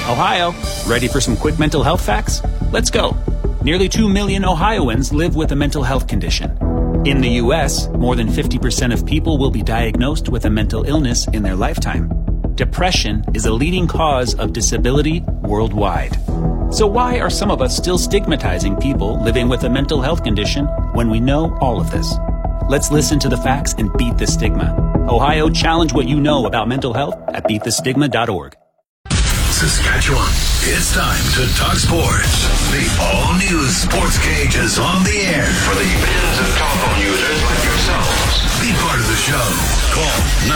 Ohio, ready for some quick mental health facts? Let's go. Nearly 2 million Ohioans live with a mental health condition. In the U.S., more than 50% of people will be diagnosed with a mental illness in their lifetime. Depression is a leading cause of disability worldwide. So why are some of us still stigmatizing people living with a mental health condition when we know all of this? Let's listen to the facts and beat the stigma. Ohio, challenge what you know about mental health at beatthestigma.org. Saskatchewan, it's time to talk sports. The all-new Sports Cage is on the air for the millions of telephone users like yourselves. Be part of the show. Call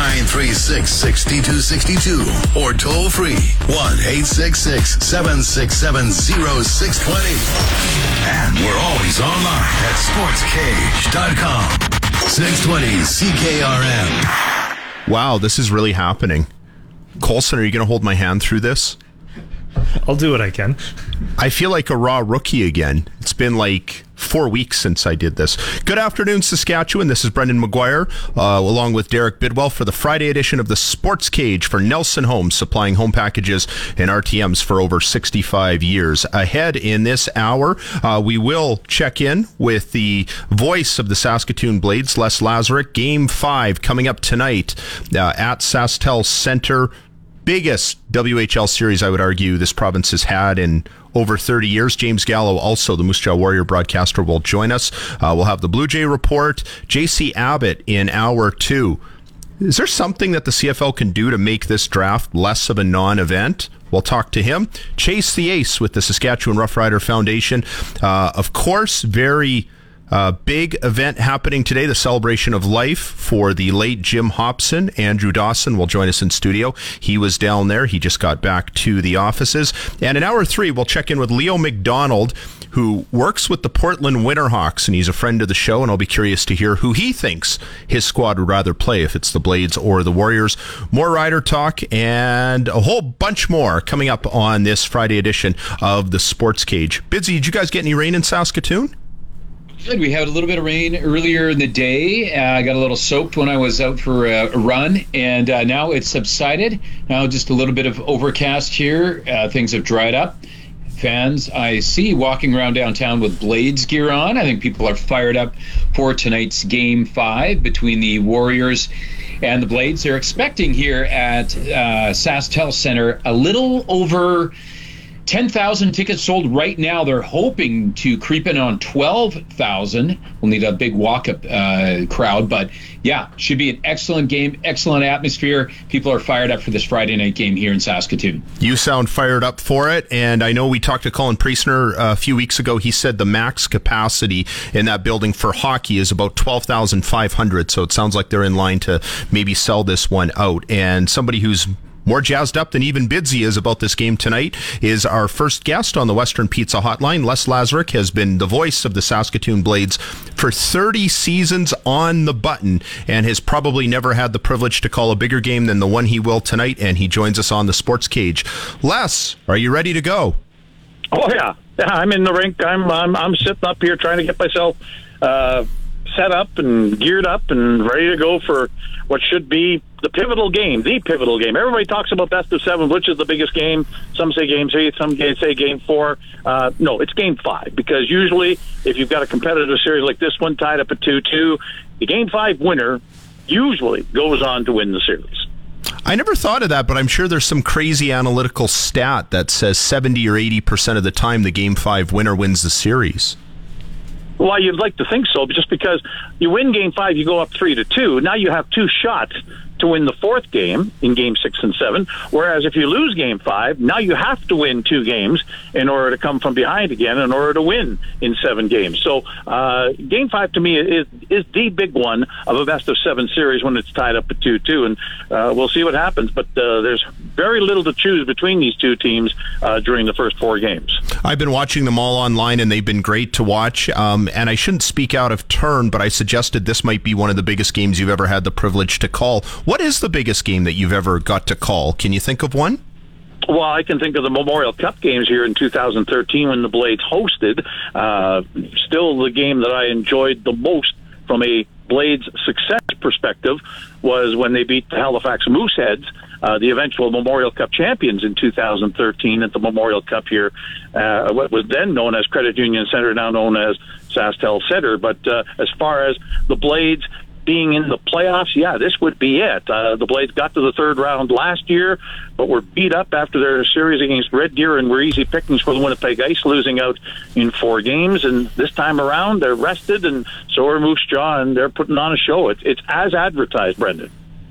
936-6262 or toll free 1-866-767-0620. And we're always online at sportscage.com. 620 CKRM. Wow, this is really happening. Colson, are you going to hold my hand through this? I'll do what I can. I feel like a raw rookie again. It's been like 4 weeks since I did this. Good afternoon, Saskatchewan. This is Brendan McGuire, along with Derek Bidwell for the Friday edition of the Sports Cage for Nelson Homes, supplying home packages and RTMs for over 65 years. Ahead in this hour, we will check in with the voice of the Saskatoon Blades, Les Lazaruk. Game 5 coming up tonight at SaskTel Centre. Biggest WHL series, I would argue, this province has had in over 30 years. James Gallo, also the Moose Jaw Warrior broadcaster, will join us. We'll have the Blue Jay Report. JC Abbott in hour 2. Is there something that the CFL can do to make this draft less of a non-event? We'll talk to him. Chase the Ace with the Saskatchewan Roughrider Foundation. Of course, very big event happening today, the celebration of life for the late Jim Hopson. Andrew Dawson will join us in studio. He was down there. He just got back to the offices. And in hour 3, we'll check in with Leo McDonald, who works with the Portland Winterhawks, and he's a friend of the show, and I'll be curious to hear who he thinks his squad would rather play, if it's the Blades or the Warriors. More Rider talk and a whole bunch more coming up on this Friday edition of the Sports Cage. Bidsy, did you guys get any rain in Saskatoon? Good. We had a little bit of rain earlier in the day. I got a little soaked when I was out for a run, and now it's subsided. Now just a little bit of overcast here. Things have dried up. Fans I see walking around downtown with Blades gear on. I think people are fired up for tonight's Game 5 between the Warriors and the Blades. They're expecting here at SaskTel Centre a little over 10,000 tickets sold right now. They're hoping to creep in on 12,000. We'll need a big walk-up crowd, but yeah, should be an excellent game, excellent atmosphere. People are fired up for this Friday night game here in Saskatoon. You sound fired up for it, and I know we talked to Colin Priestner a few weeks ago. He said the max capacity in that building for hockey is about 12,500, so it sounds like they're in line to maybe sell this one out. And somebody who's more jazzed up than even Bidsy is about this game tonight is our first guest on the Western Pizza Hotline. Les Lazaruk has been the voice of the Saskatoon Blades for 30 seasons on the button and has probably never had the privilege to call a bigger game than the one he will tonight, and he joins us on the Sports Cage. Les, are you ready to go? Oh, yeah. I'm in the rink. I'm sitting up here trying to get myself set up and geared up and ready to go for what should be the pivotal game. Everybody talks about best of 7, which is the biggest game. Some say Game 3, some say Game 4. No, it's Game 5, because usually if you've got a competitive series like this one tied up at 2-2, the Game 5 winner usually goes on to win the series. I never thought of that, but I'm sure there's some crazy analytical stat that says 70 or 80% of the time the Game 5 winner wins the series. Well, you'd like to think so, but just because you win Game 5, you go up 3-2. Now you have 2 shots to win the 4th game in Game 6 and 7, whereas if you lose Game 5, now you have to win 2 games in order to come from behind again in order to win in 7 games. So Game 5 to me is the big one of a best of 7 series when it's tied up at 2-2, and we'll see what happens. But there's very little to choose between these two teams during the first 4 games. I've been watching them all online, and they've been great to watch. And I shouldn't speak out of turn, but I suggested this might be one of the biggest games you've ever had the privilege to call. What is the biggest game that you've ever got to call? Can you think of one? Well, I can think of the Memorial Cup games here in 2013 when the Blades hosted. Still the game that I enjoyed the most from a Blades success perspective was when they beat the Halifax Mooseheads the eventual Memorial Cup champions in 2013 at the Memorial Cup here, what was then known as Credit Union Center, now known as SaskTel Center. But as far as the Blades being in the playoffs, yeah, this would be it. The Blades got to the third round last year, but were beat up after their series against Red Deer and were easy pickings for the Winnipeg Ice, losing out in 4 games. And this time around, they're rested, and so are Moose Jaw, and they're putting on a show. It's as advertised, Brendan.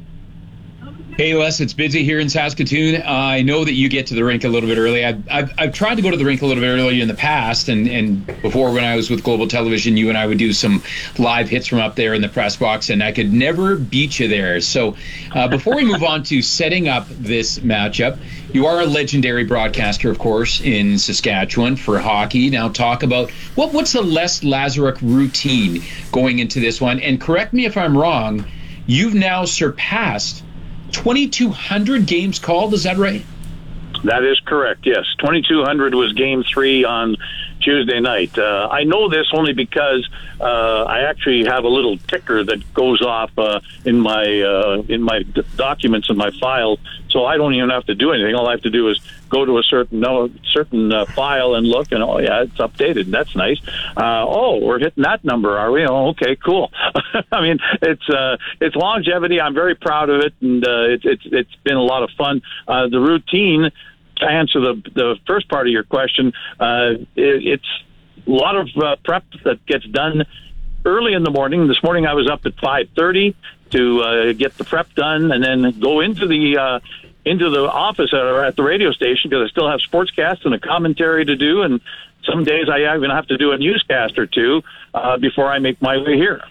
Hey, Les, it's busy here in Saskatoon. I know that you get to the rink a little bit early. I've tried to go to the rink a little bit earlier in the past, and before when I was with Global Television, you and I would do some live hits from up there in the press box, and I could never beat you there. So before we move on to setting up this matchup, you are a legendary broadcaster, of course, in Saskatchewan for hockey. Now talk about what's the Les Lazaruk routine going into this one, and correct me if I'm wrong, you've now surpassed 2,200 games called, is that right? That is correct, yes. 2,200 was Game 3 on Tuesday night. I know this only because I actually have a little ticker that goes off in my documents in my file, so I don't even have to do anything. All I have to do is go to a certain file and look, and it's updated. That's nice. We're hitting that number, are we? Oh, okay, cool. I mean, it's longevity. I'm very proud of it, and it's been a lot of fun. The routine, to answer the first part of your question, it's a lot of prep that gets done early in the morning. This morning I was up at 5:30 to get the prep done, and then go into the office at the radio station, because I still have sportscasts and a commentary to do, and some days I even have to do a newscast or two before I make my way here.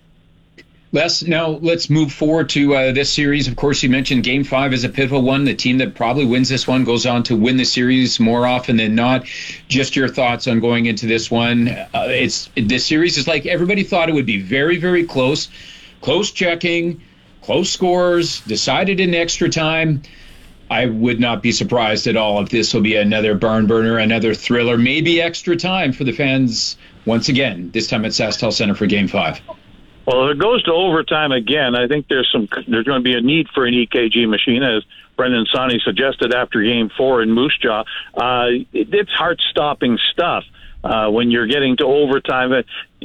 Les, now let's move forward to this series. Of course, you mentioned Game 5 is a pivotal one. The team that probably wins this one goes on to win the series more often than not. Just your thoughts on going into this one. This series is like everybody thought it would be, very, very close. Close checking, close scores, decided in extra time. I would not be surprised at all if this will be another barn burner, another thriller, maybe extra time for the fans once again, this time at SaskTel Center for Game 5. Well, if it goes to overtime again, I think there's going to be a need for an EKG machine, as Brendan Sawney suggested after Game 4 in Moose Jaw. It's heart-stopping stuff when you're getting to overtime.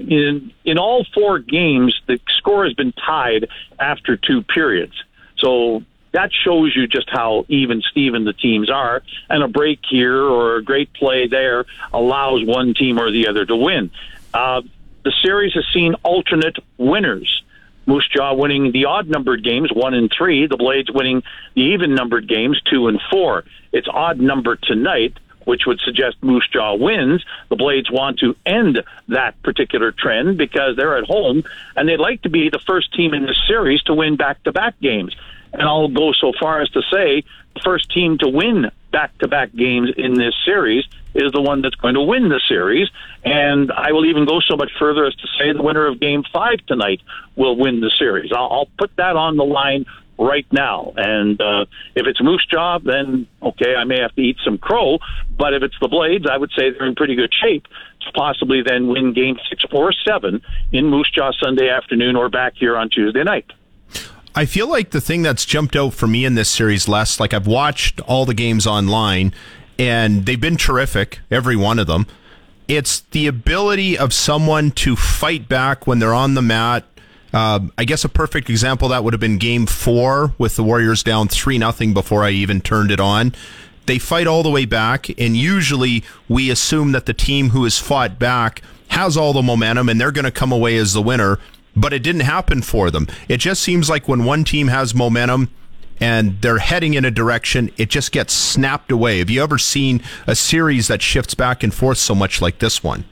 In all 4 games, the score has been tied after 2 periods. So that shows you just how even-steven the teams are, and a break here or a great play there allows one team or the other to win. The series has seen alternate winners. Moose Jaw winning the odd-numbered games, 1 and 3. The Blades winning the even-numbered games, 2 and 4. It's odd number tonight, which would suggest Moose Jaw wins. The Blades want to end that particular trend because they're at home, and they'd like to be the first team in the series to win back-to-back games. And I'll go so far as to say the first team to win back-to-back games in this series is the one that's going to win the series. And I will even go so much further as to say the winner of Game 5 tonight will win the series. I'll put that on the line right now. And if it's Moose Jaw, then, okay, I may have to eat some crow. But if it's the Blades, I would say they're in pretty good shape to possibly then win Game 6 or 7 in Moose Jaw Sunday afternoon or back here on Tuesday night. I feel like the thing that's jumped out for me in this series, Les, like I've watched all the games online, and they've been terrific, every one of them. It's the ability of someone to fight back when they're on the mat. I guess a perfect example of that would have been Game 4 with the Warriors down 3-0 before I even turned it on. They fight all the way back, and usually we assume that the team who has fought back has all the momentum and they're going to come away as the winner. But it didn't happen for them. It just seems like when one team has momentum and they're heading in a direction, it just gets snapped away. Have you ever seen a series that shifts back and forth so much like this one?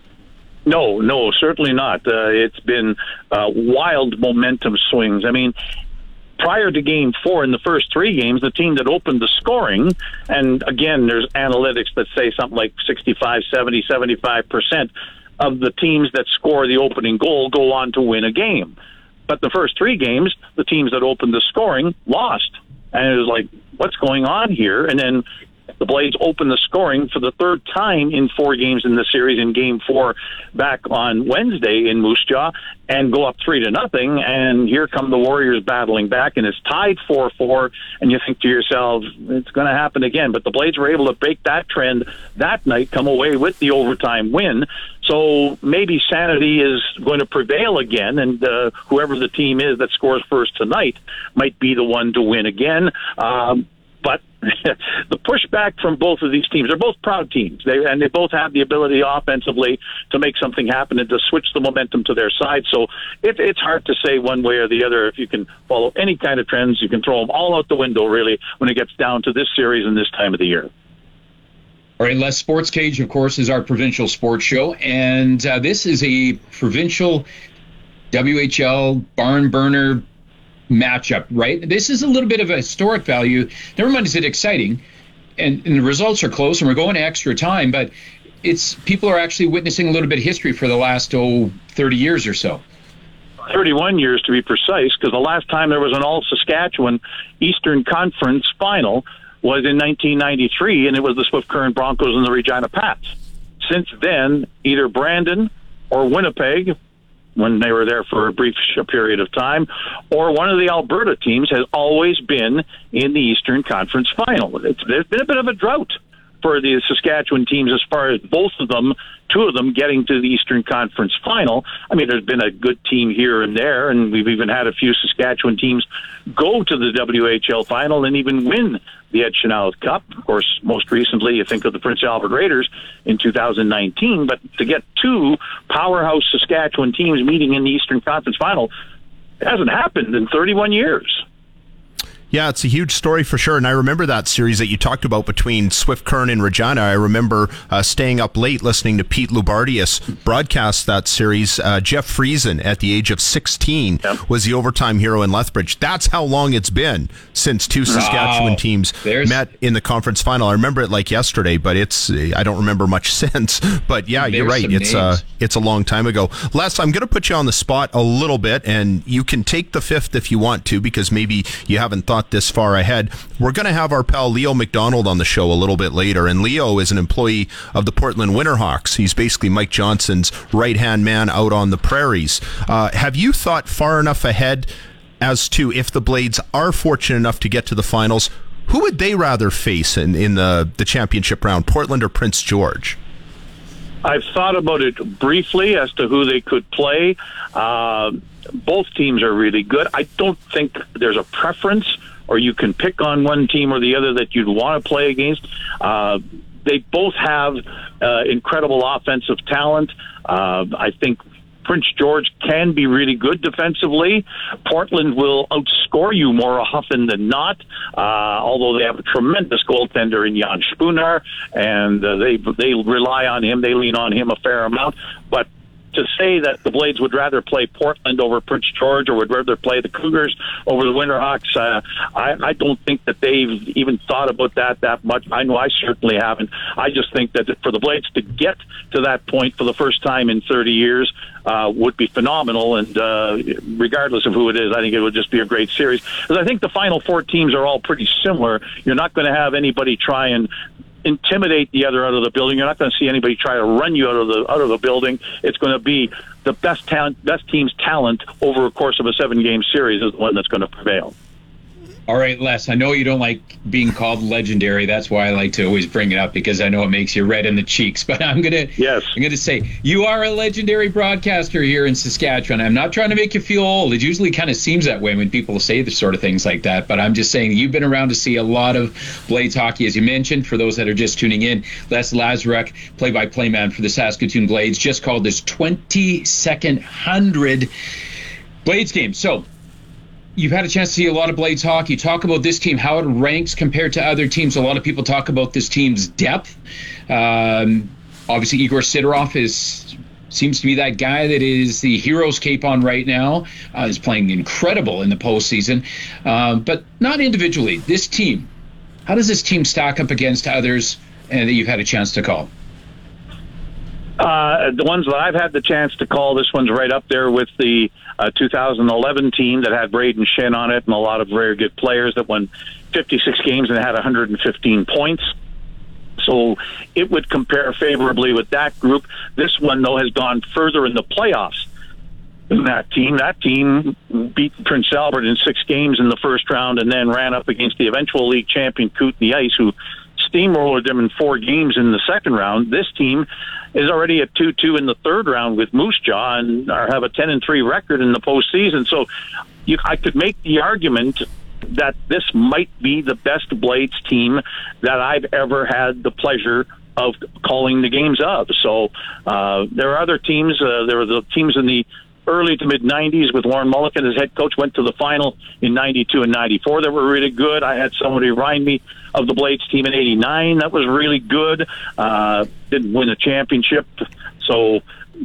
No, certainly not. It's been wild momentum swings. I mean, prior to Game 4, in the first 3 games, the team that opened the scoring, and again, there's analytics that say something like 65, 70, 75% of the teams that score the opening goal go on to win a game. But the first 3 games, the teams that opened the scoring lost. And it was like, what's going on here? And then The Blades opened the scoring for the third time in 4 games in the series in Game 4 back on Wednesday in Moose Jaw and go up 3-0. And here come the Warriors battling back, and it's tied 4-4. And you think to yourself, it's going to happen again. But the Blades were able to break that trend that night, come away with the overtime win. So maybe sanity is going to prevail again, and whoever the team is that scores first tonight might be the one to win again. But the pushback from both of these teams, they're both proud teams, they both have the ability offensively to make something happen and to switch the momentum to their side. So it's hard to say one way or the other. If you can follow any kind of trends, you can throw them all out the window, really, when it gets down to this series and this time of the year. All right, Les, Sports Cage, of course, is our provincial sports show, and this is a provincial WHL barn burner matchup, right? This is a little bit of a historic value. Never mind is it exciting, and the results are close, and we're going to extra time, but people are actually witnessing a little bit of history for the last 30 years or so. 31 years to be precise, because the last time there was an all-Saskatchewan Eastern Conference final was in 1993, and it was the Swift Current Broncos and the Regina Pats. Since then, either Brandon or Winnipeg, when they were there for a brief period of time, or one of the Alberta teams has always been in the Eastern Conference final. There's been a bit of a drought for the Saskatchewan teams as far as both of them, 2 of them getting to the Eastern Conference final. I mean, there's been a good team here and there, and we've even had a few Saskatchewan teams go to the WHL final and even win the Ed Chenoweth Cup. Of course, most recently, you think of the Prince Albert Raiders in 2019, but to get 2 powerhouse Saskatchewan teams meeting in the Eastern Conference final, it hasn't happened in 31 years. Yeah, it's a huge story for sure. And I remember that series that you talked about between Swift Current and Regina. I remember staying up late listening to Pete Loubardias broadcast that series. Jeff Friesen, at the age of 16, was the overtime hero in Lethbridge. That's how long it's been since 2 Saskatchewan teams met in the conference final. I remember it like yesterday, but I don't remember much since. But yeah, you're right. It's a long time ago. Les, I'm going to put you on the spot a little bit, and you can take the 5th if you want to, because maybe you haven't thought this far ahead. We're going to have our pal Leo McDonald on the show a little bit later, and Leo is an employee of the Portland Winterhawks. He's basically Mike Johnson's right-hand man out on the prairies. Have you thought far enough ahead as to, if the Blades are fortunate enough to get to the finals, who would they rather face in the championship round, Portland or Prince George? I've thought about it briefly as to who they could play. Both teams are really good. I don't think there's a preference, or you can pick on one team or the other that you'd want to play against. They both have incredible offensive talent. I think Prince George can be really good defensively. Portland will outscore you more often than not, although they have a tremendous goaltender in Jan Spunar, and they rely on him. They lean on him a fair amount. But to say that the Blades would rather play Portland over Prince George, or would rather play the Cougars over the Winterhawks, I don't think that they've even thought about that much. I know I certainly haven't. I just think that for the Blades to get to that point for the first time in 30 years would be phenomenal, and regardless of who it is, I think it would just be a great series. Because I think the final 4 teams are all pretty similar. You're not going to have anybody try and intimidate the other out of the building. You're not going to see anybody try to run you out of the building. It's going to be the best team's talent over a course of a 7-game series is the one that's going to prevail. All right, Les, I know you don't like being called legendary. That's why I like to always bring it up, because I know it makes you red in the cheeks. But I'm gonna say you are a legendary broadcaster here in Saskatchewan. I'm not trying to make you feel old. It usually kind of seems that way when people say the sort of things like that. But I'm just saying you've been around to see a lot of Blades hockey, as you mentioned. For those that are just tuning in, Les Lazaruk, play-by-play man for the Saskatoon Blades, just called this 22nd 100 Blades game. So you've had a chance to see a lot of Blades hockey. Talk about this team, how it ranks compared to other teams. A lot of people talk about this team's depth. Obviously, Igor Sidorov seems to be that guy that is the hero's cape on right now. Is playing incredible in the postseason, but not individually. This team, how does this team stack up against others that you've had a chance to call? The ones that I've had the chance to call, this one's right up there with the 2011 team that had Braden Shen on it and a lot of very good players that won 56 games and had 115 points. So it would compare favorably with that group. This one, though, has gone further in the playoffs than that team. That team beat Prince Albert in 6 games in the first round and then ran up against the eventual league champion Kootenay Ice, who steamrolled them in 4 games in the second round. This team is already at 2-2 in the third round with Moose Jaw and have a 10-3 record in the postseason. So I could make the argument that this might be the best Blades team that I've ever had the pleasure of calling the games of. So there are other teams. There were the teams in the early to mid-'90s with Warren Mulliken as head coach, went to the final in 92 and 94 that were really good. I had somebody remind me of the Blades team in 89 that was really good. Didn't win a championship. So,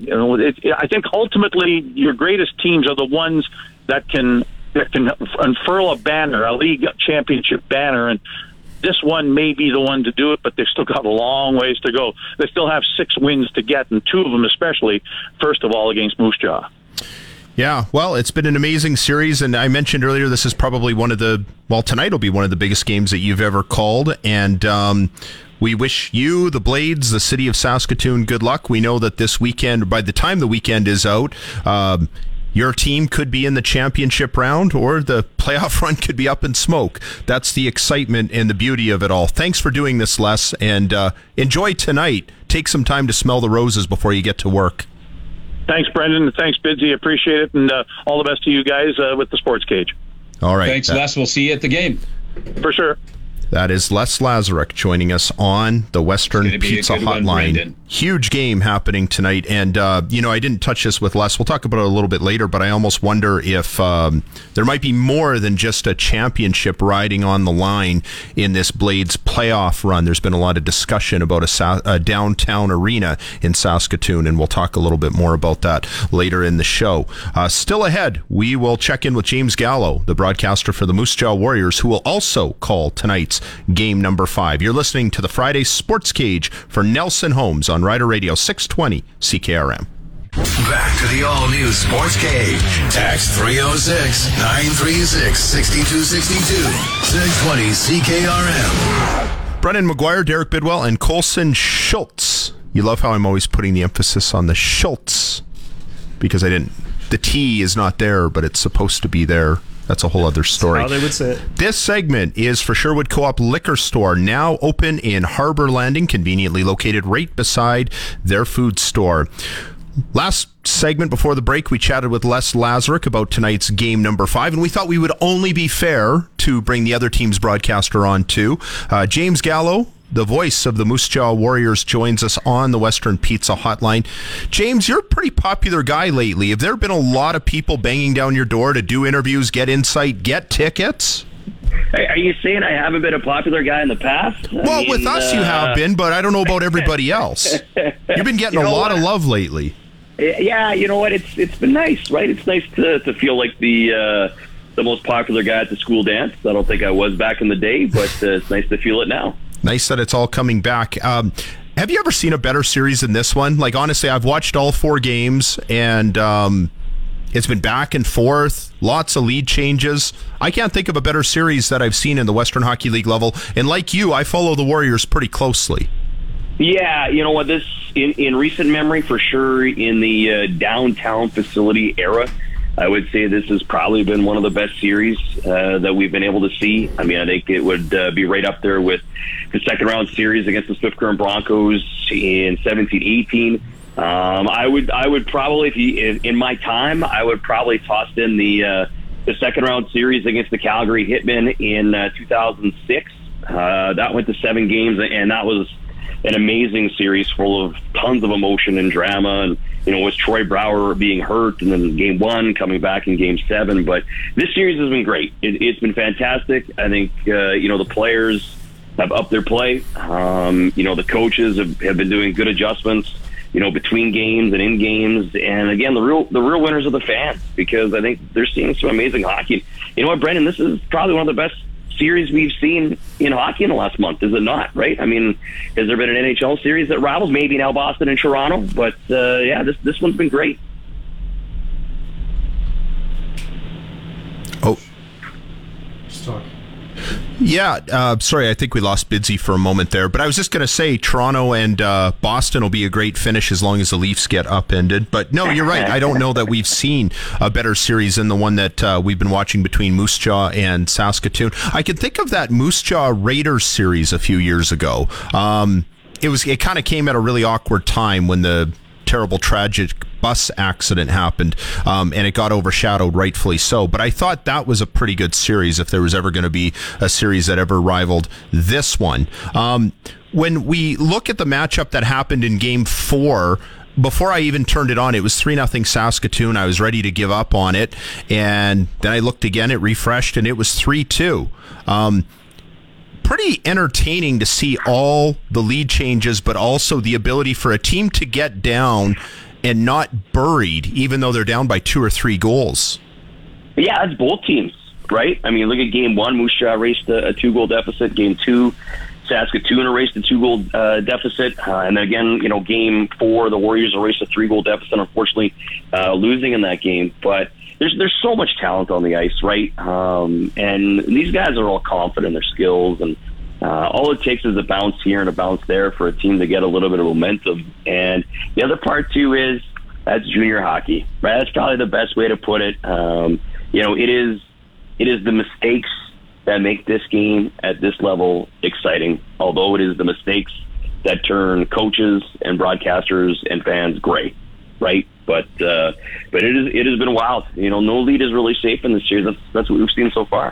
I think ultimately your greatest teams are the ones that can unfurl a banner, a league championship banner, and this one may be the one to do it, but they've still got a long ways to go. They still have 6 wins to get, and 2 of them especially, first of all, against Moose Jaw. Yeah, well, it's been an amazing series, and I mentioned earlier this is probably tonight will be one of the biggest games that you've ever called, and we wish you, the Blades, the city of Saskatoon, good luck. We know that this weekend, by the time the weekend is out, your team could be in the championship round, or the playoff run could be up in smoke. That's the excitement and the beauty of it all. Thanks for doing this, Les, and enjoy tonight. Take some time to smell the roses before you get to work. Thanks, Brendan. Thanks, Bidsy. Appreciate it, and all the best to you guys with the Sports Cage. All right. Thanks, Les. We'll see you at the game. For sure. That is Les Lazaruk joining us on the Western Pizza Hotline. Huge game happening tonight. And, I didn't touch this with Les. We'll talk about it a little bit later, but I almost wonder if there might be more than just a championship riding on the line in this Blades playoff run. There's been a lot of discussion about a downtown arena in Saskatoon, and we'll talk a little bit more about that later in the show. Still ahead, we will check in with James Gallo, the broadcaster for the Moose Jaw Warriors, who will also call tonight's game number 5. You're listening to the Friday Sports Cage for Nelson Holmes on Rider Radio 620 CKRM. Back to the all-new Sports Cage. Text 306-936-6262. 620 CKRM. Brendan McGuire, Derek Bidwell, and Colson Schultz. You love how I'm always putting the emphasis on the Schultz because the T is not there, but it's supposed to be there. That's a whole other story. That's how they would say it. This segment is for Sherwood Co-op Liquor Store, now open in Harbor Landing, conveniently located right beside their food store. Last segment before the break, we chatted with Les Lazaruk about tonight's game number 5, and we thought we would only be fair to bring the other team's broadcaster on too. James Gallo, the voice of the Moose Jaw Warriors, joins us on the Western Pizza Hotline. James, you're a pretty popular guy lately. Have there been a lot of people banging down your door to do interviews, get insight, get tickets? Hey, are you saying I haven't been a popular guy in the past? With us you have been, but I don't know about everybody else. You've been getting a lot of love lately. Yeah, you know what? It's been nice, right? It's nice to feel like the most popular guy at the school dance. I don't think I was back in the day, but it's nice to feel it now. Nice that it's all coming back. Have you ever seen a better series than this one? Like, honestly, I've watched all 4 games, and it's been back and forth, lots of lead changes. I can't think of a better series that I've seen in the Western Hockey League level. And like you, I follow the Warriors pretty closely. Yeah, you know what? This, in recent memory, for sure, in the downtown facility era, I would say this has probably been one of the best series that we've been able to see. I mean, I think it would be right up there with the second round series against the Swift Current Broncos in 17-18. I would probably, in my time, I would probably toss in the second round series against the Calgary Hitmen in 2006. That went to 7 games, and that was an amazing series full of tons of emotion and drama. And with Troy Brouwer being hurt, and then Game 1 coming back in Game 7. But this series has been great. It's been fantastic. I think the players have upped their play. The coaches have been doing good adjustments, between games and in games. And again, the real winners are the fans, because I think they're seeing some amazing hockey. You know what, Brendan? This is probably one of the best series we've seen in hockey in the last month, is it not? Right? I mean, has there been an NHL series that rivals? Maybe now Boston and Toronto, but this one's been great. Oh, Yeah, sorry, I think we lost Bidsy for a moment there. But I was just going to say Toronto and Boston will be a great finish as long as the Leafs get upended. But no, you're right. I don't know that we've seen a better series than the one that we've been watching between Moose Jaw and Saskatoon. I can think of that Moose Jaw Raiders series a few years ago. It kind of came at a really awkward time when the terrible, tragic bus accident happened, and it got overshadowed, rightfully so. But I thought that was a pretty good series if there was ever going to be a series that ever rivaled this one. When we look at the matchup that happened in Game 4, before I even turned it on, it was 3-0 Saskatoon. I was ready to give up on it, and then I looked again, it refreshed, and it was 3-2. Pretty entertaining to see all the lead changes, but also the ability for a team to get down and not buried, even though they're down by 2 or 3 goals. Yeah, it's both teams, right? I mean, look at Game 1, Moose Jaw erased a 2-goal deficit. Game 2, Saskatoon erased a 2-goal deficit. And then again, Game 4, the Warriors erased a 3-goal deficit, unfortunately losing in that game. But there's so much talent on the ice, right? And these guys are all confident in their skills, and all it takes is a bounce here and a bounce there for a team to get a little bit of momentum. And the other part too is that's junior hockey, right? That's probably the best way to put it. It is the mistakes that make this game at this level exciting, although it is the mistakes that turn coaches and broadcasters and fans gray, right? But it has been wild. No lead is really safe in this series. That's what we've seen so far.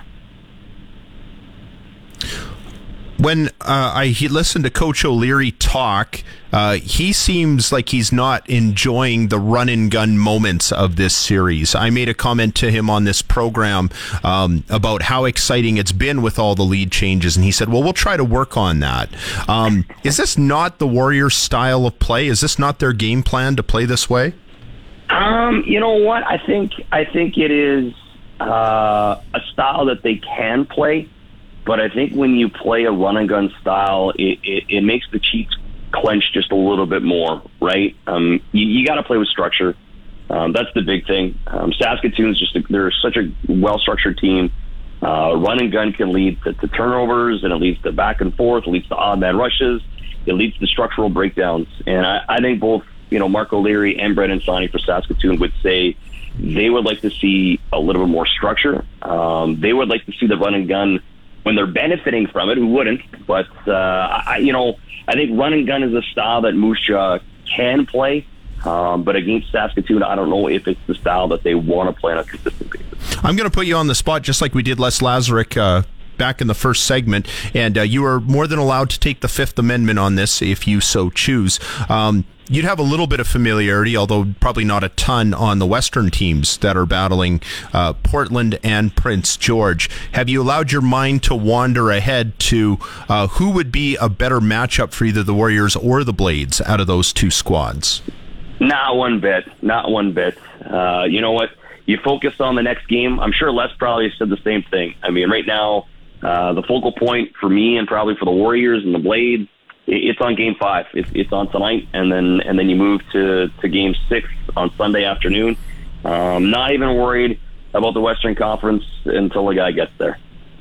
When I listened to Coach O'Leary talk, he seems like he's not enjoying the run-and-gun moments of this series. I made a comment to him on this program about how exciting it's been with all the lead changes, and he said, well, we'll try to work on that. Is this not the Warriors' style of play? Is this not their game plan to play this way? You know what? I think it is a style that they can play, but I think when you play a run and gun style, it makes the cheeks clench just a little bit more, right? You got to play with structure. That's the big thing. Saskatoon's they're such a well structured team. Run and gun can lead to turnovers, and it leads to back and forth. It leads to odd man rushes. It leads to structural breakdowns, and I think both Mark O'Leary and Brendan Sawney for Saskatoon would say they would like to see a little bit more structure. They would like to see the run and gun when they're benefiting from it. Who wouldn't? But I think run and gun is a style that Moose Jaw can play. But against Saskatoon, I don't know if it's the style that they want to play on a consistent basis. I'm going to put you on the spot, just like we did Les Lazaruk back in the first segment, and you are more than allowed to take the Fifth Amendment on this if you so choose. You'd have a little bit of familiarity, although probably not a ton, on the Western teams that are battling Portland and Prince George. Have you allowed your mind to wander ahead to who would be a better matchup for either the Warriors or the Blades out of those two squads? Not one bit. You know what? You focus on the next game. I'm sure Les probably said the same thing. I mean, right now, the focal point for me and probably for the Warriors and the Blades, it's on Game 5. It's on tonight, and then you move to Game 6 on Sunday afternoon. Not even worried about the Western Conference until the guy gets there.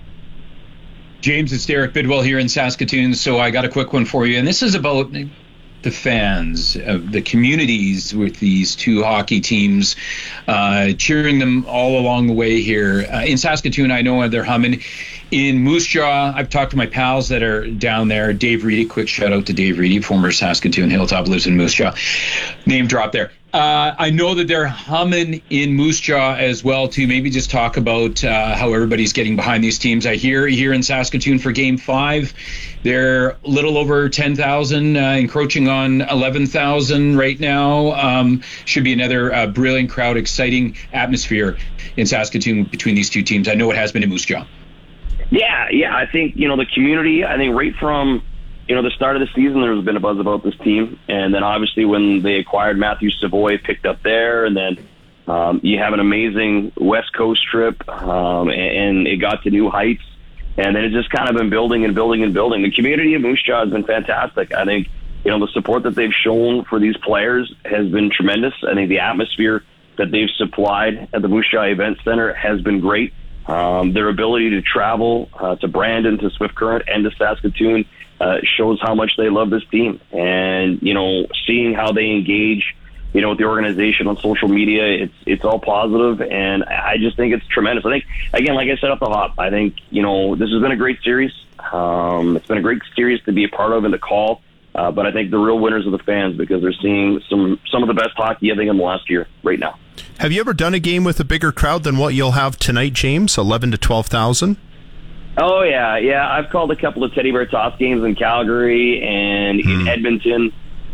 James, it's Derek Bidwell here in Saskatoon, so I got a quick one for you, and this is about the fans, the communities with these two hockey teams, cheering them all along the way here. In Saskatoon, I know they're humming. In Moose Jaw, I've talked to my pals that are down there. Dave Reedy, quick shout out to Dave Reedy, former Saskatoon Hilltop, lives in Moose Jaw. Name drop there. I know that they're humming in Moose Jaw as well, too. Maybe just talk about how everybody's getting behind these teams. I hear here in Saskatoon for Game 5, they're a little over 10,000, encroaching on 11,000 right now. Should be another brilliant crowd, exciting atmosphere in Saskatoon between these two teams. I know it has been in Moose Jaw. Yeah. I think, the community, I think right from, the start of the season, there's been a buzz about this team. And then obviously when they acquired Matthew Savoy, picked up there, and then you have an amazing West Coast trip, and it got to new heights. And then it's just kind of been building and building and building. The community of Moose Jaw has been fantastic. I think, the support that they've shown for these players has been tremendous. I think the atmosphere that they've supplied at the Moose Jaw Event Center has been great. Their ability to travel to Brandon, to Swift Current, and to Saskatoon shows how much they love this team. And, seeing how they engage, with the organization on social media, it's all positive, and I just think it's tremendous. I think, again, like I said off the hop, I think, this has been a great series. It's been a great series to be a part of and to call, but I think the real winners are the fans, because they're seeing some of the best hockey, I think, in the last year right now. Have you ever done a game with a bigger crowd than what you'll have tonight, James? 11 to 12,000? Oh, yeah. I've called a couple of Teddy Bear Toss games in Calgary and in Edmonton.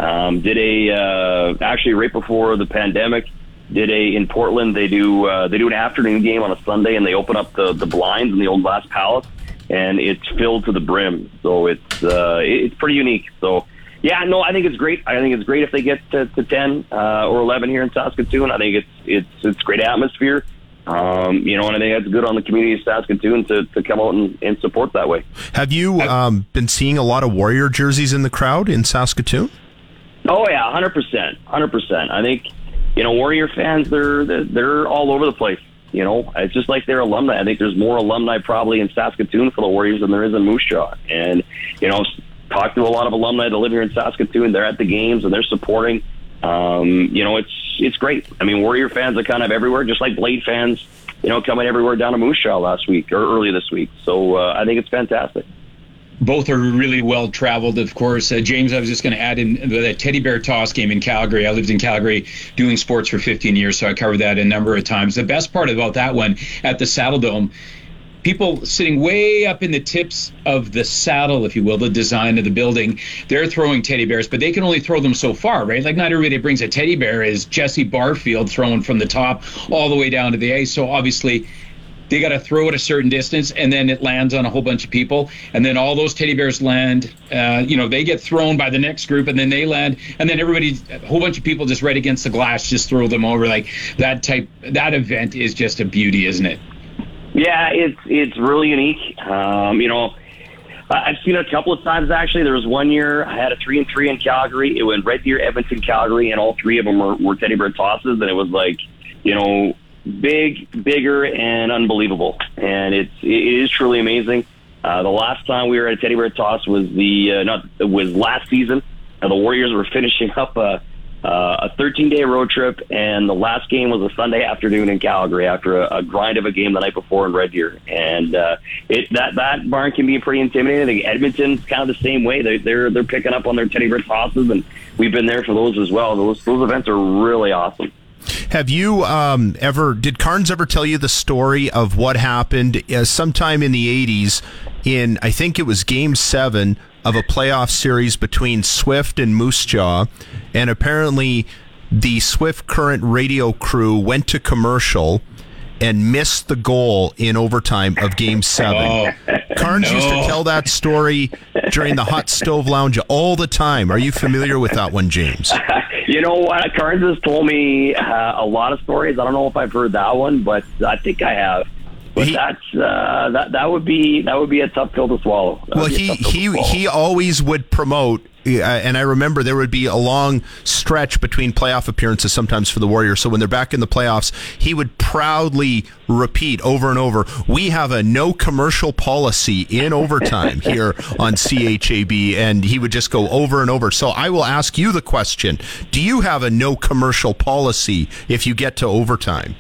Actually right before the pandemic, in Portland. They do an afternoon game on a Sunday, and they open up the blinds in the old Glass Palace, and it's filled to the brim. So it's pretty unique. So yeah, no, I think it's great. I think it's great if they get to 10 or 11 here in Saskatoon. I think it's great atmosphere. And I think that's good on the community of Saskatoon to come out and support that way. Have you been seeing a lot of Warrior jerseys in the crowd in Saskatoon? Oh yeah, 100%. I think, Warrior fans, they're all over the place. It's just like they're alumni. I think there's more alumni probably in Saskatoon for the Warriors than there is in Moose Jaw. And, talked to a lot of alumni that live here in Saskatoon. They're at the games and they're supporting. It's great. I mean, Warrior fans are kind of everywhere, just like Blade fans, coming everywhere down to Moose Jaw last week or early this week. So I think it's fantastic. Both are really well traveled, of course. James, I was just going to add in the Teddy Bear Toss game in Calgary. I lived in Calgary doing sports for 15 years, so I covered that a number of times. The best part about that one at the Saddle Dome, people sitting way up in the tips of the saddle, if you will, the design of the building, they're throwing teddy bears, but they can only throw them so far, right? Like, not everybody that brings a teddy bear is Jesse Barfield throwing from the top all the way down to the ice. So obviously they got to throw it a certain distance, and then it lands on a whole bunch of people, and then all those teddy bears land. They get thrown by the next group, and then they land, and then a whole bunch of people just right against the glass just throw them over. Like that event is just a beauty, isn't it? Yeah, it's really unique. I've seen it a couple of times, actually. There was one year I had a 3-3 in Calgary. It went Red Deer, Edmonton, Calgary, and all three of them were Teddy Bear tosses, and it was like, bigger and unbelievable. And it is truly amazing. The last time we were at a Teddy Bear toss was last season. The Warriors were finishing up a 13-day road trip, and the last game was a Sunday afternoon in Calgary after a grind of a game the night before in Red Deer. And that barn can be pretty intimidating. I think Edmonton's kind of the same way. They're picking up on their Teddy Bear tosses, and we've been there for those as well. Those events are really awesome. Have you did Carnes ever tell you the story of what happened sometime in the 80s in, I think it was Game 7 of a playoff series between Swift and Moose Jaw, and apparently the Swift Current radio crew went to commercial and missed the goal in overtime of Game 7. Oh, Carnes used to tell that story during the Hot Stove Lounge all the time. Are you familiar with that one, James? You know what? Carnes has told me a lot of stories. I don't know if I've heard that one, but I think I have. But that would be a tough pill to swallow. Well, he always would promote, and I remember there would be a long stretch between playoff appearances sometimes for the Warriors. So when they're back in the playoffs, he would proudly repeat over and over, "We have a no commercial policy in overtime here on CHAB," and he would just go over and over. So I will ask you the question: do you have a no commercial policy if you get to overtime?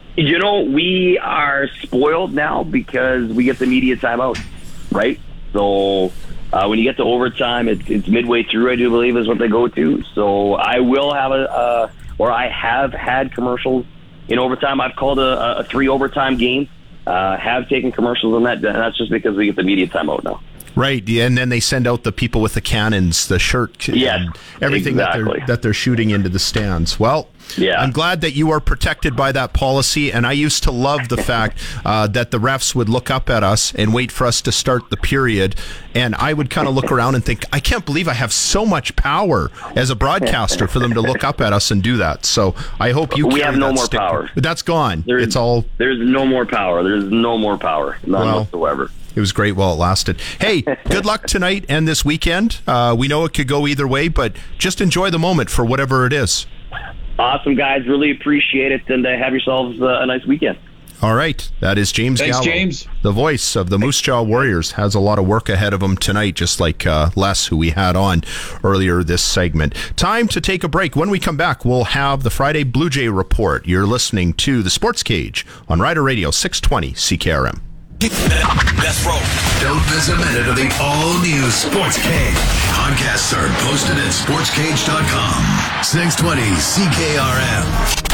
We are spoiled now because we get the media timeout, right? So when you get to overtime, it's midway through, I do believe, is what they go to. So I will have I have had commercials in overtime. I've called a 3 overtime game, have taken commercials on that. That's just because we get the media timeout now. Right, and then they send out the people with the cannons, the shirt, and everything exactly. that they're shooting into the stands. Well, yeah. I'm glad that you are protected by that policy, and I used to love the fact that the refs would look up at us and wait for us to start the period, and I would kind of look around and think, I can't believe I have so much power as a broadcaster for them to look up at us and do that. So I hope you. We have no more power. That's gone. There's no more power. There's no more power. None whatsoever. It was great while it lasted. Hey, good luck tonight and this weekend. We know it could go either way, but just enjoy the moment for whatever it is. Awesome, guys. Really appreciate it, and have yourselves a nice weekend. All right. That is James Thanks, Gallo. James. The voice of the Moose Jaw Warriors has a lot of work ahead of him tonight, just like Les, who we had on earlier this segment. Time to take a break. When we come back, we'll have the Friday Blue Jay Report. You're listening to The Sports Cage on Rider Radio 620 CKRM. Let's roll. Don't miss a minute of the all-new Sports Cage. Podcasts are posted at sportscage.com. 620 CKRM.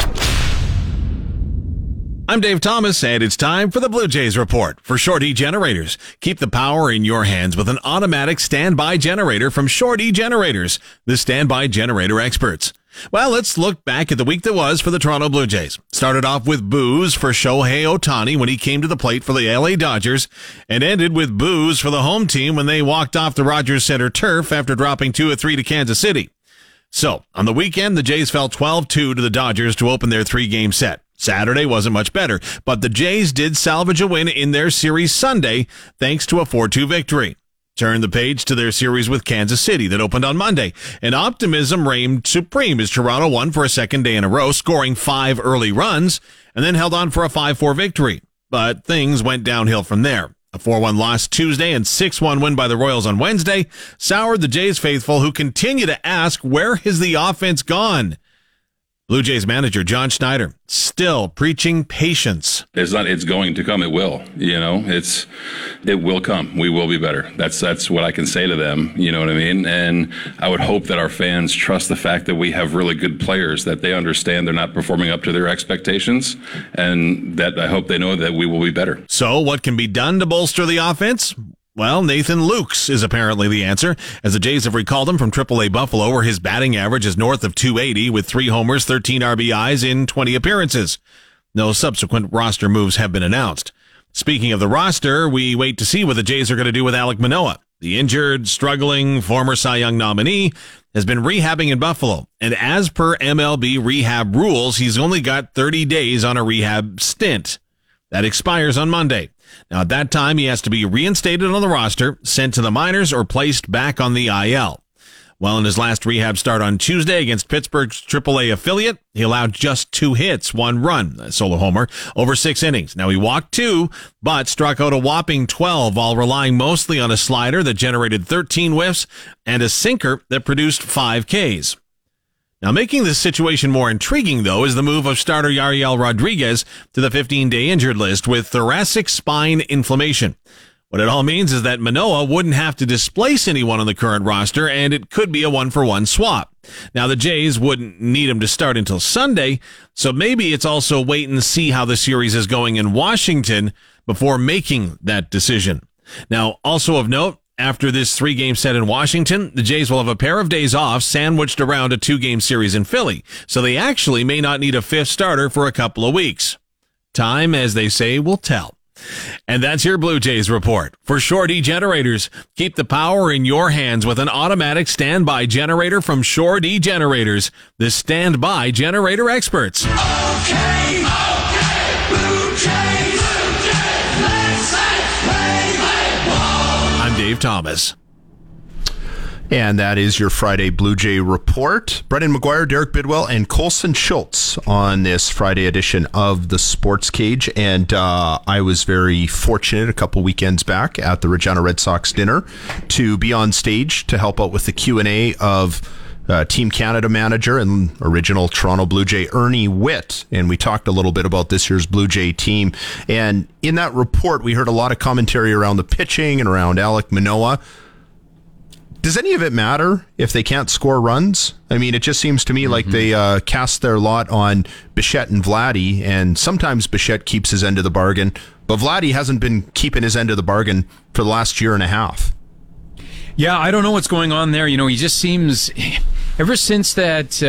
I'm Dave Thomas, and it's time for the Blue Jays Report. For Shore-D Generators, keep the power in your hands with an automatic standby generator from Shore-D Generators, the standby generator experts. Well, let's look back at the week that was for the Toronto Blue Jays. Started off with boos for Shohei Ohtani when he came to the plate for the LA Dodgers, and ended with boos for the home team when they walked off the Rogers Center turf after dropping 2-3 to Kansas City. So, on the weekend, the Jays fell 12-2 to the Dodgers to open their 3-game set. Saturday wasn't much better, but the Jays did salvage a win in their series Sunday thanks to a 4-2 victory. Turn the page to their series with Kansas City that opened on Monday, and optimism reigned supreme as Toronto won for a second day in a row, scoring 5 early runs, and then held on for a 5-4 victory. But things went downhill from there. A 4-1 loss Tuesday and 6-1 win by the Royals on Wednesday soured the Jays faithful, who continue to ask, where has the offense gone? Blue Jays manager John Schneider still preaching patience. It's going to come. It will. It will come. We will be better. That's what I can say to them. You know what I mean? And I would hope that our fans trust the fact that we have really good players, that they understand they're not performing up to their expectations, and that I hope they know that we will be better. So what can be done to bolster the offense? Well, Nathan Lukes is apparently the answer, as the Jays have recalled him from AAA Buffalo, where his batting average is north of .280 with 3 homers, 13 RBIs in 20 appearances. No subsequent roster moves have been announced. Speaking of the roster, we wait to see what the Jays are going to do with Alek Manoah. The injured, struggling, former Cy Young nominee has been rehabbing in Buffalo, and as per MLB rehab rules, he's only got 30 days on a rehab stint. That expires on Monday. Now, at that time, he has to be reinstated on the roster, sent to the minors, or placed back on the IL. Well, in his last rehab start on Tuesday against Pittsburgh's AAA affiliate, he allowed just 2 hits, 1 run, a solo homer, over 6 innings. Now, he walked 2, but struck out a whopping 12 while relying mostly on a slider that generated 13 whiffs and a sinker that produced 5 Ks. Now, making this situation more intriguing, though, is the move of starter Yariel Rodriguez to the 15-day injured list with thoracic spine inflammation. What it all means is that Manoah wouldn't have to displace anyone on the current roster, and it could be a 1-for-1 swap. Now, the Jays wouldn't need him to start until Sunday, so maybe it's also wait and see how the series is going in Washington before making that decision. Now, also of note, after this 3-game set in Washington, the Jays will have a pair of days off sandwiched around a 2-game series in Philly, so they actually may not need a 5th starter for a couple of weeks. Time, as they say, will tell. And that's your Blue Jays report. For Shore-D Generators, keep the power in your hands with an automatic standby generator from Shore-D Generators, the standby generator experts. Okay, Blue Jays, let's play ball. I'm Dave Thomas. And that is your Friday Blue Jay Report. Brendan McGuire, Derek Bidwell, and Colson Schultz on this Friday edition of the Sports Cage. And I was very fortunate a couple weekends back at the Regina Red Sox dinner to be on stage to help out with the Q&A of Team Canada manager and original Toronto Blue Jay Ernie Whitt. And we talked a little bit about this year's Blue Jay team. And in that report, we heard a lot of commentary around the pitching and around Alek Manoah. Does any of it matter if they can't score runs? I mean, it just seems to me like they cast their lot on Bichette and Vladdy, and sometimes Bichette keeps his end of the bargain, but Vladdy hasn't been keeping his end of the bargain for the last year and a half. Yeah, I don't know what's going on there. You know, he just seems, ever since that,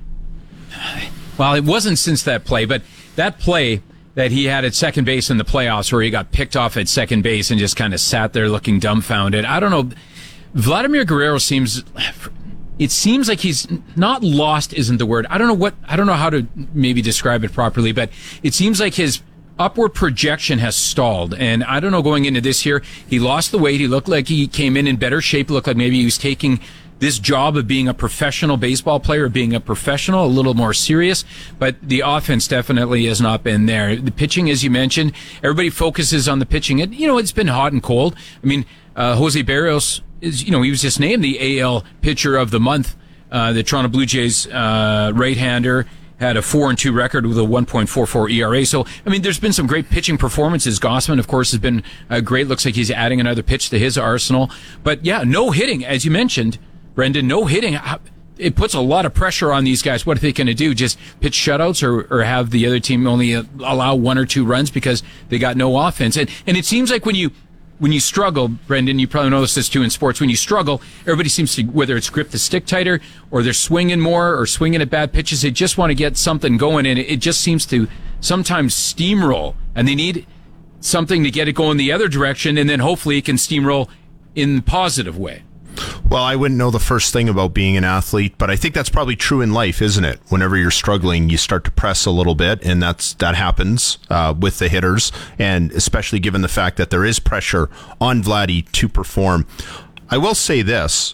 well, it wasn't since that play, but that play that he had at second base in the playoffs where he got picked off at second base and just kind of sat there looking dumbfounded. I don't know. Vladimir Guerrero seems like he's not lost isn't the word. I don't know how to maybe describe it properly, but it seems like his upward projection has stalled. And I don't know, going into this year, he lost the weight. He looked like he came in better shape. Looked like maybe he was taking this job of being a professional baseball player, being a professional, a little more serious, but the offense definitely has not been there. The pitching, as you mentioned, everybody focuses on the pitching. It's been hot and cold. I mean, Jose Berrios he was just named the AL pitcher of the month. The Toronto Blue Jays right-hander had a 4-2 record with a 1.44 ERA. So, I mean, there's been some great pitching performances. Gausman, of course, has been great. Looks like he's adding another pitch to his arsenal. But, yeah, no hitting, as you mentioned, Brendan, no hitting. It puts a lot of pressure on these guys. What are they going to do? Just pitch shutouts or have the other team only allow 1 or 2 runs because they got no offense? And it seems like when you struggle, Brendan, you probably notice this too in sports, when you struggle, everybody seems to, whether it's grip the stick tighter or they're swinging more or swinging at bad pitches, they just want to get something going, and it just seems to sometimes steamroll, and they need something to get it going the other direction, and then hopefully it can steamroll in a positive way. Well, I wouldn't know the first thing about being an athlete, but I think that's probably true in life, isn't it? Whenever you're struggling, you start to press a little bit, and that happens with the hitters, and especially given the fact that there is pressure on Vladdy to perform. I will say this.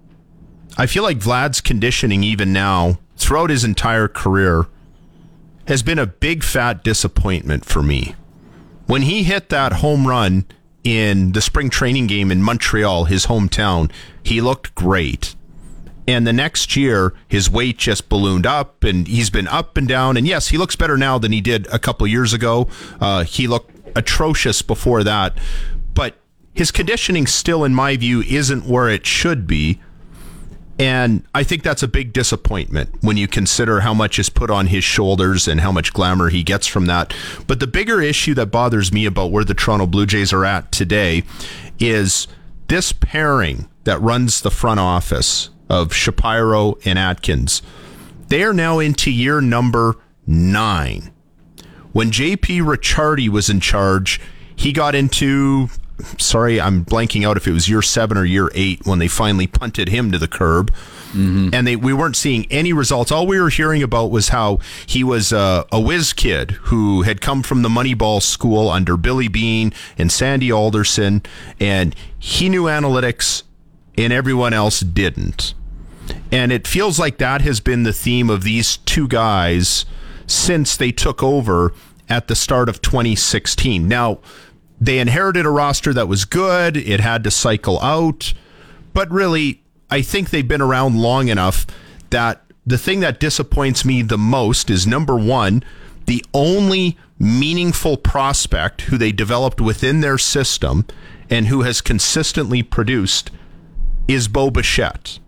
I feel like Vlad's conditioning, even now, throughout his entire career, has been a big, fat disappointment for me. When he hit that home run in the spring training game in Montreal, his hometown, he looked great. And the next year, his weight just ballooned up, and he's been up and down. And yes, he looks better now than he did a couple years ago. He looked atrocious before that. But his conditioning still, in my view, isn't where it should be. And I think that's a big disappointment when you consider how much is put on his shoulders and how much glamour he gets from that. But the bigger issue that bothers me about where the Toronto Blue Jays are at today is this pairing that runs the front office of Shapiro and Atkins. They are now into year number 9. When J.P. Ricciardi was in charge, he got into... Sorry, I'm blanking out if it was year 7 or year 8 when they finally punted him to the curb. Mm-hmm. And we weren't seeing any results. All we were hearing about was how he was a whiz kid who had come from the Moneyball school under Billy Beane and Sandy Alderson, and he knew analytics and everyone else didn't. And it feels like that has been the theme of these two guys since they took over at the start of 2016. Now, they inherited a roster that was good. It had to cycle out. But really, I think they've been around long enough that the thing that disappoints me the most is, number one, the only meaningful prospect who they developed within their system and who has consistently produced is Bo Bichette.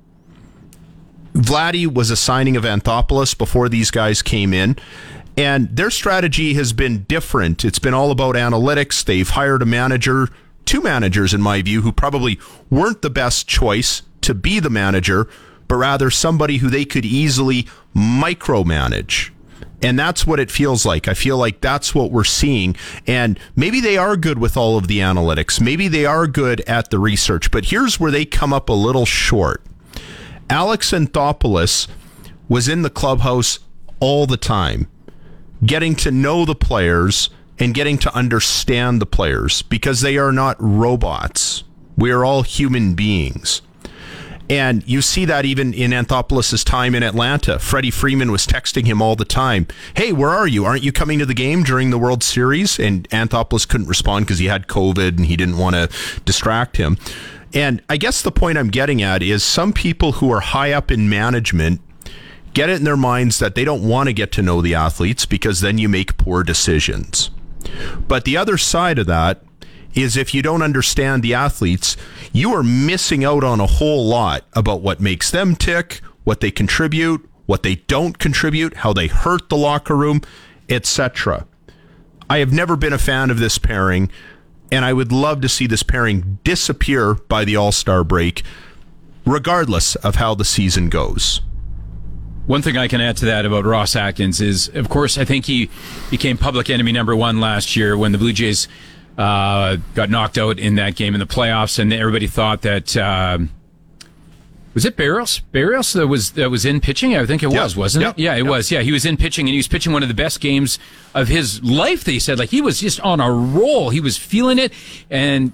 Vladdy was a signing of Anthopoulos before these guys came in. And their strategy has been different. It's been all about analytics. They've hired a manager, 2 managers in my view, who probably weren't the best choice to be the manager, but rather somebody who they could easily micromanage. And that's what it feels like. I feel like that's what we're seeing. And maybe they are good with all of the analytics. Maybe they are good at the research. But here's where they come up a little short. Alex Anthopoulos was in the clubhouse all the time, getting to know the players and getting to understand the players, because they are not robots. We are all human beings. And you see that even in Anthopoulos' time in Atlanta. Freddie Freeman was texting him all the time. Hey, where are you? Aren't you coming to the game during the World Series? And Anthopoulos couldn't respond because he had COVID and he didn't want to distract him. And I guess the point I'm getting at is some people who are high up in management get it in their minds that they don't want to get to know the athletes because then you make poor decisions. But the other side of that is if you don't understand the athletes, you are missing out on a whole lot about what makes them tick, what they contribute, what they don't contribute, how they hurt the locker room, etc. I have never been a fan of this pairing, and I would love to see this pairing disappear by the All-Star break, regardless of how the season goes. One thing I can add to that about Ross Atkins is, of course, I think he became public enemy number 1 last year when the Blue Jays got knocked out in that game in the playoffs, and everybody thought that was it Barrios that was in pitching? I think it was, wasn't it? Yeah, it was. Yeah, he was in pitching, and he was pitching one of the best games of his life. They said, like, he was just on a roll. He was feeling it, and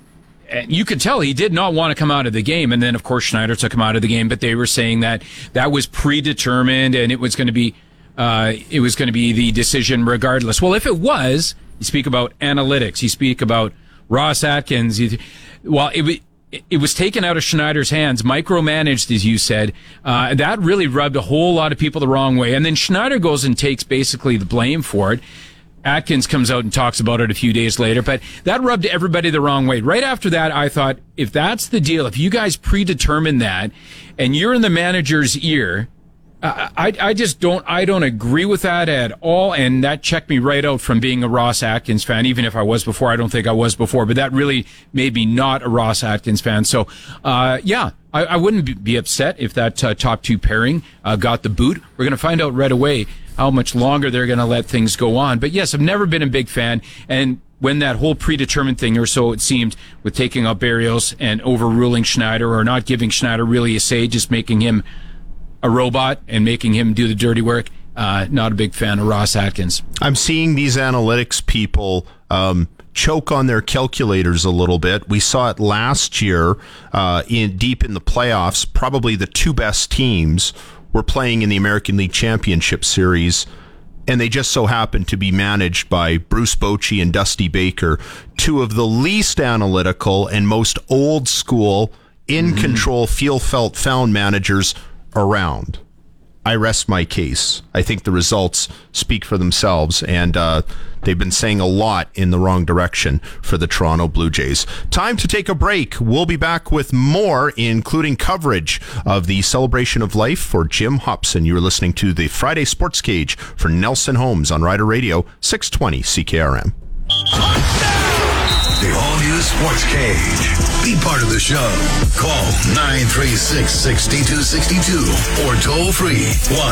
you could tell he did not want to come out of the game. And then, of course, Schneider took him out of the game. But they were saying that was predetermined and it was going to be the decision regardless. Well, if it was, you speak about analytics, you speak about Ross Atkins. It was taken out of Schneider's hands, micromanaged, as you said. That really rubbed a whole lot of people the wrong way. And then Schneider goes and takes basically the blame for it. Atkins comes out and talks about it a few days later, but that rubbed everybody the wrong way. Right after that, I thought, if that's the deal, if you guys predetermine that and you're in the manager's ear, I don't agree with that at all. And that checked me right out from being a Ross Atkins fan. Even if I was before, I don't think I was before, but that really made me not a Ross Atkins fan. So, I wouldn't be upset if that top two pairing got the boot. We're going to find out right away how much longer they're going to let things go on. But yes, I've never been a big fan. And when that whole predetermined thing, or so it seemed, with taking out Berrios and overruling Schneider, or not giving Schneider really a say, just making him a robot and making him do the dirty work, not a big fan of Ross Atkins. I'm seeing these analytics people choke on their calculators a little bit. We saw it last year deep in the playoffs. Probably the two best teams were playing in the American League Championship Series, and they just so happened to be managed by Bruce Bochy and Dusty Baker, two of the least analytical and most old school, in control, feel, felt, found managers around. I rest my case. I think the results speak for themselves, and they've been saying a lot in the wrong direction for the Toronto Blue Jays. Time to take a break. We'll be back with more, including coverage of the celebration of life for Jim Hopson. You're listening to the Friday Sports Cage for Nelson Holmes on Rider Radio, 620 CKRM. The all-new Sports Cage. Be part of the show. Call 936-6262 or toll free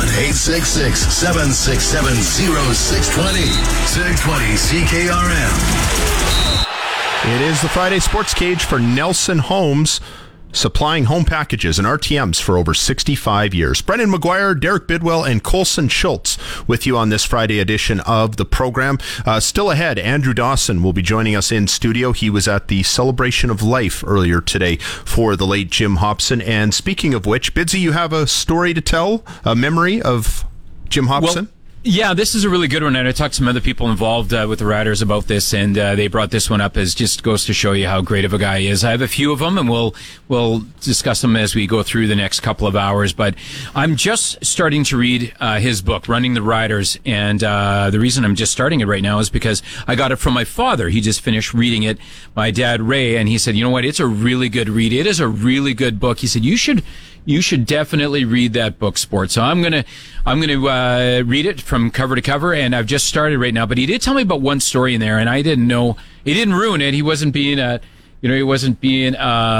1-866-767-0620. 620 CKRM. It is the Friday Sports Cage for Nelson Holmes, supplying home packages and RTMs for over 65 years. Brendan McGuire, Derek Bidwell, and Colson Schultz with you on this Friday edition of the program. Still ahead, Andrew Dawson will be joining us in studio. He was at the celebration of life earlier today for the late Jim Hopson. And speaking of which, Bidsy, you have a story to tell, a memory of Jim Hopson? Well, yeah, this is a really good one, and I talked to some other people involved with the Riders about this, and they brought this one up as just goes to show you how great of a guy he is. I have a few of them, and we'll discuss them as we go through the next couple of hours, but I'm just starting to read his book, Running the Riders, and the reason I'm just starting it right now is because I got it from my father. He just finished reading it, my dad, Ray, and he said, you know what, it's a really good read. It is a really good book. He said, you should definitely read that book, Sport. So I'm gonna read it from cover to cover, and I've just started right now. But he did tell me about one story in there, and I didn't know. He didn't ruin it. He wasn't being what do you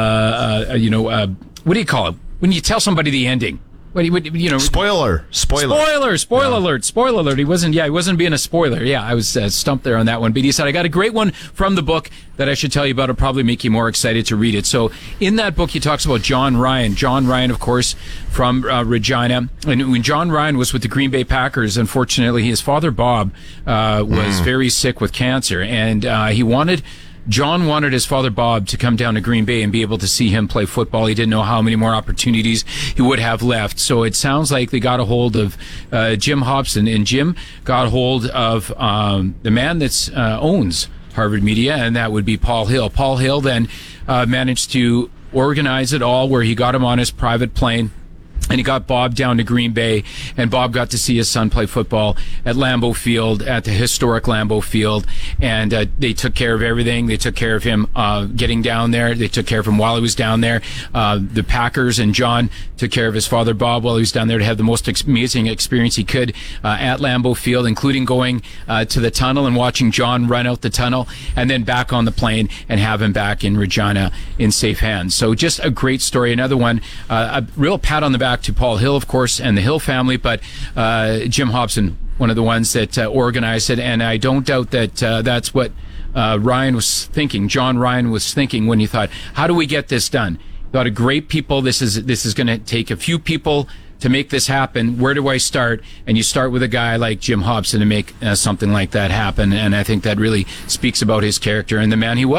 call it when you tell somebody the ending? Spoiler alert. He wasn't being a spoiler. Yeah, I was stumped there on that one. But he said, I got a great one from the book that I should tell you about. It'll probably make you more excited to read it. So in that book, he talks about John Ryan. John Ryan, of course, from Regina. And when John Ryan was with the Green Bay Packers, unfortunately, his father, Bob, was very sick with cancer. And John wanted his father, Bob, to come down to Green Bay and be able to see him play football. He didn't know how many more opportunities he would have left. So it sounds like they got a hold of Jim Hopson, and Jim got a hold of the man that owns Harvard Media, and that would be Paul Hill. Paul Hill then managed to organize it all, where he got him on his private plane, and he got Bob down to Green Bay, and Bob got to see his son play football at Lambeau Field, at the historic Lambeau Field, and they took care of everything. They took care of him getting down there. They took care of him while he was down there. The Packers and John took care of his father, Bob, while he was down there to have the most amazing experience he could at Lambeau Field, including going to the tunnel and watching John run out the tunnel, and then back on the plane and have him back in Regina in safe hands. So just a great story. Another one, a real pat on the back to Paul Hill, of course, and the Hill family, but Jim Hopson, one of the ones that organized it, and I don't doubt that that's what Ryan was thinking. John Ryan was thinking when he thought, how do we get this done? A lot of great people. This is going to take a few people to make this happen. Where do I start? And you start with a guy like Jim Hopson to make something like that happen, and I think that really speaks about his character and the man he was.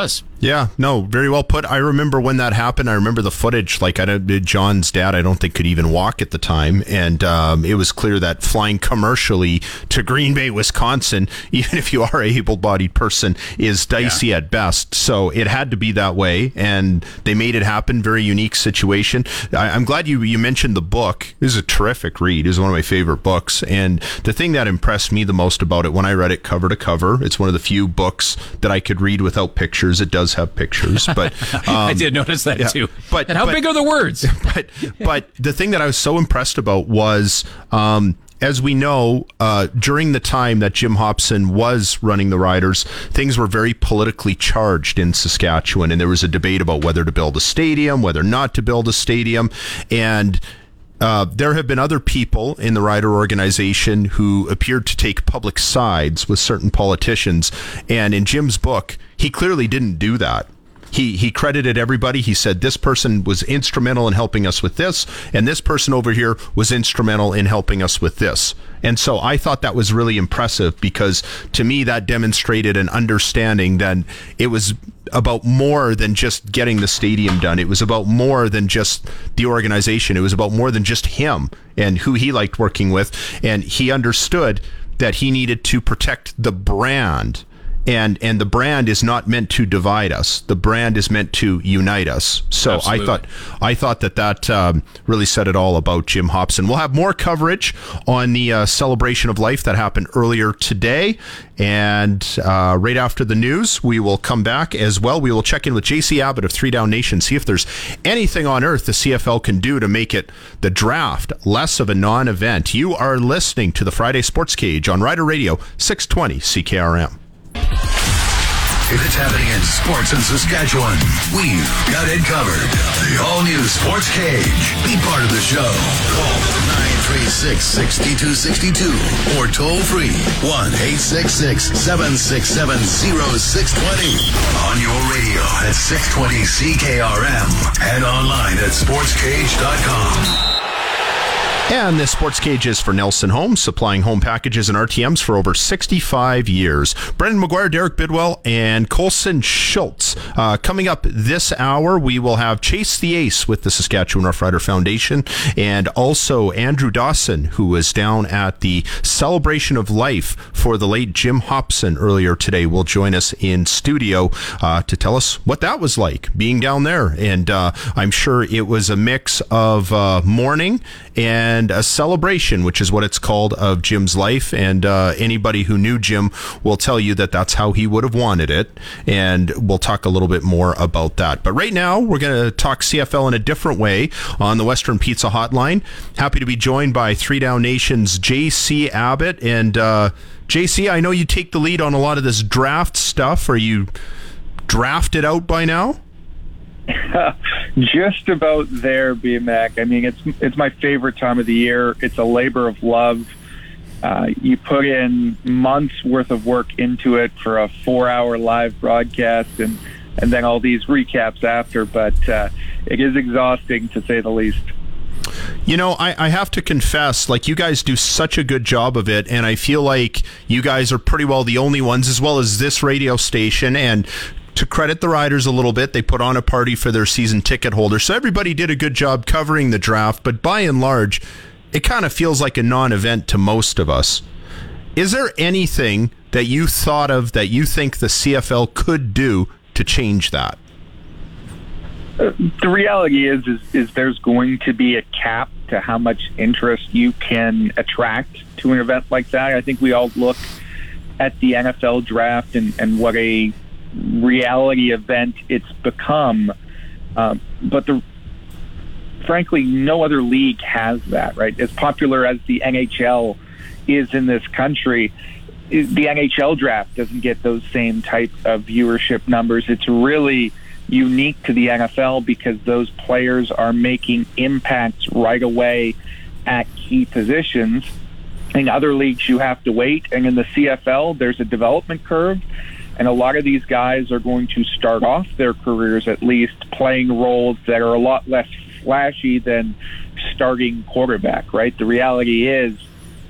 Yeah, no, very well put. I remember when that happened. I remember the footage. Like, John's dad, I don't think could even walk at the time, and it was clear that flying commercially to Green Bay, Wisconsin, even if you are a able-bodied person, is dicey at best. So it had to be that way, and they made it happen. Very unique situation. I'm glad you mentioned the book. It was a terrific read. It was one of my favorite books, and the thing that impressed me the most about it when I read it cover to cover, it's one of the few books that I could read without pictures. It does have pictures, but I did notice that too. And how big are the words? But the thing that I was so impressed about was, as we know, during the time that Jim Hopson was running the Riders, things were very politically charged in Saskatchewan, and there was a debate about whether to build a stadium, whether not to build a stadium, and there have been other people in the Rider organization who appeared to take public sides with certain politicians. And in Jim's book, he clearly didn't do that. He credited everybody. He said this person was instrumental in helping us with this, and this person over here was instrumental in helping us with this. And so I thought that was really impressive, because to me that demonstrated an understanding that it was about more than just getting the stadium done. It was about more than just the organization. It was about more than just him and who he liked working with. And he understood that he needed to protect the brand. And the brand is not meant to divide us. The brand is meant to unite us. So absolutely. I thought that really said it all about Jim Hopson. We'll have more coverage on the celebration of life that happened earlier today. And right after the news, we will come back as well. We will check in with JC Abbott of 3 Down Nation, see if there's anything on earth the CFL can do to make it, the draft, less of a non-event. You are listening to the Friday Sports Cage on Rider Radio 620 CKRM. If it's happening in sports in Saskatchewan, we've got it covered. The all-new Sports Cage. Be part of the show. Call 936-6262 or toll free 1-866-767-0620. On your radio at 620 CKRM and online at sportscage.com. And this Sports Cage is for Nelson Homes, supplying home packages and RTMs for over 65 years. Brendan McGuire, Derek Bidwell, and Colson Schultz. Coming up this hour, we will have Chase the Ace with the Saskatchewan Roughrider Foundation, and also Andrew Dawson, who was down at the celebration of life for the late Jim Hopson earlier today, will join us in studio to tell us what that was like, being down there. And I'm sure it was a mix of mourning and a celebration, which is what it's called, of Jim's life. And anybody who knew Jim will tell you that that's how he would have wanted it. And we'll talk a little bit more about that. But right now, we're going to talk CFL in a different way on the Western Pizza Hotline. Happy to be joined by 3 Down Nation's JC Abbott. And JC, I know you take the lead on a lot of this draft stuff. Are you drafted out by now? Just about there, BMAC. I mean, it's my favorite time of the year. It's a labor of love. You put in months worth of work into it for a 4-hour live broadcast and then all these recaps after, but it is exhausting to say the least. You know, I have to confess, like, you guys do such a good job of it, and I feel like you guys are pretty well the only ones, as well as this radio station. And to credit the Riders a little bit, they put on a party for their season ticket holders. So everybody did a good job covering the draft, but by and large, it kind of feels like a non-event to most of us. Is there anything that you thought of that you think the CFL could do to change that? The reality is there's going to be a cap to how much interest you can attract to an event like that. I think we all look at the NFL draft and what a reality event it's become, but frankly, no other league has that, right? As popular as the NHL is in this country, the NHL draft doesn't get those same type of viewership numbers. It's really unique to the NFL because those players are making impacts right away at key positions. In other leagues, you have to wait, and in the CFL, there's a development curve. And a lot of these guys are going to start off their careers, at least, playing roles that are a lot less flashy than starting quarterback, right? The reality is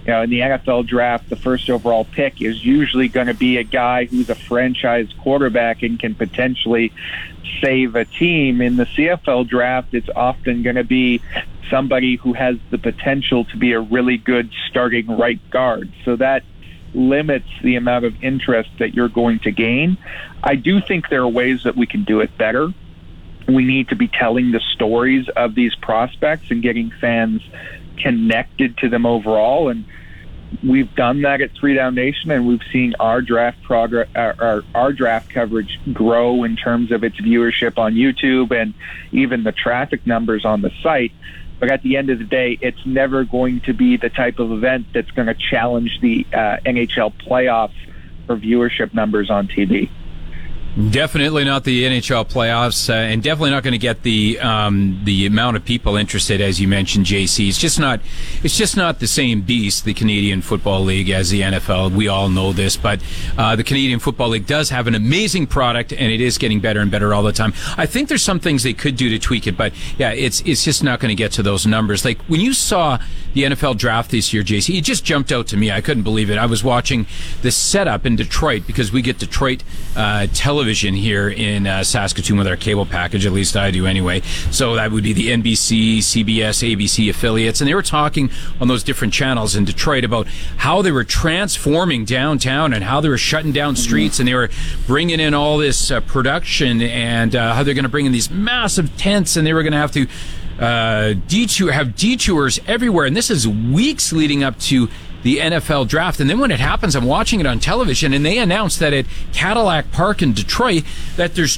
in the NFL draft, the first overall pick is usually going to be a guy who's a franchise quarterback and can potentially save a team. In the CFL draft, it's often going to be somebody who has the potential to be a really good starting right guard. So that limits the amount of interest that you're going to gain. I do think there are ways that we can do it better. We need to be telling the stories of these prospects and getting fans connected to them overall, and we've done that at 3 Down Nation, and we've seen our draft progress, our draft coverage grow in terms of its viewership on YouTube and even the traffic numbers on the site. But at the end of the day, it's never going to be the type of event that's going to challenge the NHL playoffs for viewership numbers on TV. Definitely not the NHL playoffs, and definitely not going to get the amount of people interested, as you mentioned, JC. It's just not the same beast, the Canadian Football League, as the NFL. We all know this, but the Canadian Football League does have an amazing product, and it is getting better and better all the time. I think there's some things they could do to tweak it, but yeah, it's just not going to get to those numbers. Like when you saw the NFL draft this year, JC, it just jumped out to me. I couldn't believe it. I was watching the setup in Detroit, because we get Detroit television here in Saskatoon with our cable package, at least I do anyway. So that would be the NBC, CBS, ABC affiliates, and they were talking on those different channels in Detroit about how they were transforming downtown and how they were shutting down streets, and they were bringing in all this production, and how they're going to bring in these massive tents, and they were going to have to have detours everywhere. And this is weeks leading up to the NFL draft. And then when it happens, I'm watching it on television, and they announced that at Cadillac Park in Detroit that there's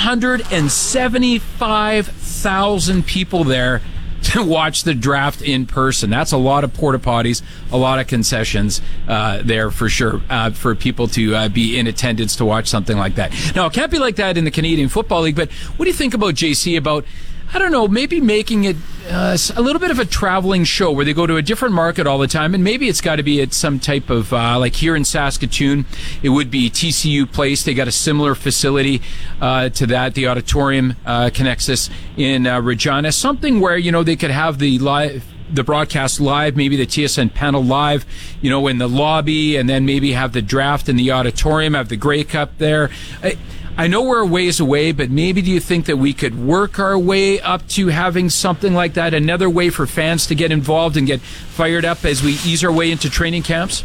275,000 people there to watch the draft in person. That's a lot of porta potties, a lot of concessions there for sure, for people to be in attendance to watch something like that. Now, it can't be like that in the Canadian Football League, but what do you think about, JC, about, I don't know, maybe making it a little bit of a traveling show where they go to a different market all the time, and maybe it's got to be at some type of, like here in Saskatoon, it would be TCU Place. They got a similar facility to that. The auditorium connects us in Regina. Something where, they could have the broadcast live, maybe the TSN panel live, in the lobby, and then maybe have the draft in the auditorium, have the Grey Cup there. I know we're a ways away, but maybe do you think that we could work our way up to having something like that, another way for fans to get involved and get fired up as we ease our way into training camps?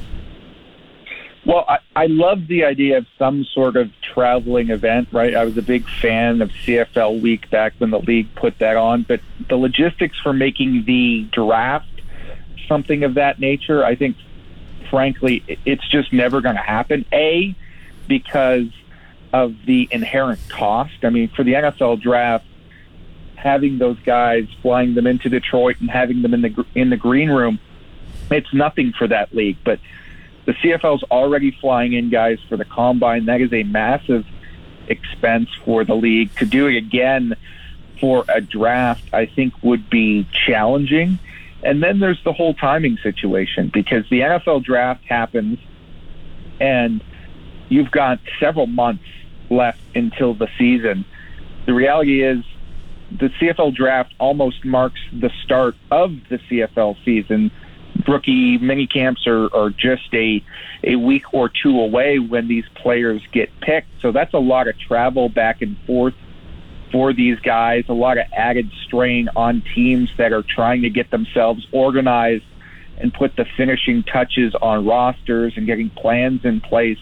Well, I love the idea of some sort of traveling event, right? I was a big fan of CFL Week back when the league put that on, but the logistics for making the draft something of that nature, I think, frankly, it's just never going to happen. A, because of the inherent cost. I mean, for the NFL draft, having those guys, flying them into Detroit and having them in the green room, it's nothing for that league. But the CFL's already flying in guys for the combine. That is a massive expense for the league. To do it again for a draft, I think, would be challenging. And then there's the whole timing situation, because the NFL draft happens and you've got several months left until the season. The reality is the CFL draft almost marks the start of the CFL season. Rookie mini camps are just a week or two away when these players get picked. So that's a lot of travel back and forth for these guys, a lot of added strain on teams that are trying to get themselves organized and put the finishing touches on rosters and getting plans in place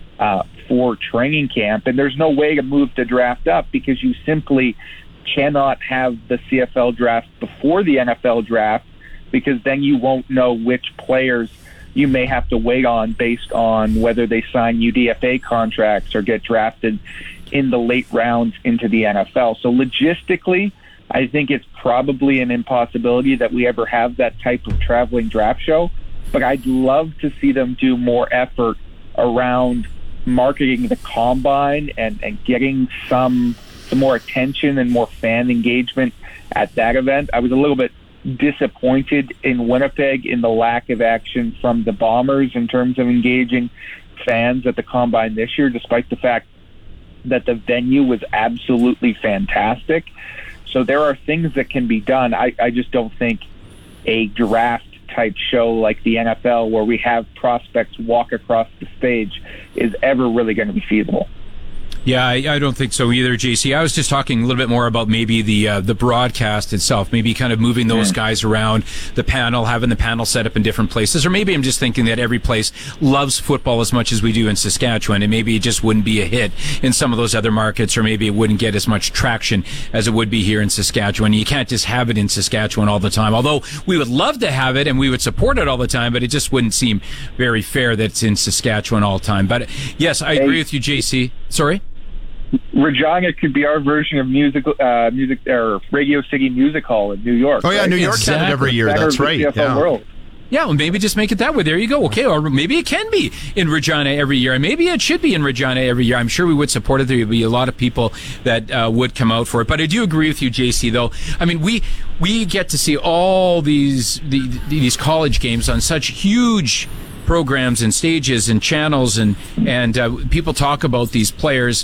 for training camp. And there's no way to move the draft up, because you simply cannot have the CFL draft before the NFL draft, because then you won't know which players you may have to wait on based on whether they sign UDFA contracts or get drafted in the late rounds into the NFL. So logistically, I think it's probably an impossibility that we ever have that type of traveling draft show, but I'd love to see them do more effort around marketing the combine and getting some more attention and more fan engagement at that event. I was a little bit disappointed in Winnipeg in the lack of action from the Bombers in terms of engaging fans at the combine this year, despite the fact that the venue was absolutely fantastic. So there are things that can be done. I just don't think a draft type show like the NFL where we have prospects walk across the stage is ever really going to be feasible. Yeah, I don't think so either, JC. I was just talking a little bit more about maybe the broadcast itself, maybe kind of moving those guys around the panel, having the panel set up in different places, or maybe I'm just thinking that every place loves football as much as we do in Saskatchewan, and maybe it just wouldn't be a hit in some of those other markets, or maybe it wouldn't get as much traction as it would be here in Saskatchewan. You can't just have it in Saskatchewan all the time, although we would love to have it and we would support it all the time, but it just wouldn't seem very fair that it's in Saskatchewan all the time. But yes, I agree with you, JC. Sorry? Regina could be our version of music or Radio City Music Hall in New York. Oh yeah, right? New York had it every year. That's right. Yeah. World. Yeah, well, maybe just make it that way. There you go. Okay, or maybe it can be in Regina every year, and maybe it should be in Regina every year. I'm sure we would support it. There would be a lot of people that would come out for it. But I do agree with you, JC. Though, I mean, we get to see all these college games on such huge programs and stages and channels, and people talk about these players,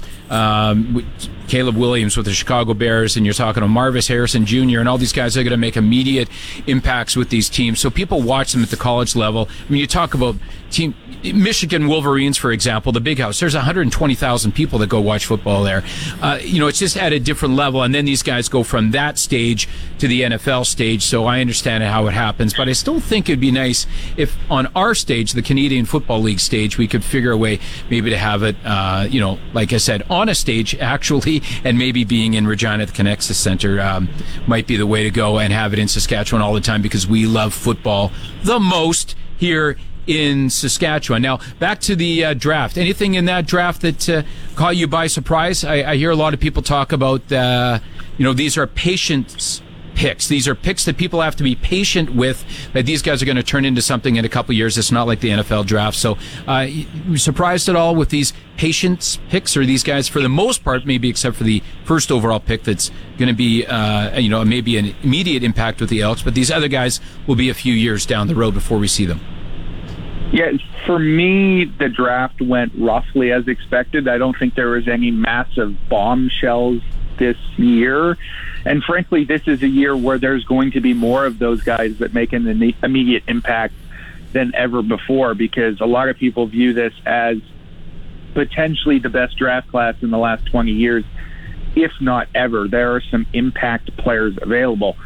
Caleb Williams with the Chicago Bears, and you're talking to Marvis Harrison Jr. and all these guys are going to make immediate impacts with these teams. So people watch them at the college level. I mean, you talk about team Michigan Wolverines, for example, the Big House. There's 120,000 people that go watch football there. It's just at a different level, and then these guys go from that stage to the NFL stage. So I understand how it happens, but I still think it'd be nice if on our stage, the Canadian Football League stage, we could figure a way maybe to have it, like I said, on a stage actually, and maybe being in Regina at the Connexus Center might be the way to go, and have it in Saskatchewan all the time because we love football the most here in Saskatchewan. Now, back to the draft. Anything in that draft that caught you by surprise? I hear a lot of people talk about, these are patience picks. These are picks that people have to be patient with, that these guys are going to turn into something in a couple of years. It's not like the NFL draft. So, you surprised at all with these patience picks, or these guys, for the most part, maybe except for the first overall pick that's going to be, maybe an immediate impact with the Elks, but these other guys will be a few years down the road before we see them? Yeah, for me, the draft went roughly as expected. I don't think there was any massive bombshells this year. And frankly, this is a year where there's going to be more of those guys that make an immediate impact than ever before, because a lot of people view this as potentially the best draft class in the last 20 years, if not ever. There are some impact players available.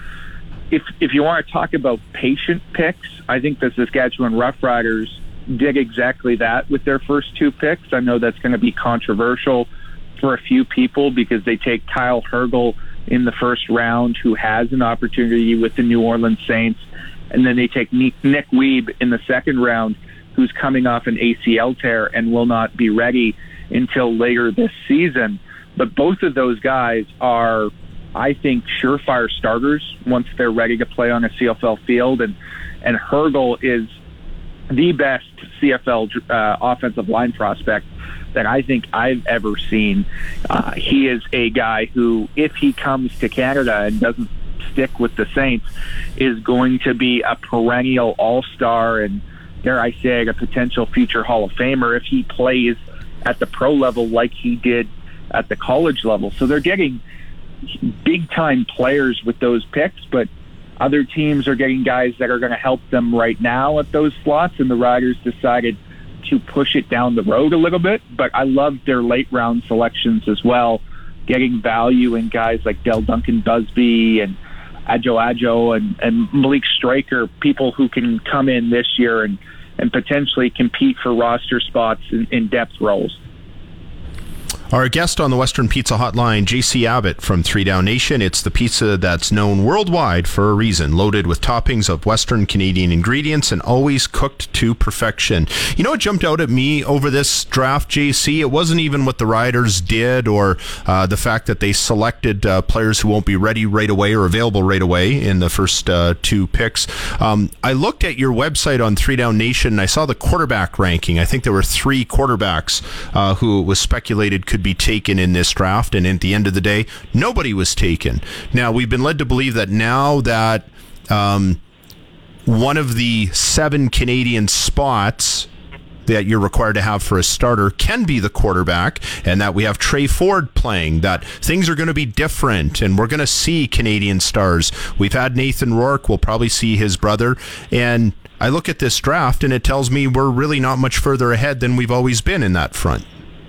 If you want to talk about patient picks, I think the Saskatchewan Roughriders did exactly that with their first two picks. I know that's going to be controversial for a few people because they take Kyle Hergel in the first round, who has an opportunity with the New Orleans Saints, and then they take Nick Weeb in the second round, who's coming off an ACL tear and will not be ready until later this season. But both of those guys are, I think, surefire starters once they're ready to play on a CFL field. And Hergel is the best CFL offensive line prospect that I think I've ever seen. He is a guy who, if he comes to Canada and doesn't stick with the Saints, is going to be a perennial all-star and, dare I say, a potential future Hall of Famer if he plays at the pro level like he did at the college level. So they're getting big-time players with those picks, but other teams are getting guys that are going to help them right now at those slots, and the Riders decided to push it down the road a little bit. But I love their late-round selections as well, getting value in guys like Del Duncan Busby and Adjo and Malik Straker, people who can come in this year and potentially compete for roster spots in depth roles. Our guest on the Western Pizza Hotline, JC Abbott from 3 Down Nation. It's the pizza that's known worldwide for a reason, loaded with toppings of Western Canadian ingredients and always cooked to perfection. You know what jumped out at me over this draft, JC? It wasn't even what the Riders did or the fact that they selected players who won't be ready right away or available right away in the first two picks. I looked at your website on 3 Down Nation and I saw the quarterback ranking. I think there were 3 quarterbacks who it was speculated could be taken in this draft, and at the end of the day, nobody was taken. Now, we've been led to believe that now that one of the 7 Canadian spots that you're required to have for a starter can be the quarterback, and that we have Trey Ford playing, that things are going to be different, and we're going to see Canadian stars. We've had Nathan Rourke. We'll probably see his brother. And I look at this draft, and it tells me we're really not much further ahead than we've always been in that front.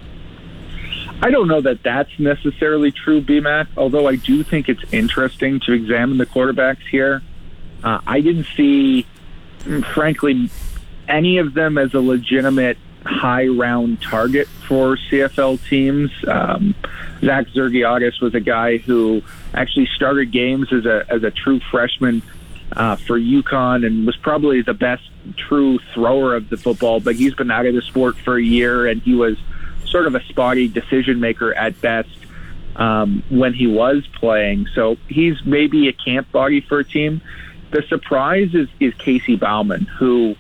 I don't know that that's necessarily true, BMAC, although I do think it's interesting to examine the quarterbacks here. I didn't see, frankly, any of them as a legitimate high-round target for CFL teams. Zach Zergiadis was a guy who actually started games as a true freshman for UConn and was probably the best true thrower of the football, but he's been out of the sport for a year, and he was sort of a spotty decision maker at best when he was playing. So he's maybe a camp body for a team. The surprise is Casey Bauman, who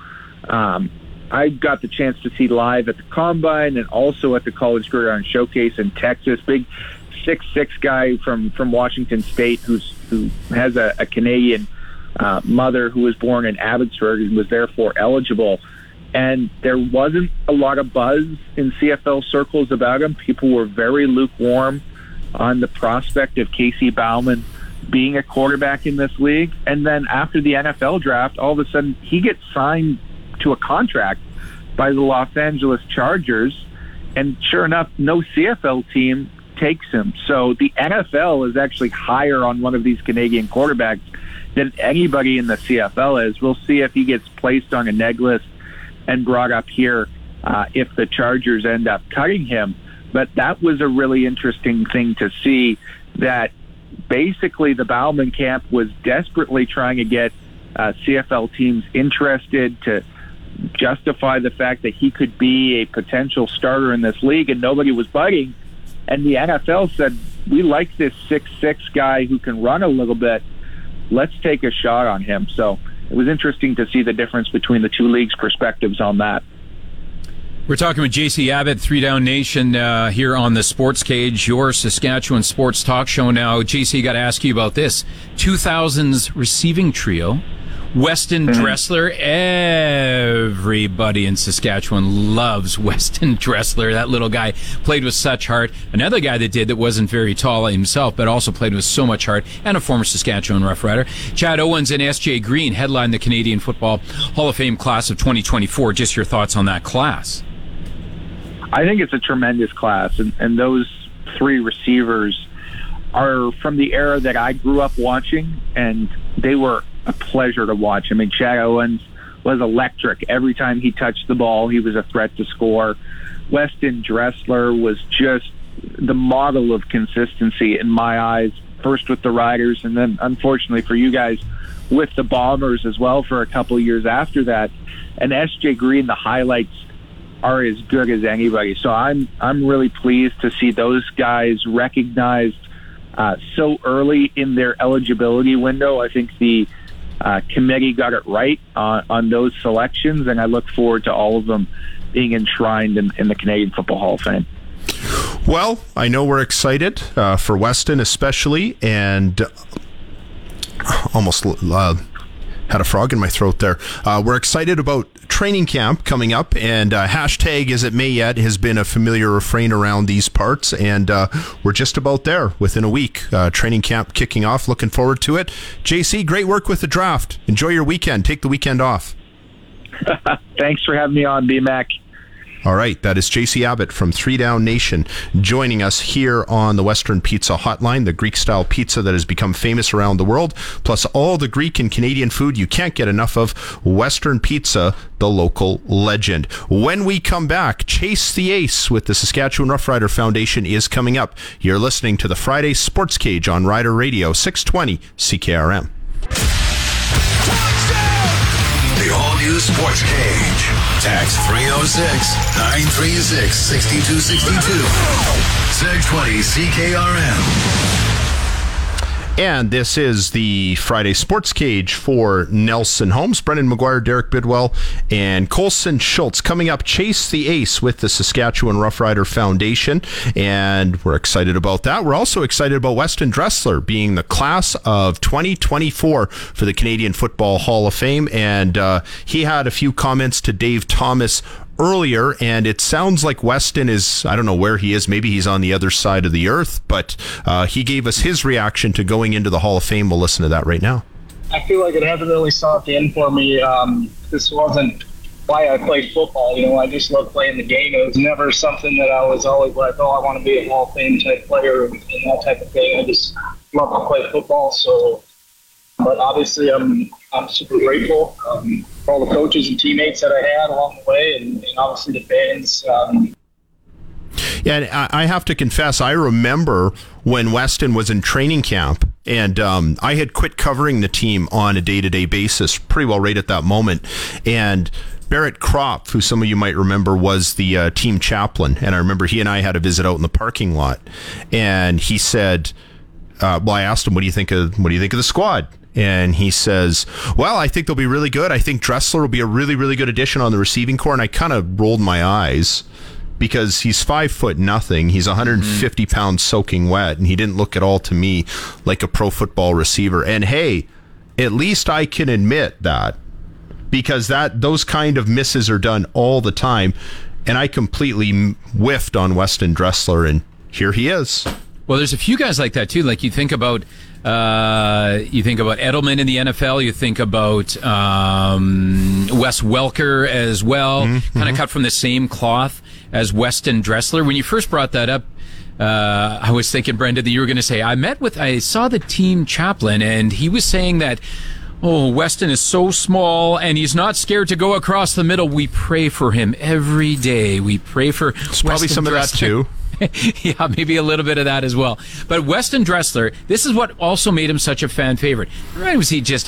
I got the chance to see live at the Combine and also at the College Gridiron Showcase in Texas. Big 6'6" guy from Washington State who has a Canadian mother who was born in Abbotsford and was therefore eligible. And there wasn't a lot of buzz in CFL circles about him. People were very lukewarm on the prospect of Casey Bauman being a quarterback in this league. And then after the NFL draft, all of a sudden he gets signed to a contract by the Los Angeles Chargers. And sure enough, no CFL team takes him. So the NFL is actually higher on one of these Canadian quarterbacks than anybody in the CFL is. We'll see if he gets placed on a neg list and brought up here if the Chargers end up cutting him. But that was a really interesting thing to see, that basically the Bauman camp was desperately trying to get CFL teams interested to justify the fact that he could be a potential starter in this league, and nobody was biting. And the NFL said, we like this 6'6" guy who can run a little bit. Let's take a shot on him. So it was interesting to see the difference between the two leagues' perspectives on that. We're talking with JC Abbott, 3 Down Nation, here on the Sports Cage, your Saskatchewan sports talk show. Now, JC, got to ask you about this. 2000s receiving trio, Weston Dressler. Everybody in Saskatchewan loves Weston Dressler. That little guy played with such heart. Another guy that wasn't very tall himself, but also played with so much heart, and a former Saskatchewan Rough Rider. Chad Owens and S.J. Green headlined the Canadian Football Hall of Fame class of 2024. Just your thoughts on that class? I think it's a tremendous class, and those 3 receivers are from the era that I grew up watching, and they were a pleasure to watch. I mean, Chad Owens was electric. Every time he touched the ball, he was a threat to score. Weston Dressler was just the model of consistency in my eyes, first with the Riders, and then, unfortunately for you guys, with the Bombers as well for a couple of years after that. And S.J. Green, the highlights are as good as anybody. So I'm really pleased to see those guys recognized so early in their eligibility window. I think the committee got it right on those selections, and I look forward to all of them being enshrined in the Canadian Football Hall of Fame. Well, I know we're excited for Weston especially, and almost had a frog in my throat there. We're excited about training camp coming up, and hashtag Is It May Yet has been a familiar refrain around these parts, and we're just about there within a week. Training camp kicking off. Looking forward to it. JC, great work with the draft. Enjoy your weekend. Take the weekend off. Thanks for having me on, BMAC. All right, that is JC Abbott from 3 Down Nation joining us here on the Western Pizza Hotline, the Greek-style pizza that has become famous around the world, plus all the Greek and Canadian food you can't get enough of. Western Pizza, the local legend. When we come back, Chase the Ace with the Saskatchewan Roughrider Foundation is coming up. You're listening to the Friday Sports Cage on Rider Radio, 620 CKRM. The all-new Sports Cage. Text 306-936-6262. 620 CKRM. And this is the Friday Sports Cage for Nelson Holmes, Brendan McGuire, Derek Bidwell, and Colson Schultz. Coming up, Chase the Ace with the Saskatchewan Roughrider Foundation, and we're excited about that. We're also excited about Weston Dressler being the class of 2024 for the Canadian Football Hall of Fame, and he had a few comments to Dave Thomas earlier, and it sounds like Weston is, I don't know where he is, maybe he's on the other side of the earth, but he gave us his reaction to going into the Hall of Fame. We'll listen to that right now. I feel like it hasn't really sunk in for me. This wasn't why I played football. I just love playing the game. It was never something that I was always like, I want to be a Hall of Fame type player and that type of thing. I just love to play football. So, but obviously I'm super grateful for all the coaches and teammates that I had along the way, and obviously the fans. Yeah, and I have to confess, I remember when Weston was in training camp, and I had quit covering the team on a day-to-day basis pretty well right at that moment. And Barrett Kropp, who some of you might remember, was the team chaplain. And I remember he and I had a visit out in the parking lot. And he said, I asked him, what do you think of the squad? And he says, well, I think they'll be really good. I think Dressler will be a really, really good addition on the receiving core. And I kind of rolled my eyes, because he's 5'0". He's 150 pounds soaking wet, and he didn't look at all to me like a pro football receiver. And hey, at least I can admit that, because those kind of misses are done all the time, and I completely whiffed on Weston Dressler, and here he is. Well, there's a few guys like that too. Like you think about Edelman in the NFL. You think about Wes Welker as well, kind of cut from the same cloth as Weston Dressler. When you first brought that up, I was thinking, Brenda, that you were going to say, I saw the team chaplain, and he was saying that, Weston is so small, and he's not scared to go across the middle. We pray for him every day. We pray for Weston probably some Dressler. of that too. Yeah, maybe a little bit of that as well. But Weston Dressler, this is what also made him such a fan favorite. Not only was he just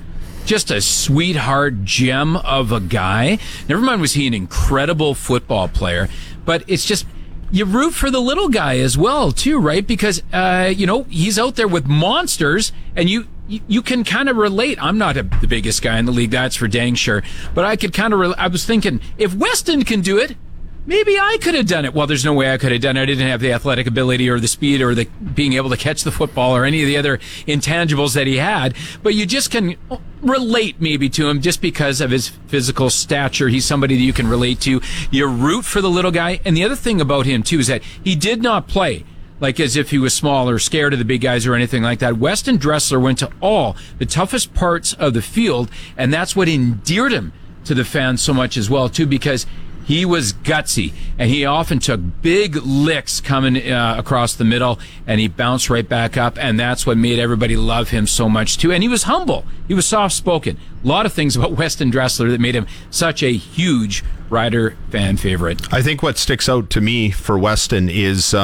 a sweetheart gem of a guy, never mind was he an incredible football player, but it's just, you root for the little guy as well too, right? Because he's out there with monsters, and you can kind of relate. I'm not the biggest guy in the league, that's for dang sure, but I could kind of I was thinking, if Weston can do it, maybe I could have done it. Well, there's no way I could have done it. I didn't have the athletic ability or the speed or the being able to catch the football or any of the other intangibles that he had. But you just can relate maybe to him just because of his physical stature. He's somebody that you can relate to. You root for the little guy. And the other thing about him, too, is that he did not play like as if he was small or scared of the big guys or anything like that. Weston Dressler went to all the toughest parts of the field, and that's what endeared him to the fans so much as well, too, because he was gutsy, and he often took big licks coming across the middle, and he bounced right back up, and that's what made everybody love him so much, too. And he was humble. He was soft-spoken. A lot of things about Weston Dressler that made him such a huge Rider fan favorite. I think what sticks out to me for Weston is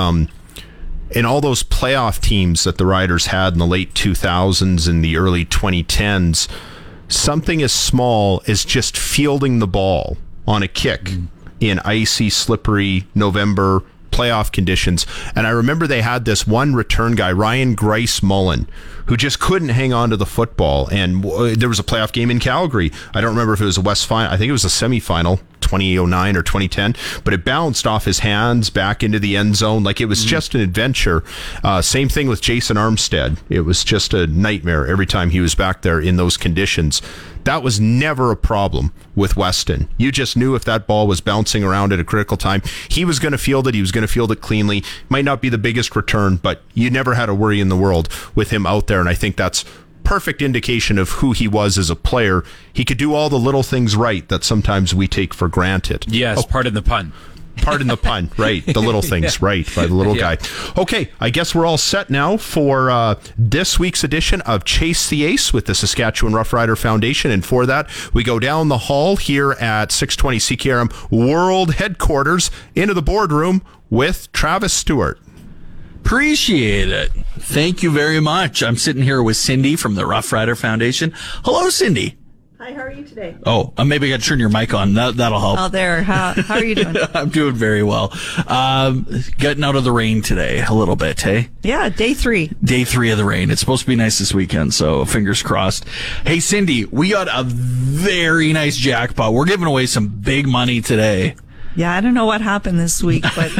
in all those playoff teams that the Riders had in the late 2000s and the early 2010s, something as small as just fielding the ball on a kick in icy, slippery November playoff conditions. And I remember they had this one return guy, Ryan Grice Mullen, who just couldn't hang on to the football. And there was a playoff game in Calgary. I don't remember if it was a West Final. I think it was a semifinal, 2009 or 2010, but it bounced off his hands back into the end zone. Like, it was just an adventure. Same thing with Jason Armstead. It was just a nightmare every time he was back there in those conditions. That was never a problem with Weston. You just knew if that ball was bouncing around at a critical time, he was going to field it. He was going to field it cleanly. Might not be the biggest return, but you never had a worry in the world with him out there. And I think that's perfect indication of who he was as a player. He could do all the little things right that sometimes we take for granted. Yes, pardon the pun. Pardon the pun, right. The little things, right, by the little guy. Okay, I guess we're all set now for this week's edition of Chase the Ace with the Saskatchewan Roughrider Foundation. And for that, we go down the hall here at 620 CKRM World Headquarters into the boardroom with Travis Stewart. Appreciate it. Thank you very much. I'm sitting here with Cindy from the Roughrider Foundation. Hello, Cindy. Hi, how are you today? Oh, maybe I got to turn your mic on. That'll help. Oh, there. How are you doing? I'm doing very well. Getting out of the rain today a little bit, hey? Yeah, day 3. Day 3 of the rain. It's supposed to be nice this weekend, so fingers crossed. Hey, Cindy, we got a very nice jackpot. We're giving away some big money today. Yeah, I don't know what happened this week, but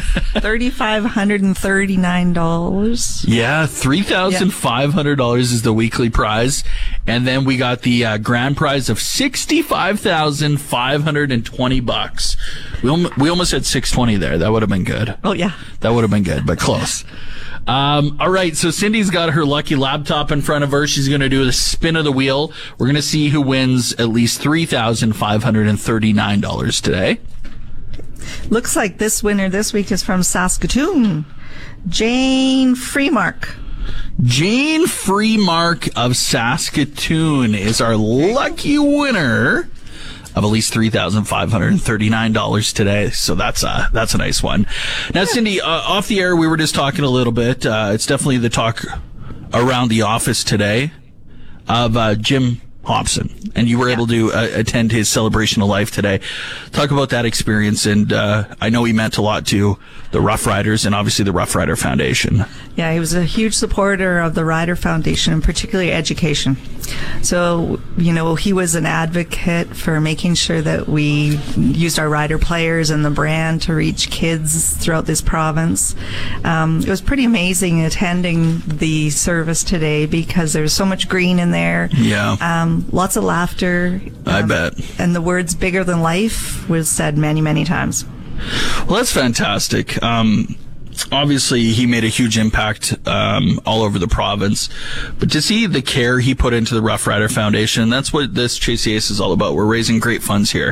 $3,539. Yeah, $3,500 is the weekly prize. And then we got the grand prize of $65,520. We almost had 620 there. That would have been good. Oh, yeah. That would have been good, but close. All right, so Cindy's got her lucky laptop in front of her. She's going to do the spin of the wheel. We're going to see who wins at least $3,539 today. Looks like this winner this week is from Saskatoon, Jane Freemark. Jane Freemark of Saskatoon is our lucky winner of at least $3,539 today. So that's a nice one. Now, Cindy, off the air, we were just talking a little bit. It's definitely the talk around the office today of Jim Hobson, and you were able to attend his celebration of life today. Talk about that experience, and I know he meant a lot to the Rough Riders and obviously the Rough Rider Foundation. Yeah, he was a huge supporter of the Rider Foundation, and particularly education. So, he was an advocate for making sure that we used our rider players and the brand to reach kids throughout this province. It was pretty amazing attending the service today because there was so much green in there. Yeah. Lots of laughter. I bet. And the words "bigger than life" was said many, many times. Well, that's fantastic. Obviously, he made a huge impact all over the province. But to see the care he put into the Rough Rider Foundation, that's what this Chasey Ace is all about. We're raising great funds here.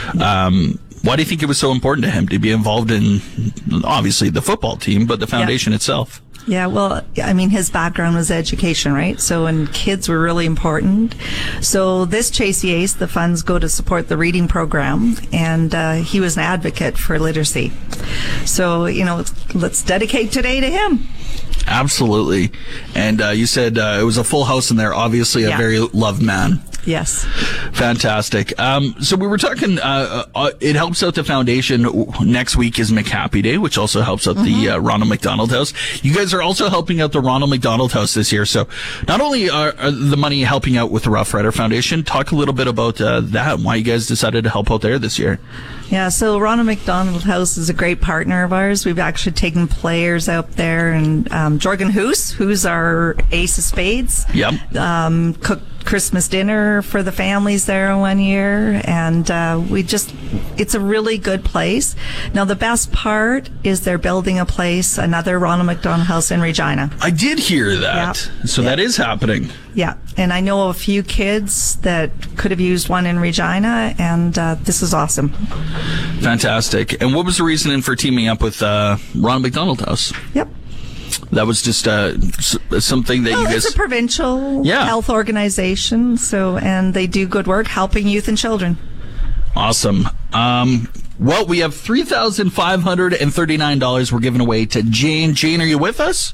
Why do you think it was so important to him to be involved in, obviously, the football team, but the foundation itself? Yeah, well, his background was education, right? So, and kids were really important. So this Chasey Ace, the funds go to support the reading program, and he was an advocate for literacy. So, let's dedicate today to him. Absolutely. And you said it was a full house in there, obviously a very loved man. Yes. Fantastic. So we were talking, it helps out the foundation. Next week is McHappy Day, which also helps out the Ronald McDonald House. You guys are also helping out the Ronald McDonald House this year. So not only are the money helping out with the Rough Rider Foundation, talk a little bit about that and why you guys decided to help out there this year. Yeah, so Ronald McDonald House is a great partner of ours. We've actually taken players out there, and Jorgen Hoos, who's our ace of spades, cooked Christmas dinner for the families there one year, and it's a really good place. Now, the best part is they're building another Ronald McDonald House in Regina. I did hear that. Yep. So that is happening. Yeah, and I know a few kids that could have used one in Regina, and this is awesome. Fantastic. And what was the reasoning for teaming up with Ronald McDonald House? Yep. That was just something that you guys... It's a provincial health organization, and they do good work helping youth and children. Awesome. Well, we have $3,539 we're giving away to Jane. Jane, are you with us?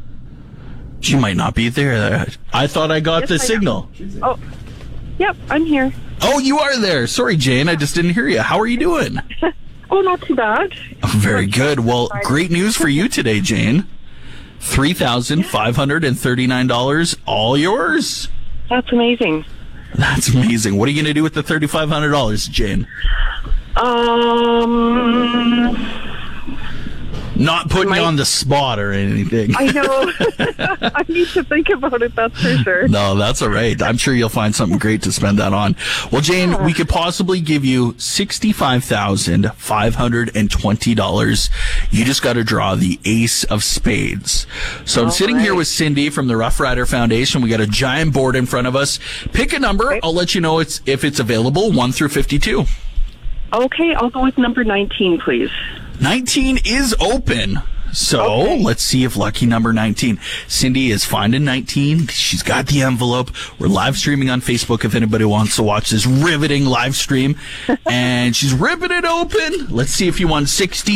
She might not be there. I thought I got the signal. Oh, yep, I'm here. Oh, you are there. Sorry, Jane, I just didn't hear you. How are you doing? Oh, not too bad. Oh, very good. Well, great news for you today, Jane. $3,539, all yours. That's amazing. That's amazing. What are you going to do with the $3,500, Jane? Not putting you on the spot or anything. I know. I need to think about it, that's for sure. No, that's all right. I'm sure you'll find something great to spend that on. Well, Jane, we could possibly give you $65,520. You just got to draw the ace of spades. So I'm sitting here with Cindy from the Rough Rider Foundation. We got a giant board in front of us. Pick a number. I'll let you know if it's available, 1 through 52. Okay, I'll go with number 19, please. 19 is open. So let's see if lucky number 19. Cindy is finding 19. She's got the envelope. We're live streaming on Facebook if anybody wants to watch this riveting live stream. And she's ripping it open. Let's see if you won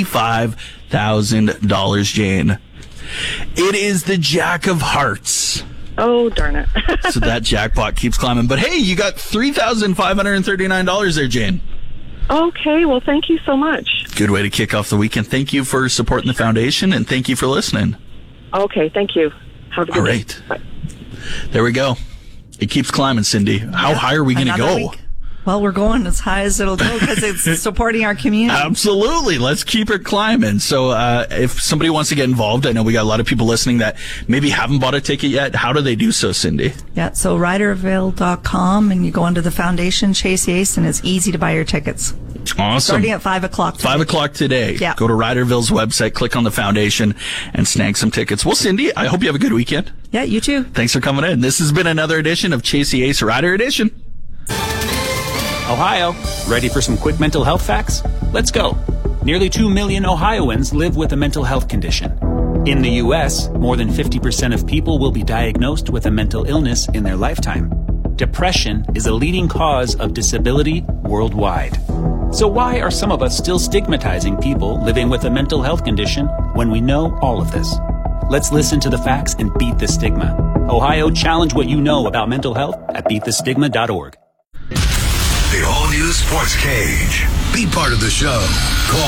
$65,000, Jane. It is the Jack of Hearts. Oh, darn it. So that jackpot keeps climbing. But hey, you got $3,539 there, Jane. Okay, well, thank you so much. Good way to kick off the weekend. Thank you for supporting the foundation, and thank you for listening. Okay, thank you. Have a good day. Bye. There we go. It keeps climbing, Cindy. How high are we going to go? Well, we're going as high as it'll go because it's supporting our community. Absolutely. Let's keep it climbing. So if somebody wants to get involved, I know we got a lot of people listening that maybe haven't bought a ticket yet. How do they do so, Cindy? Yeah, so rideravail.com, and you go under the foundation, Chase the Ace, and it's easy to buy your tickets. Awesome. Starting at 5 o'clock today. 5 o'clock today. Yeah. Go to Riderville's website, click on the foundation, and snag some tickets. Well, Cindy, I hope you have a good weekend. Yeah, you too. Thanks for coming in. This has been another edition of Chase the Ace Rider Edition. Ohio, ready for some quick mental health facts? Let's go. Nearly 2 million Ohioans live with a mental health condition. In the U.S., more than 50% of people will be diagnosed with a mental illness in their lifetime. Depression is a leading cause of disability worldwide. So why are some of us still stigmatizing people living with a mental health condition when we know all of this? Let's listen to the facts and beat the stigma. Ohio, challenge what you know about mental health at beatthestigma.org. The all-new Sports Cage. Be part of the show. Call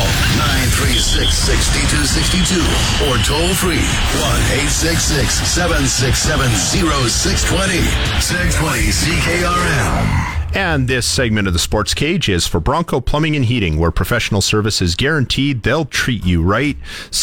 936-6262 or toll free 1-866-767-0620. 620 CKRM. And this segment of the Sports Cage is for Bronco Plumbing and Heating, where professional service is guaranteed. They'll treat you right.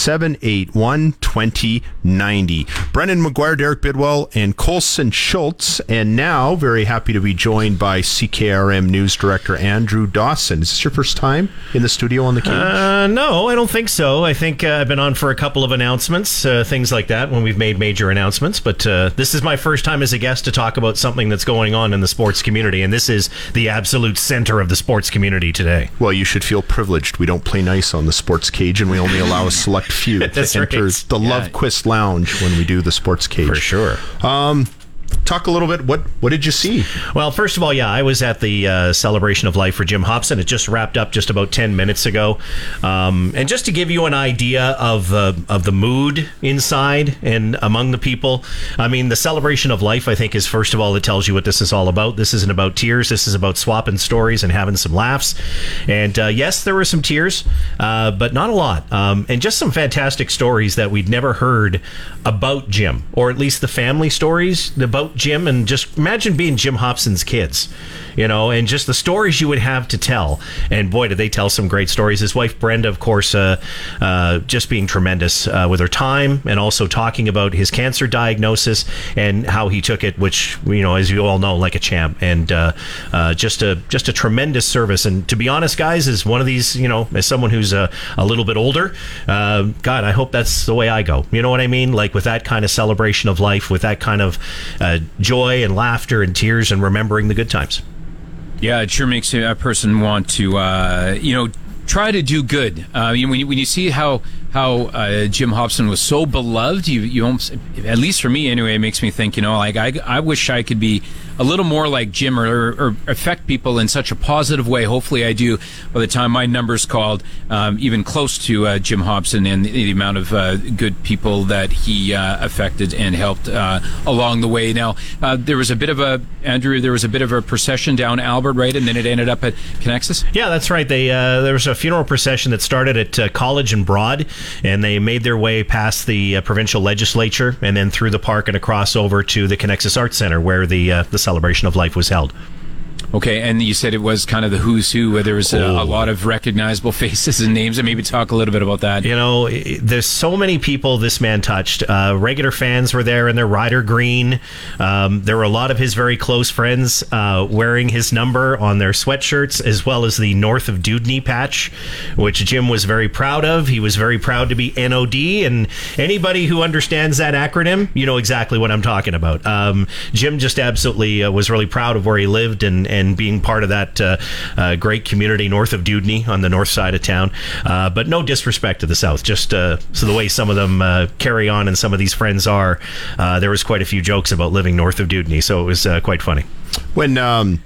781-2090. Brendan McGuire, Derek Bidwell, and Colson Schultz. And now, very happy to be joined by CKRM News Director Andrew Dawson. Is this your first time in the studio on the Cage? No, I don't think so. I think I've been on for a couple of announcements, things like that, when we've made major announcements. But this is my first time as a guest to talk about something that's going on in the sports community. And this is the absolute center of the sports community today. Well, you should feel privileged. We don't play nice on the Sports Cage, and we only allow a select few to enter the Lovequist Lounge when we do the Sports Cage. For sure. Talk a little bit. What did you see? Well, first of all, I was at the Celebration of Life for Jim Hobson. It just wrapped up just about 10 minutes ago. And just to give you an idea of the mood inside and among the people, I mean, the Celebration of Life, I think, is, first of all, it tells you what this is all about. This isn't about tears. This is about swapping stories and having some laughs. And yes, there were some tears, but not a lot. And just some fantastic stories that we'd never heard about Jim, or at least the family stories about Jim. And just imagine being Jim Hobson's kids, and just the stories you would have to tell. And boy, did they tell some great stories. His wife Brenda, of course, just being tremendous with her time, and also talking about his cancer diagnosis and how he took it, which, as you all know, like a champ. And just a tremendous service. And to be honest, guys, as one of these, as someone who's a little bit older, God, I hope that's the way I go. You know what I mean? Like, with that kind of celebration of life, with that kind of joy and laughter and tears and remembering the good times. Yeah, it sure makes a person want to, try to do good. When you see how Jim Hobson was so beloved, you almost, at least for me anyway, it makes me think, I wish I could be a little more like Jim, or affect people in such a positive way. Hopefully I do by the time my number's called, even close to Jim Hobson and the amount of good people that he affected and helped along the way. Now, there was a bit of a procession down Albert, right? And then it ended up at Connexus? Yeah, that's right. There was a funeral procession that started at College and Broad, and they made their way past the provincial legislature and then through the park and across over to the Connexus Arts Center, where the Celebration of Life was held. Okay, and you said it was kind of the who's who, where there was a lot of recognizable faces and names, and maybe talk a little bit about that. There's so many people this man touched. Regular fans were there in their Rider green. There were a lot of his very close friends wearing his number on their sweatshirts, as well as the North of Dewdney patch, which Jim was very proud of. He was very proud to be NOD, and anybody who understands that acronym, you know exactly what I'm talking about. Jim just absolutely was really proud of where he lived and being part of that great community north of Dewdney on the north side of town. But no disrespect to the south, just so the way some of them carry on and some of these friends are, there was quite a few jokes about living north of Dewdney, so it was quite funny. When I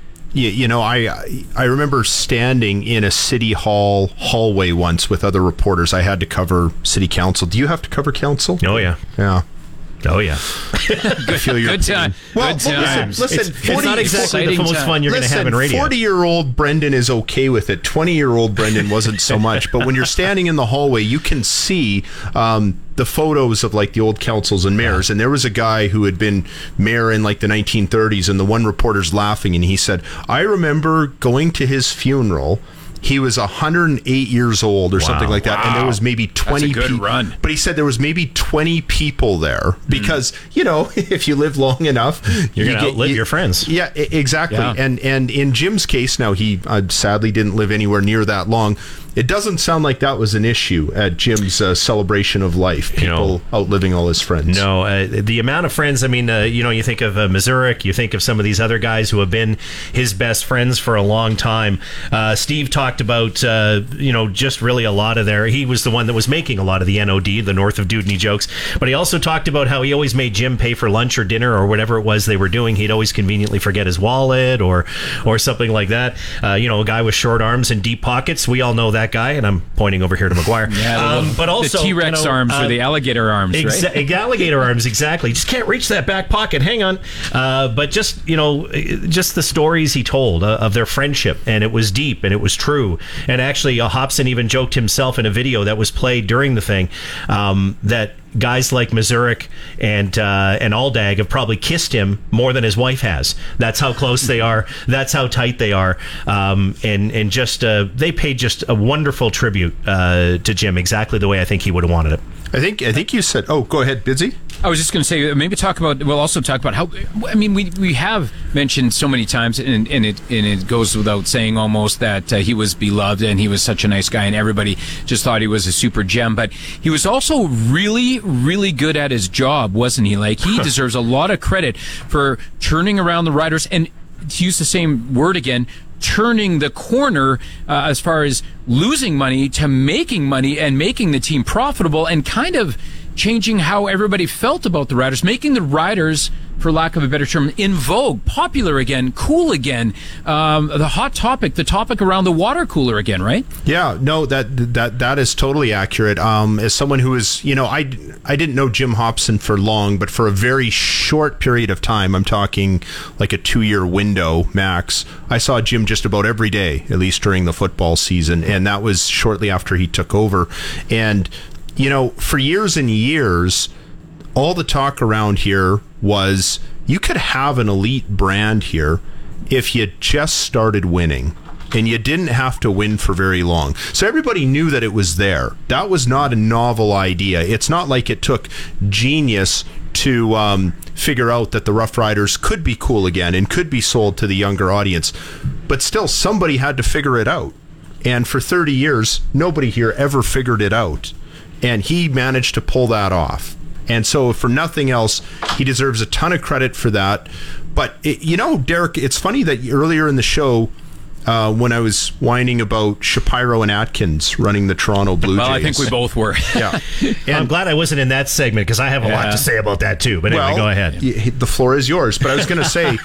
remember standing in a city hall hallway once with other reporters. I had to cover city council. Do you have to cover council? Oh yeah. Oh yeah. Good time. Well, Good time. Listen, it's not exactly the most fun you're going to have in radio. 40-year-old Brendan is okay with it. 20-year-old Brendan wasn't so much. But when you're standing in the hallway, you can see the photos of like the old councils and mayors, and there was a guy who had been mayor in like the 1930s, and the one reporter's laughing, and he said, I remember going to his funeral. He was 108 years old or something like that, and there was maybe 20 people. But he said there was maybe 20 people there because, you know, if you live long enough, you're going to outlive your friends. Yeah, exactly. Yeah. And in Jim's case now, he sadly didn't live anywhere near that long. It doesn't sound like that was an issue at Jim's celebration of life, people outliving all his friends. No, the amount of friends, I mean, you think of Mazurek, you think of some of these other guys who have been his best friends for a long time. Steve talked about, just really a lot of he was the one that was making a lot of the NOD, the North of Dewdney jokes, but he also talked about how he always made Jim pay for lunch or dinner or whatever it was they were doing. He'd always conveniently forget his wallet or something like that. A guy with short arms and deep pockets. We all know that guy, and I'm pointing over here to McGuire. Yeah, but also the T-Rex arms or the alligator arms, right? Alligator arms, exactly. Just can't reach that back pocket. Hang on. But just the stories he told of their friendship, and it was deep and it was true. And actually, Hobson even joked himself in a video that was played during the thing that guys like Mazurek and Aldag have probably kissed him more than his wife has. That's how close they are. That's how tight they are. And just they paid just a wonderful tribute to Jim, exactly the way I think he would have wanted it. I think you said. Oh, go ahead, Bidsy. I was just going to say, maybe we'll also talk about how. I mean, we have mentioned so many times, and it goes without saying almost that he was beloved and he was such a nice guy, and everybody just thought he was a super gem. But he was also really, really good at his job, wasn't he? Like, he deserves a lot of credit for turning around the Riders, and to use the same word again, turning the corner as far as losing money to making money and making the team profitable, and kind of changing how everybody felt about the Riders, making the Riders, for lack of a better term, in vogue, popular again, cool again, the hot topic, the topic around the water cooler again, right? Yeah, no, that is totally accurate. As someone who is, I didn't know Jim Hobson for long, but for a very short period of time, I'm talking like a 2-year window max, I saw Jim just about every day, at least during the football season, and that was shortly after he took over. And for years and years, all the talk around here was you could have an elite brand here if you just started winning, and you didn't have to win for very long. So everybody knew that it was there. That was not a novel idea. It's not like it took genius to figure out that the Rough Riders could be cool again and could be sold to the younger audience. But still, somebody had to figure it out. And for 30 years, nobody here ever figured it out. And he managed to pull that off. And so, for nothing else, he deserves a ton of credit for that. But, Derek, it's funny that earlier in the show, when I was whining about Shapiro and Atkins running the Toronto Blue Jays. Well, I think we both were. Yeah. And I'm glad I wasn't in that segment, because I have a lot to say about that, too. But anyway, go ahead. The floor is yours. But I was going to say,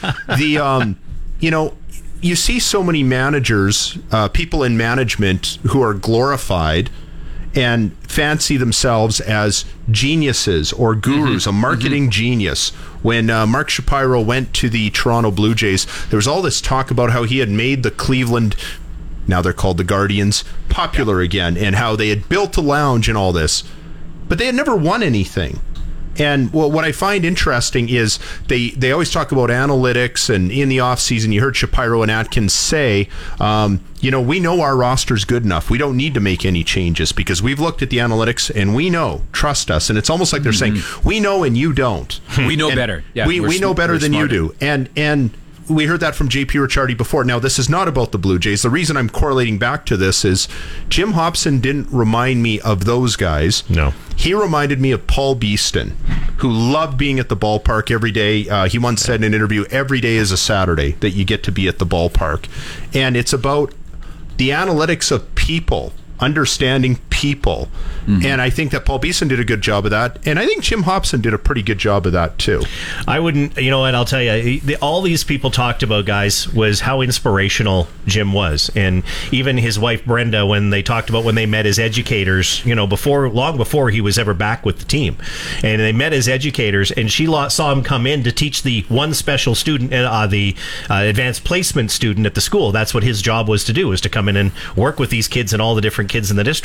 you see so many managers, people in management who are glorified and fancy themselves as geniuses or gurus, a marketing genius. When Mark Shapiro went to the Toronto Blue Jays, there was all this talk about how he had made the Cleveland, now they're called the Guardians, popular again, and how they had built a lounge and all this. But they had never won anything. And what I find interesting is they always talk about analytics, and in the offseason, you heard Shapiro and Atkins say, we know our roster's good enough. We don't need to make any changes because we've looked at the analytics and we know, trust us. And it's almost like they're saying, we know and you don't. We know better. Yeah, we know better than you do. And we heard that from JP Ricciardi before. Now, this is not about the Blue Jays. The reason I'm correlating back to this is Jim Hobson didn't remind me of those guys. No. He reminded me of Paul Beeston, who loved being at the ballpark every day. He once said in an interview, every day is a Saturday that you get to be at the ballpark. And it's about the analytics of people, understanding people. And I think that Paul Beeson did a good job of that. And I think Jim Hobson did a pretty good job of that, too. I wouldn't, and I'll tell you, all these people talked about, guys, was how inspirational Jim was. And even his wife, Brenda, when they talked about when they met as educators, long before he was ever back with the team. And they met as educators, and she saw him come in to teach the one special student, the advanced placement student at the school. That's what his job was to do, was to come in and work with these kids and all the different kids in the district.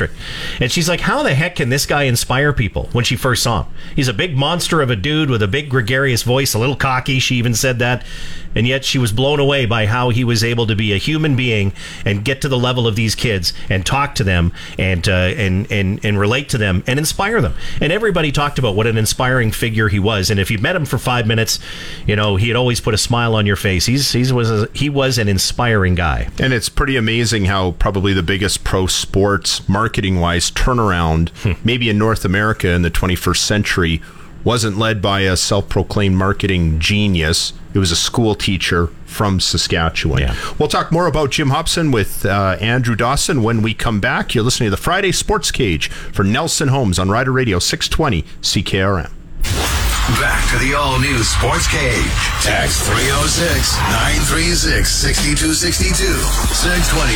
And she's like, how the heck can this guy inspire people when she first saw him? He's a big monster of a dude with a big gregarious voice, a little cocky. She even said that. And yet she was blown away by how he was able to be a human being and get to the level of these kids and talk to them and relate to them and inspire them. And everybody talked about what an inspiring figure he was. And if you met him for 5 minutes, you know, he'd always put a smile on your face. He was an inspiring guy. And it's pretty amazing how probably the biggest pro sports marketing-wise turnaround, maybe in North America in the 21st century, wasn't led by a self-proclaimed marketing genius. It was a school teacher from Saskatchewan. Yeah. We'll talk more about Jim Hopson with Andrew Dawson when we come back. You're listening to the Friday Sports Cage for Nelson Holmes on Rider Radio 620 CKRM. Back to the all-new Sports Cage. Text 306-936-6262. 620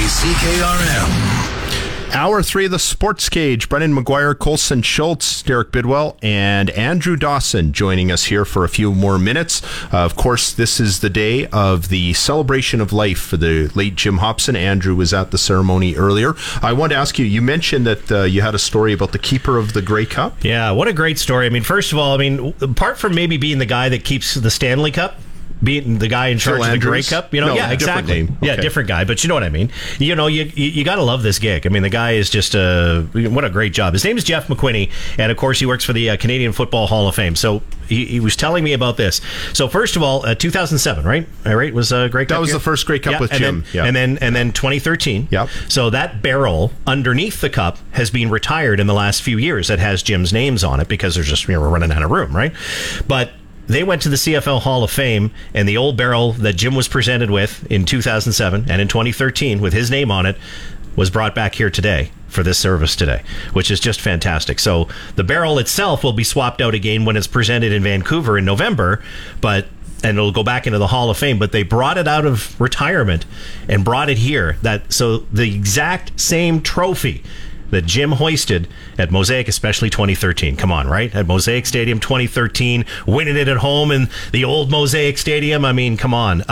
CKRM. Hour 3 of the Sports Cage. Brendan McGuire, Colson Schultz, Derek Bidwell, and Andrew Dawson joining us here for a few more minutes. Of course, this is the day of the celebration of life for the late Jim Hopson. Andrew was at the ceremony earlier. I wanted to ask you, you mentioned that you had a story about the keeper of the Grey Cup. Yeah, what a great story. I mean, first of all, apart from maybe being the guy that keeps the Stanley Cup, being the guy in charge of the Grey Cup, you know, yeah, exactly. Yeah, different guy, but you know what I mean. You know, you got to love this gig. I mean, the guy is just what a great job. His name is Jeff McQuinney, and of course, he works for the Canadian Football Hall of Fame. So he was telling me about this. So first of all, 2007, right? All right, was a Grey Cup. That was year? The first Grey Cup with Jim. And then 2013. Yep. So that barrel underneath the cup has been retired in the last few years. That has Jim's names on it because there's just, we're running out of room, right? But they went to the CFL Hall of Fame, and the old barrel that Jim was presented with in 2007 and in 2013 with his name on it was brought back here today for this service today, which is just fantastic. So the barrel itself will be swapped out again when it's presented in Vancouver in November, and it'll go back into the Hall of Fame, but they brought it out of retirement and brought it here. So the exact same trophy that Jim hoisted at Mosaic, especially 2013. Come on, right? At Mosaic Stadium 2013, winning it at home in the old Mosaic Stadium. I mean, come on.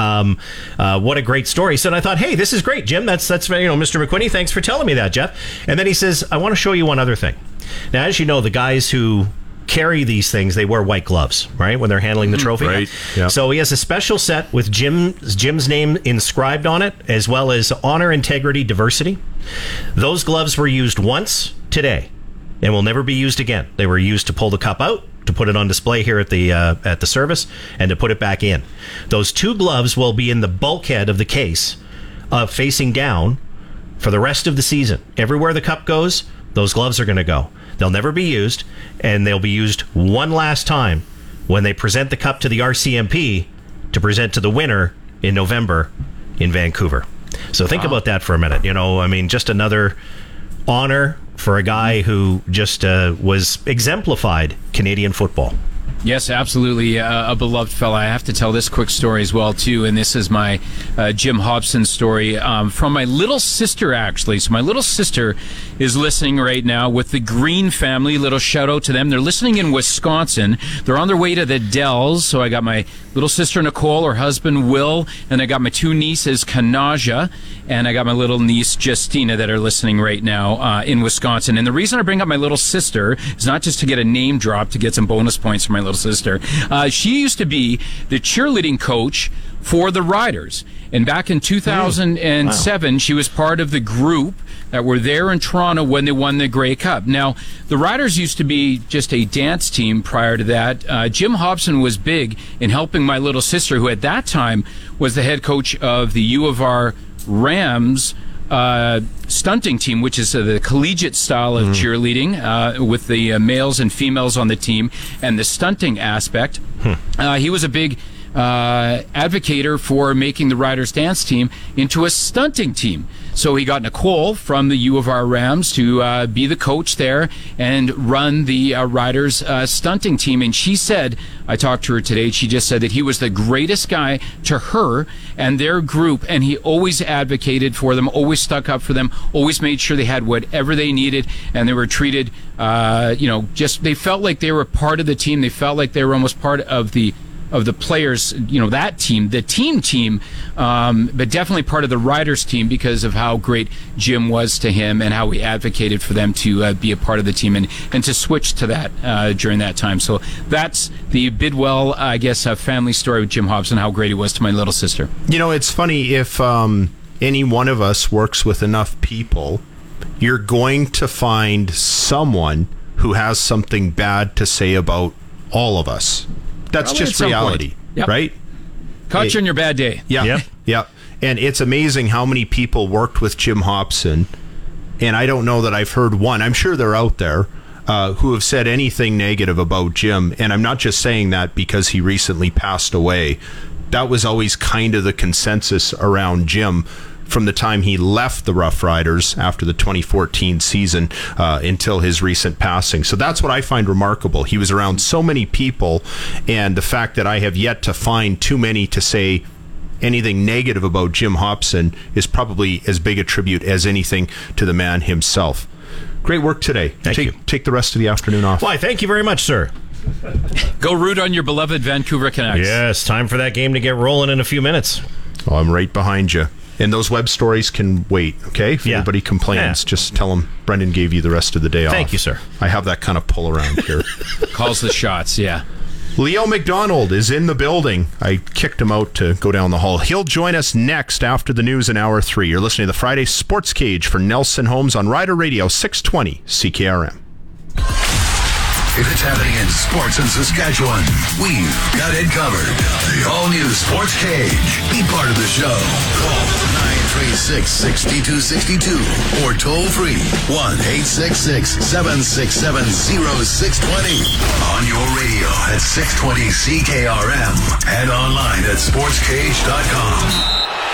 What a great story. So I thought, hey, this is great, Jim. That's Mr. McQuinney, thanks for telling me that, Jeff. And then he says, I want to show you one other thing. Now, as you know, the guys who carry these things, they wear white gloves, right, when they're handling the trophy. Right. Yep. So he has a special set with Jim's name inscribed on it, as well as honor, integrity, diversity. Those gloves were used once today and will never be used again. They were used to pull the cup out, to put it on display here at the service, and to put it back in. Those two gloves will be in the bulkhead of the case, facing down for the rest of the season. Everywhere the cup goes, those gloves are going to go. They'll never be used, and they'll be used one last time when they present the cup to the RCMP to present to the winner in November in Vancouver. So think about that for a minute. You know, I mean, just another honor for a guy who just was exemplified Canadian football. Yes, absolutely. A beloved fella. I have to tell this quick story as well, too. And this is my Jim Hopson story from my little sister, actually. So my little sister is listening right now with the Green family. Little shout out to them. They're listening in Wisconsin. They're on their way to the Dells. So I got my little sister, Nicole, her husband, Will, and I got my two nieces, Kanaja, and I got my little niece, Justina, that are listening right now in Wisconsin. And the reason I bring up my little sister is not just to get a name drop, to get some bonus points for my little sister. She used to be the cheerleading coach for the Riders. And back in 2007, she was part of the group that were there in Toronto when they won the Grey Cup. Now, the Riders used to be just a dance team prior to that. Jim Hopson was big in helping my little sister, who at that time was the head coach of the U of R Rams stunting team, which is the collegiate style of cheerleading with the males and females on the team and the stunting aspect. He was a big advocator for making the Riders dance team into a stunting team. So he got Nicole from the U of R Rams to be the coach there and run the Riders stunting team. And she said, I talked to her today, she just said that he was the greatest guy to her and their group, and he always advocated for them, always stuck up for them, always made sure they had whatever they needed, and they were treated, just they felt like they were part of the team. They felt like they were almost part of the of the players, that team, the team, but definitely part of the Riders team because of how great Jim was to him and how he advocated for them to be a part of the team and to switch to that during that time. So that's the Bidwell, I guess, family story with Jim Hobson, how great he was to my little sister. It's funny, if any one of us works with enough people, you're going to find someone who has something bad to say about all of us. That's Probably just reality, right? Caught you on your bad day. Yeah. And it's amazing how many people worked with Jim Hobson, and I don't know that I've heard one. I'm sure they're out there who have said anything negative about Jim, and I'm not just saying that because he recently passed away. That was always kind of the consensus around Jim from the time he left the Rough Riders after the 2014 season until his recent passing. So that's what I find remarkable. He was around so many people, and the fact that I have yet to find too many to say anything negative about Jim Hobson is probably as big a tribute as anything to the man himself. Great work today. Thank you. Take the rest of the afternoon off. Why, thank you very much, sir. Go root on your beloved Vancouver Canucks. Yes, time for that game to get rolling in a few minutes. Oh, I'm right behind you. And those web stories can wait, okay? If anybody complains, just tell them Brendan gave you the rest of the day off. Thank you, sir. I have that kind of pull around here. Calls the shots, yeah. Leo McDonald is in the building. I kicked him out to go down the hall. He'll join us next after the news in Hour 3. You're listening to the Friday Sports Cage for Nelson Holmes on Rider Radio 620 CKRM. If it's happening in sports in Saskatchewan, we've got it covered. The all-new Sports Cage. Be part of the show. Call 936-6262 or toll free 1-866-767-0620. On your radio at 620 CKRM and online at sportscage.com.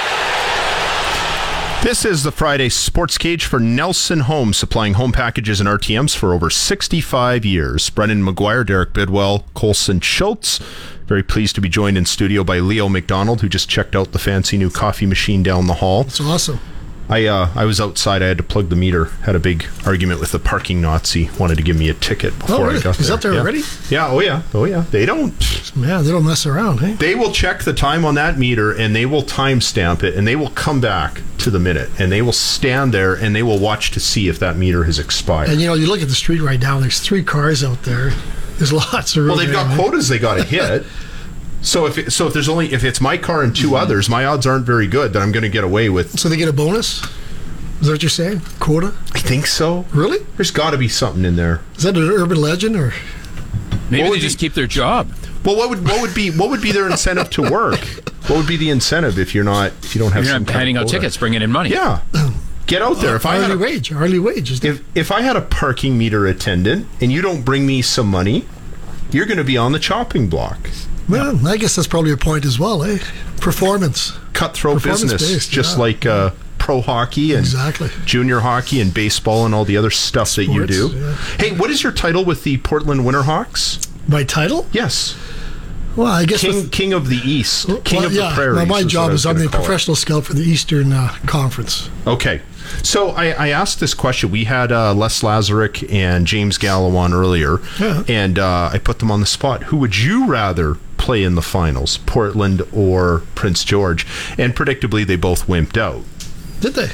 This is the Friday Sports Cage for Nelson Holmes, supplying home packages and RTMs for over 65 years. Brendan McGuire, Derek Bidwell, Colson Schultz. Very pleased to be joined in studio by Leo McDonald, who just checked out the fancy new coffee machine down the hall. That's awesome. I was outside. I had to plug the meter. Had a big argument with the parking Nazi. Wanted to give me a ticket before I got there. He's up there already? Yeah. Oh yeah. They don't. Yeah, they don't mess around. Hey. They will check the time on that meter and they will timestamp it and they will come back to the minute and they will stand there and they will watch to see if that meter has expired. And you look at the street right now. There's 3 cars out there. There's lots of room. Well, they've got quotas they got to hit. So if it's my car and 2 others, my odds aren't very good that I'm going to get away with. So they get a bonus? Is that what you're saying? Quota? I think so. Really? There's got to be something in there. Is that an urban legend or? Maybe they just keep their job. Well, what would be their incentive to work? What would be the incentive if you don't have You're some not handing out tickets, bringing in money? Yeah. Get out there. Hourly wage. If I had a parking meter attendant and you don't bring me some money, you're going to be on the chopping block. Well, I guess that's probably a point as well, eh? Performance. Cutthroat business, just like pro hockey and junior hockey and baseball and all the other stuff that you do. Yeah. Hey, what is your title with the Portland Winterhawks? My title? Yes. Well, I guess King of the East, King of the Prairies. Well, my job is I'm the professional scout for the Eastern Conference. Okay. So I asked this question. We had Les Lazaruk and James Gallo on earlier, and I put them on the spot. Who would you rather play in the finals, Portland or Prince George? And predictably, they both wimped out. Did they?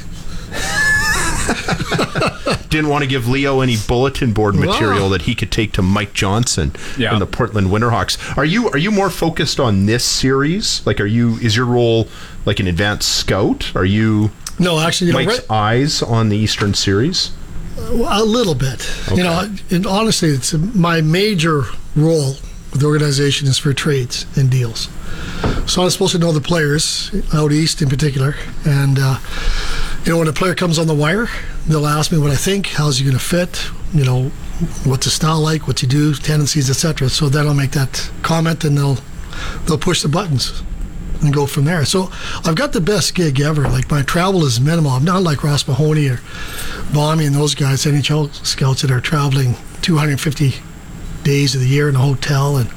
Didn't want to give Leo any bulletin board material that he could take to Mike Johnson in the Portland Winterhawks. Are you more focused on this series? Like, is your role like an advanced scout? Are you? No, actually, Mike's eyes on the Eastern Series? A little bit. Okay. And honestly, it's my major role with the organization is for trades and deals. So I'm supposed to know the players out east in particular, and when a player comes on the wire, they'll ask me what I think, how's he going to fit, what's his style like, what's he do, tendencies, etc. So then I'll make that comment, and they'll push the buttons and go from there. So I've got the best gig ever. Like, my travel is minimal. I'm not like Ross Mahoney or Bommy and those guys, NHL scouts that are traveling 250 days of the year in a hotel. And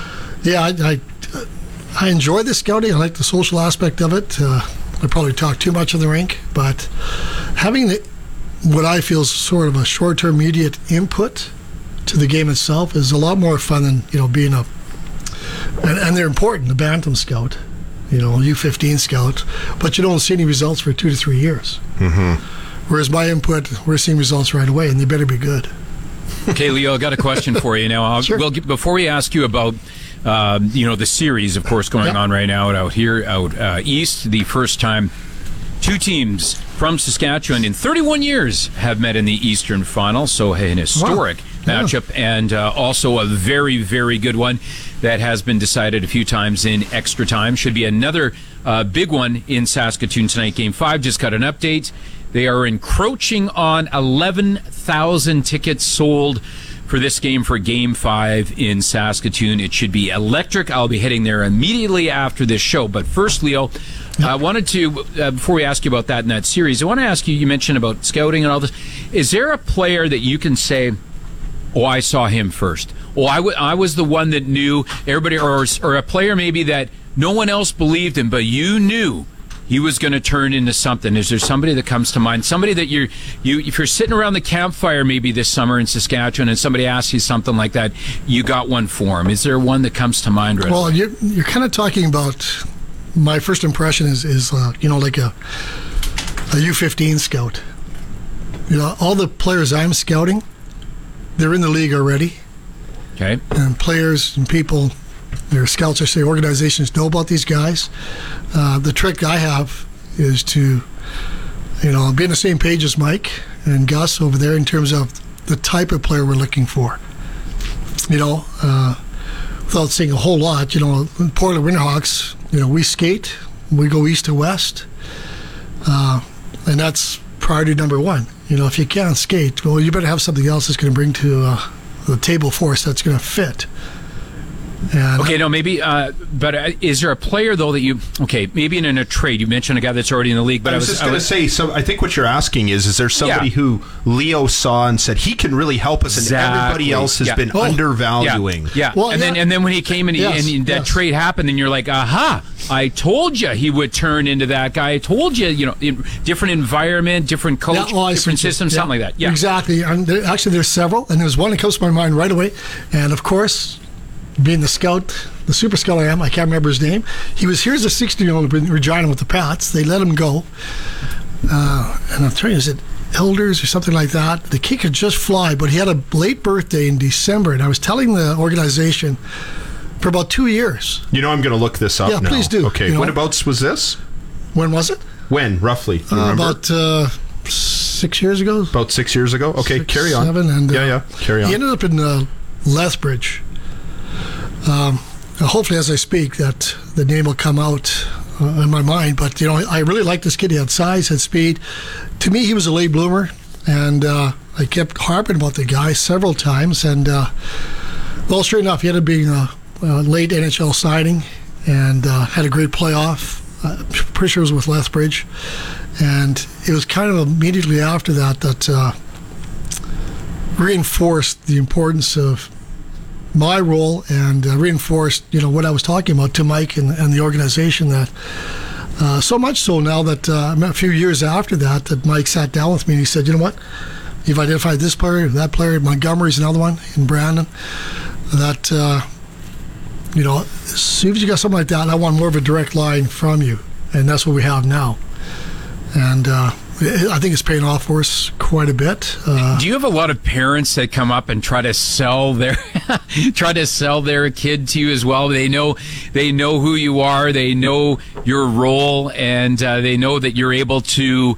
I enjoy the scouting. I like the social aspect of it. I probably talk too much in the rink, but having what I feel is sort of a short-term, immediate input to the game itself is a lot more fun than being a and they're important. The Bantam Scout, U15 Scout, but you don't see any results for 2 to 3 years. Mm-hmm. Whereas my input, we're seeing results right away, and they better be good. Okay, Leo, I got a question for you now. Sure. Before we ask you about the series, of course, going on right now out east, the first time two teams from Saskatchewan in 31 years have met in the Eastern Final, so an historic matchup, and also a very, very good one that has been decided a few times in extra time. Should be another big one in Saskatoon tonight. Game 5 just got an update. They are encroaching on 11,000 tickets sold for this game, for Game 5 in Saskatoon. It should be electric. I'll be heading there immediately after this show. But first, Leo, I wanted to, before we ask you about that in that series, I want to ask you, you mentioned about scouting and all this. Is there a player that you can say, oh, I saw him first? Oh, I was the one that knew everybody, or a player maybe that no one else believed in, but you knew he was going to turn into something? Is there somebody that comes to mind? Somebody that if you're sitting around the campfire maybe this summer in Saskatchewan and somebody asks you something like that, you got one for him. Is there one that comes to mind right Well, you're kind of talking about, my first impression is like a U15 scout. All the players I'm scouting, they're in the league already. Okay. And players and people, their scouts, I say, organizations know about these guys. The trick I have is to, be on the same page as Mike and Gus over there in terms of the type of player we're looking for. Without saying a whole lot, Portland Winterhawks, we skate, we go east to west, and that's priority number one. If you can't skate, well, you better have something else that's going to bring to the table for us that's going to fit. And okay, no, maybe, but is there a player, though, that maybe in a trade, you mentioned a guy that's already in the league, but I was just going to say, so I think what you're asking is there somebody who Leo saw and said, he can really help us, and everybody else has been undervaluing? Yeah. Well, and then when he came in and that trade happened, and you're like, aha, I told you he would turn into that guy. I told you, different environment, different coach, different system, something like that. Yeah. Exactly. And there's several, and there's one that comes to my mind right away, and of course, being the super scout I am, I can't remember his name. He was here as a 16-year-old in Regina with the Pats. They let him go. And I'm telling you, is it Elders or something like that? The kid could just fly, but he had a late birthday in December, and I was telling the organization for about 2 years. I'm going to look this up now. Yeah, please do. Okay, whenabouts was this? When was it? When, roughly? Do you remember? About 6 years ago. About 6 years ago? Okay, carry on. 7, and, carry on. He ended up in Lethbridge. Hopefully, as I speak, that the name will come out in my mind. But I really liked this kid. He had size, had speed. To me, he was a late bloomer, and I kept harping about the guy several times. And well, straight enough, he ended up being a late NHL signing, and had a great playoff. Pretty sure it was with Lethbridge, and it was kind of immediately after that reinforced the importance of my role, and reinforced what I was talking about to Mike and the organization, that so much so now that a few years after that Mike sat down with me and he said, you know what, you've identified this player, that player, Montgomery's another one in Brandon, that as soon as you got something like that, I want more of a direct line from you, and that's what we have now. And I think it's paying off for us quite a bit. Do you have a lot of parents that come up and try to sell their kid to you as well? They know who you are, they know your role, and they know that you're able to,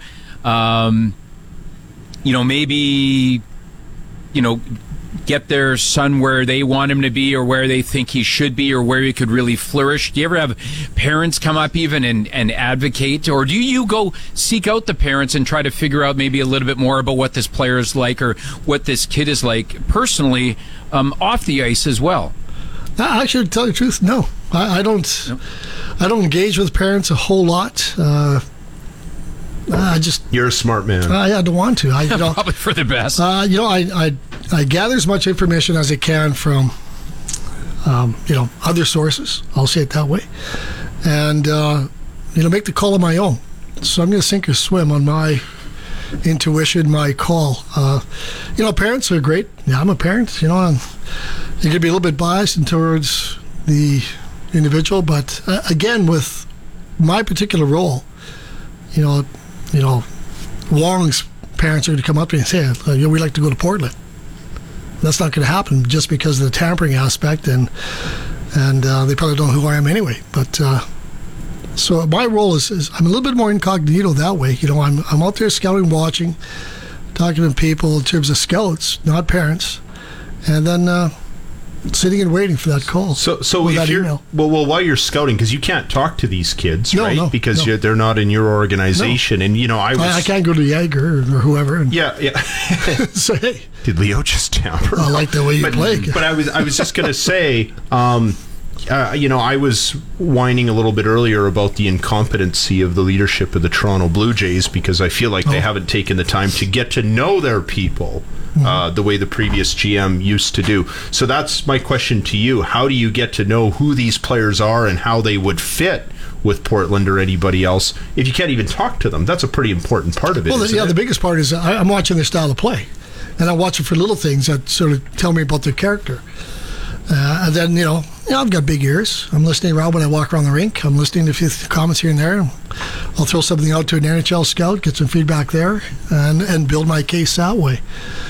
maybe, get their son where they want him to be, or where they think he should be, or where he could really flourish. Do you ever have parents come up even and advocate, or do you go seek out the parents and try to figure out maybe a little bit more about what this player is like, or what this kid is like personally off the ice as well? Actually, to tell you the truth, no. I don't engage with parents a whole lot. You're a smart man. I don't want to. Probably for the best. I gather as much information as I can from, other sources. I'll say it that way, and make the call on my own. So I'm going to sink or swim on my intuition, my call. Parents are great. Yeah, I'm a parent. You're going to be a little bit biased towards the individual, but again, with my particular role, Wong's parents are going to come up to me and say, we'd like to go to Portland. That's not going to happen just because of the tampering aspect, and they probably don't know who I am anyway. But so my role is I'm a little bit more incognito that way. I'm out there scouting, watching, talking to people in terms of scouts, not parents, and then sitting and waiting for that call. So if you're well, while you're scouting, because you can't talk to these kids, right? Because they're not in your organization, and I can't go to Yager or whoever. And say, hey, did Leo just tamper? I like the way you play. But I was just gonna say, I was whining a little bit earlier about the incompetency of the leadership of the Toronto Blue Jays, because I feel like they haven't taken the time to get to know their people the way the previous GM used to do. So that's my question to you. How do you get to know who these players are and how they would fit with Portland or anybody else if you can't even talk to them? That's a pretty important part of it. Well, the biggest part is I'm watching their style of play, and I'm watching for little things that sort of tell me about their character. And then, I've got big ears. I'm listening around when I walk around the rink. I'm listening to a few comments here and there. I'll throw something out to an NHL scout, get some feedback there, and build my case that way.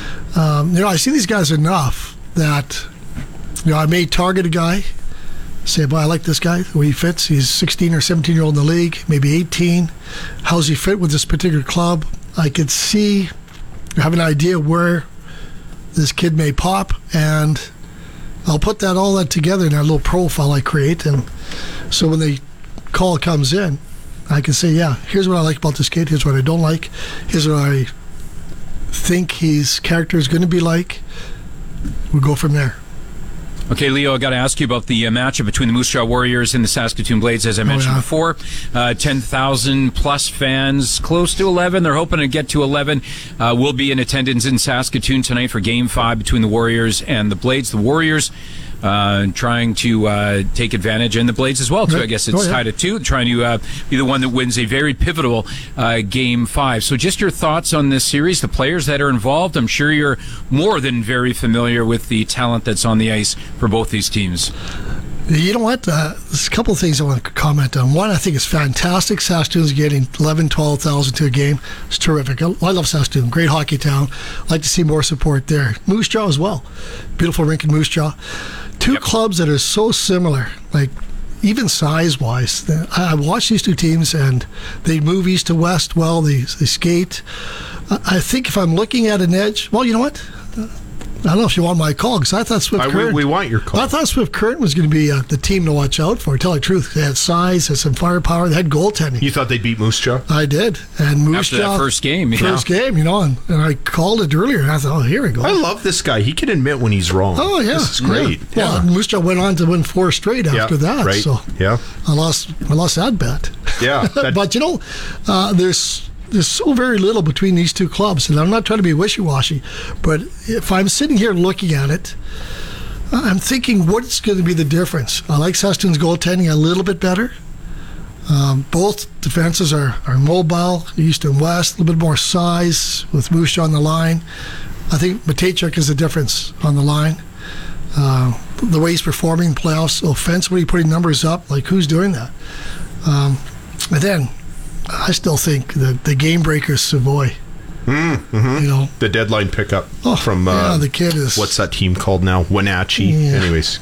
I see these guys enough that, I may target a guy, say, I like this guy, the way he fits. He's 16 or 17-year-old in the league, maybe 18. How's he fit with this particular club? I could see, have an idea where this kid may pop, and I'll put all that together in that little profile I create, and so when the call comes in, I can say, here's what I like about this kid, here's what I don't like, here's what I think his character is going to be like. We'll go from there. Okay, Leo, I got to ask you about the matchup between the Moose Jaw Warriors and the Saskatoon Blades, as I mentioned before. 10,000 plus fans, close to 11. They're hoping to get to 11. Will be in attendance in Saskatoon tonight for Game 5 between the Warriors and the Blades. The Warriors trying to take advantage, and the Blades as well, too. I guess it's tied at 2, trying to be the one that wins a very pivotal Game 5. So just your thoughts on this series, the players that are involved. I'm sure you're more than very familiar with the talent that's on the ice for both these teams. You know what? There's a couple of things I want to comment on. One, I think it's fantastic. Saskatoon's getting 11,000, 12,000 to a game. It's terrific. I love Saskatoon. Great hockey town. I'd like to see more support there. Moose Jaw as well. Beautiful rink in Moose Jaw. Two clubs that are so similar, like even size-wise. I watch these two teams, and they move east to west well. They skate. I think if I'm looking at an edge, well, you know what? I don't know if you want my call, because I thought Swift Current... We want your call. I thought Swift Current was going to be the team to watch out for. Tell the truth. They had size, had some firepower, they had goaltending. You thought they'd beat Moose Jaw? I did. And Moose Jaw... After that first game. And I called it earlier, and I thought, here we go. I love this guy. He can admit when he's wrong. Oh, yeah. This is great. Yeah. Well, Moose Jaw went on to win 4 straight after that. Right. So I lost that bet. Yeah. But, there's so very little between these two clubs, and I'm not trying to be wishy-washy, but if I'm sitting here looking at it, I'm thinking, what's going to be the difference? I like Saskatoon's goaltending a little bit better. Both defenses are mobile, east and west, a little bit more size with Moose Jaw on the line. I think Matejchuk is the difference on the line. The way he's performing in playoffs, offensively putting numbers up, like who's doing that? And then I still think the game breaker is Savoy. The deadline pickup from the kid is, what's that team called now? Wenatchee. Anyways,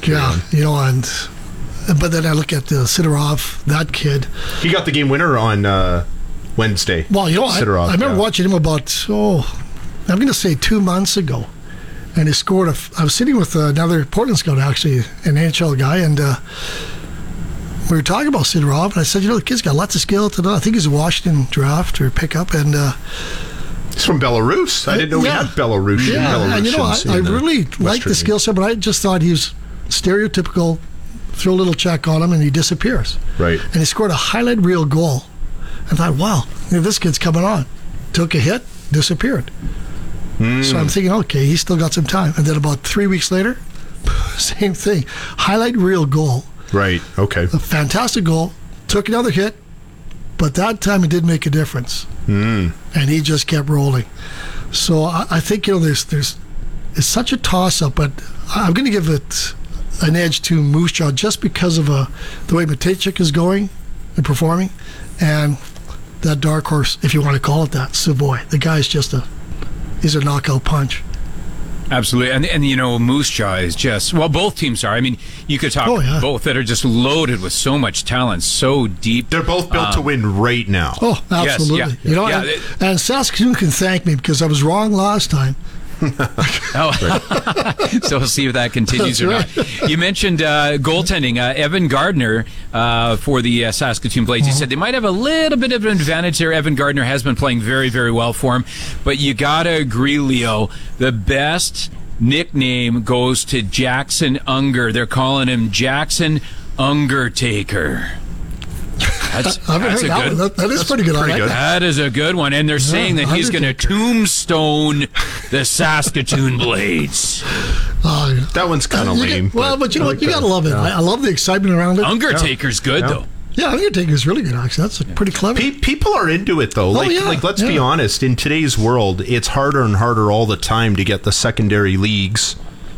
but then I look at Sidorov, that kid. He got the game winner on Wednesday. Well, Sidorov, I remember watching him about I'm going to say 2 months ago, and he scored I was sitting with another Portland scout, actually, an NHL guy, and we were talking about Sidorov, and I said, the kid's got lots of skill. I think he's a Washington draft or pickup, and he's from Belarus. I didn't know we had Belarusians. Yeah, and I really liked the skill set, but I just thought he was stereotypical. Throw a little check on him, and he disappears. Right. And he scored a highlight reel goal. I thought, wow, this kid's coming on. Took a hit, disappeared. So I'm thinking, okay, he's still got some time. And then about 3 weeks later, same thing. Highlight reel goal. Right, okay. A fantastic goal. Took another hit, but that time it did make a difference. And he just kept rolling. So I think, it's such a toss-up, but I'm going to give it an edge to Moose Jaw just because of the way Matejchik is going and performing, and that dark horse, if you want to call it that, Savoy. The guy's he's a knockout punch. Absolutely. And you know, Moose Jaw is just, well, both teams are. I mean, you could talk both that are just loaded with so much talent, so deep. They're both built to win right now. Oh, absolutely. Yes, yeah. And Saskatoon can thank me because I was wrong last time. So we'll see if that continues or not. You mentioned goaltending. Evan Gardner for the Saskatoon Blades. He said they might have a little bit of an advantage there. Evan Gardner has been playing very, very well for him. But you got to agree, Leo, the best nickname goes to Jackson Unger. They're calling him Jackson Ungertaker. That's a good. That is pretty good. That is a good one, and they're saying that he's going to tombstone the Saskatoon Blades. That one's kind of lame. But you know what? You got to love it. I love the excitement around it. Undertaker's good though. Yeah, Undertaker's really good. Actually, that's pretty clever. People are into it though. Like let's be honest. In today's world, it's harder and harder all the time to get the secondary leagues.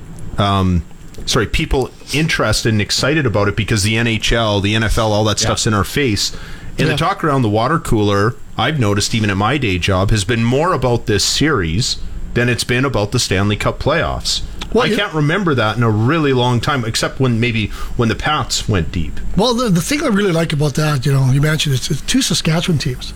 People interested and excited about it because the NHL, the NFL, all that stuff's in our face. And the talk around the water cooler, I've noticed even at my day job, has been more about this series than it's been about the Stanley Cup playoffs. Well, I can't remember that in a really long time, except when the Pats went deep. Well, the thing I really like about that, you mentioned it's two Saskatchewan teams.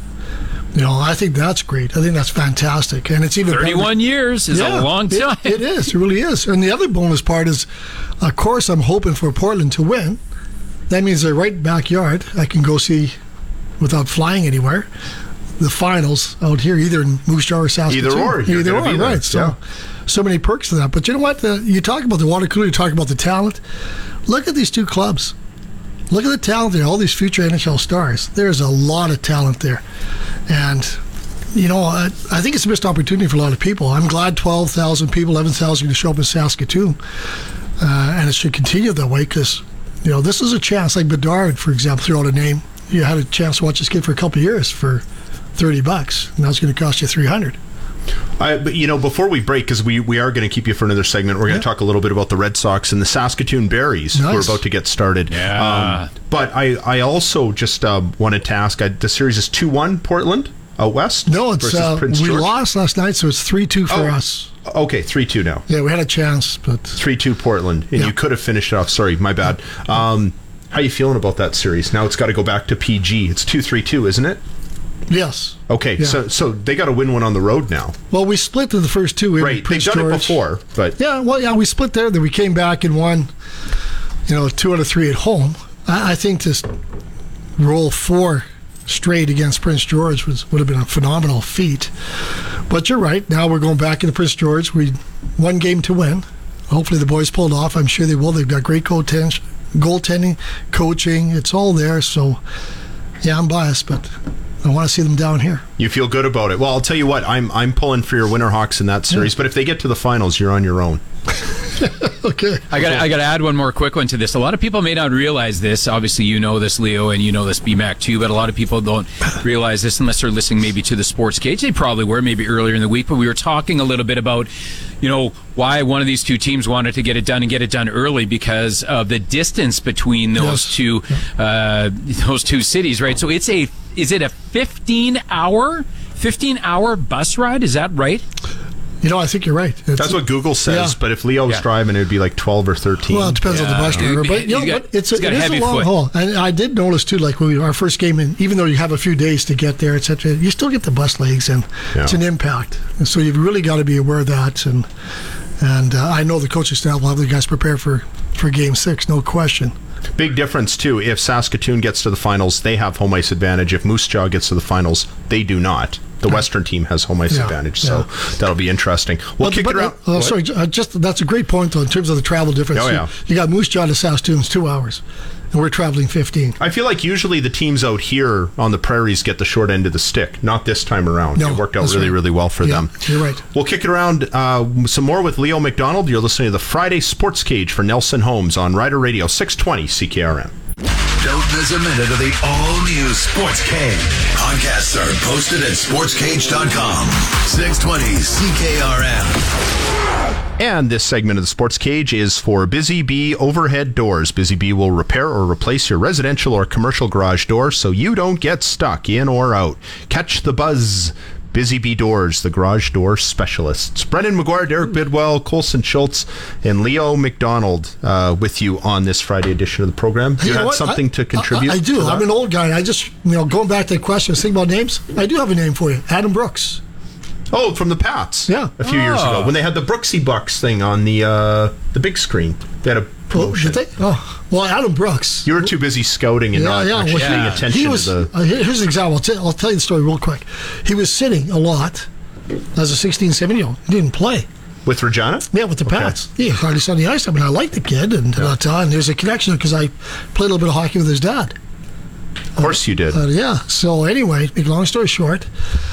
I think that's great. I think that's fantastic. And it's even 31 years is a long time. It is. It really is. And the other bonus part is, of course, I'm hoping for Portland to win. That means they're right backyard. I can go see, without flying anywhere, the finals out here, either in Moose Jaw or Saskatoon. Either or, right. So many perks to that. But you know what? You talk about the water cooler, you talk about the talent. Look at these two clubs. Look at the talent there, all these future NHL stars. There's a lot of talent there. And, I think it's a missed opportunity for a lot of people. I'm glad 12,000 people, 11,000 are going to show up in Saskatoon. And it should continue that way because, this is a chance. Like Bedard, for example, threw out a name. You had a chance to watch this kid for a couple of years for $30. Now it's going to cost you $300. But before we break, because we are going to keep you for another segment, we're going to talk a little bit about the Red Sox and the Saskatoon Berries, who are about to get started. Yeah. But I also just wanted to ask, the series is 2-1 Portland out west? No, it's we lost last night, so it's 3-2 for us. Okay, 3-2 now. Yeah, we had a chance, but 3-2 Portland, and you could have finished it off. Sorry, my bad. How are you feeling about that series? Now it's got to go back to PG. It's 2-3-2, isn't it? Yes. Okay, so they got to win one on the road now. Well, we split in the first two. Right, they've done it before, but we split there. Then we came back and won. 2 out of 3 at home. I think this roll 4 straight against Prince George would have been a phenomenal feat. But you're right. Now we're going back into Prince George. We 1 game to win. Hopefully the boys pulled off. I'm sure they will. They've got great goaltending, coaching. It's all there. So yeah, I'm biased, but I want to see them down here. You feel good about it. Well, I'll tell you what, I'm pulling for your Winterhawks in that series, but if they get to the finals, you're on your own. Okay. I got to add one more quick one to this. A lot of people may not realize this. Obviously, you know this, Leo, and you know this, BMAC, too, but a lot of people don't realize this unless they're listening maybe to the Sports Cage. They probably were, maybe earlier in the week, but we were talking a little bit about, why one of these two teams wanted to get it done and get it done early because of the distance between those two cities, right? So is it a 15-hour bus ride? Is that right? I think you're right. That's what Google says, but if Leo was driving, it would be like 12 or 13. Well, it depends on the bus driver. But it is a long haul. And I did notice, too, like when our first game, even though you have a few days to get there, etc., you still get the bus legs, and it's an impact. And so you've really got to be aware of that. And I know the coaching staff will have the guys prepared for Game 6, no question. Big difference, too. If Saskatoon gets to the finals, they have home ice advantage. If Moose Jaw gets to the finals, they do not. The Western team has home ice advantage, so that'll be interesting. We'll kick it around. Sorry, that's a great point, though, in terms of the travel difference. You got Moose Jaw to Saskatoon, 2 hours, and we're traveling 15. I feel like usually the teams out here on the prairies get the short end of the stick. Not this time around. It worked out really well for them. You're right. We'll kick it around some more with Leo McDonald. You're listening to the Friday Sports Cage for Nelson Holmes on Rider Radio 620 CKRM. Don't miss a minute of the all-new Sports Cage. Podcasts are posted at sportscage.com. 620 CKRM. And this segment of the Sports Cage is for Busy Bee Overhead Doors. Busy Bee will repair or replace your residential or commercial garage door so you don't get stuck in or out. Catch the buzz. Busy Bee Doors, the garage door specialists. Brendan McGuire, Derek Bidwell, Colson Schultz, and Leo McDonald with you on this Friday edition of the program. You had something to contribute? I do. I'm an old guy. I just, going back to the question, think about names. I do have a name for you. Adam Brooks. Oh, from the Pats. Yeah. A few years ago when they had the Brooksy Bucks thing on the big screen. They had a promotion. Did they? Oh, well, Adam Brooks. You were too busy scouting and not actually paying attention to the... Here's an example. I'll tell you the story real quick. He was sitting a lot as a 16, 17-year-old. He didn't play. With Regina? Yeah, with the Pats. He hardly saw the ice. I mean, I liked the kid, and there's a connection because I played a little bit of hockey with his dad. Of course you did. Yeah. So anyway, make a long story short,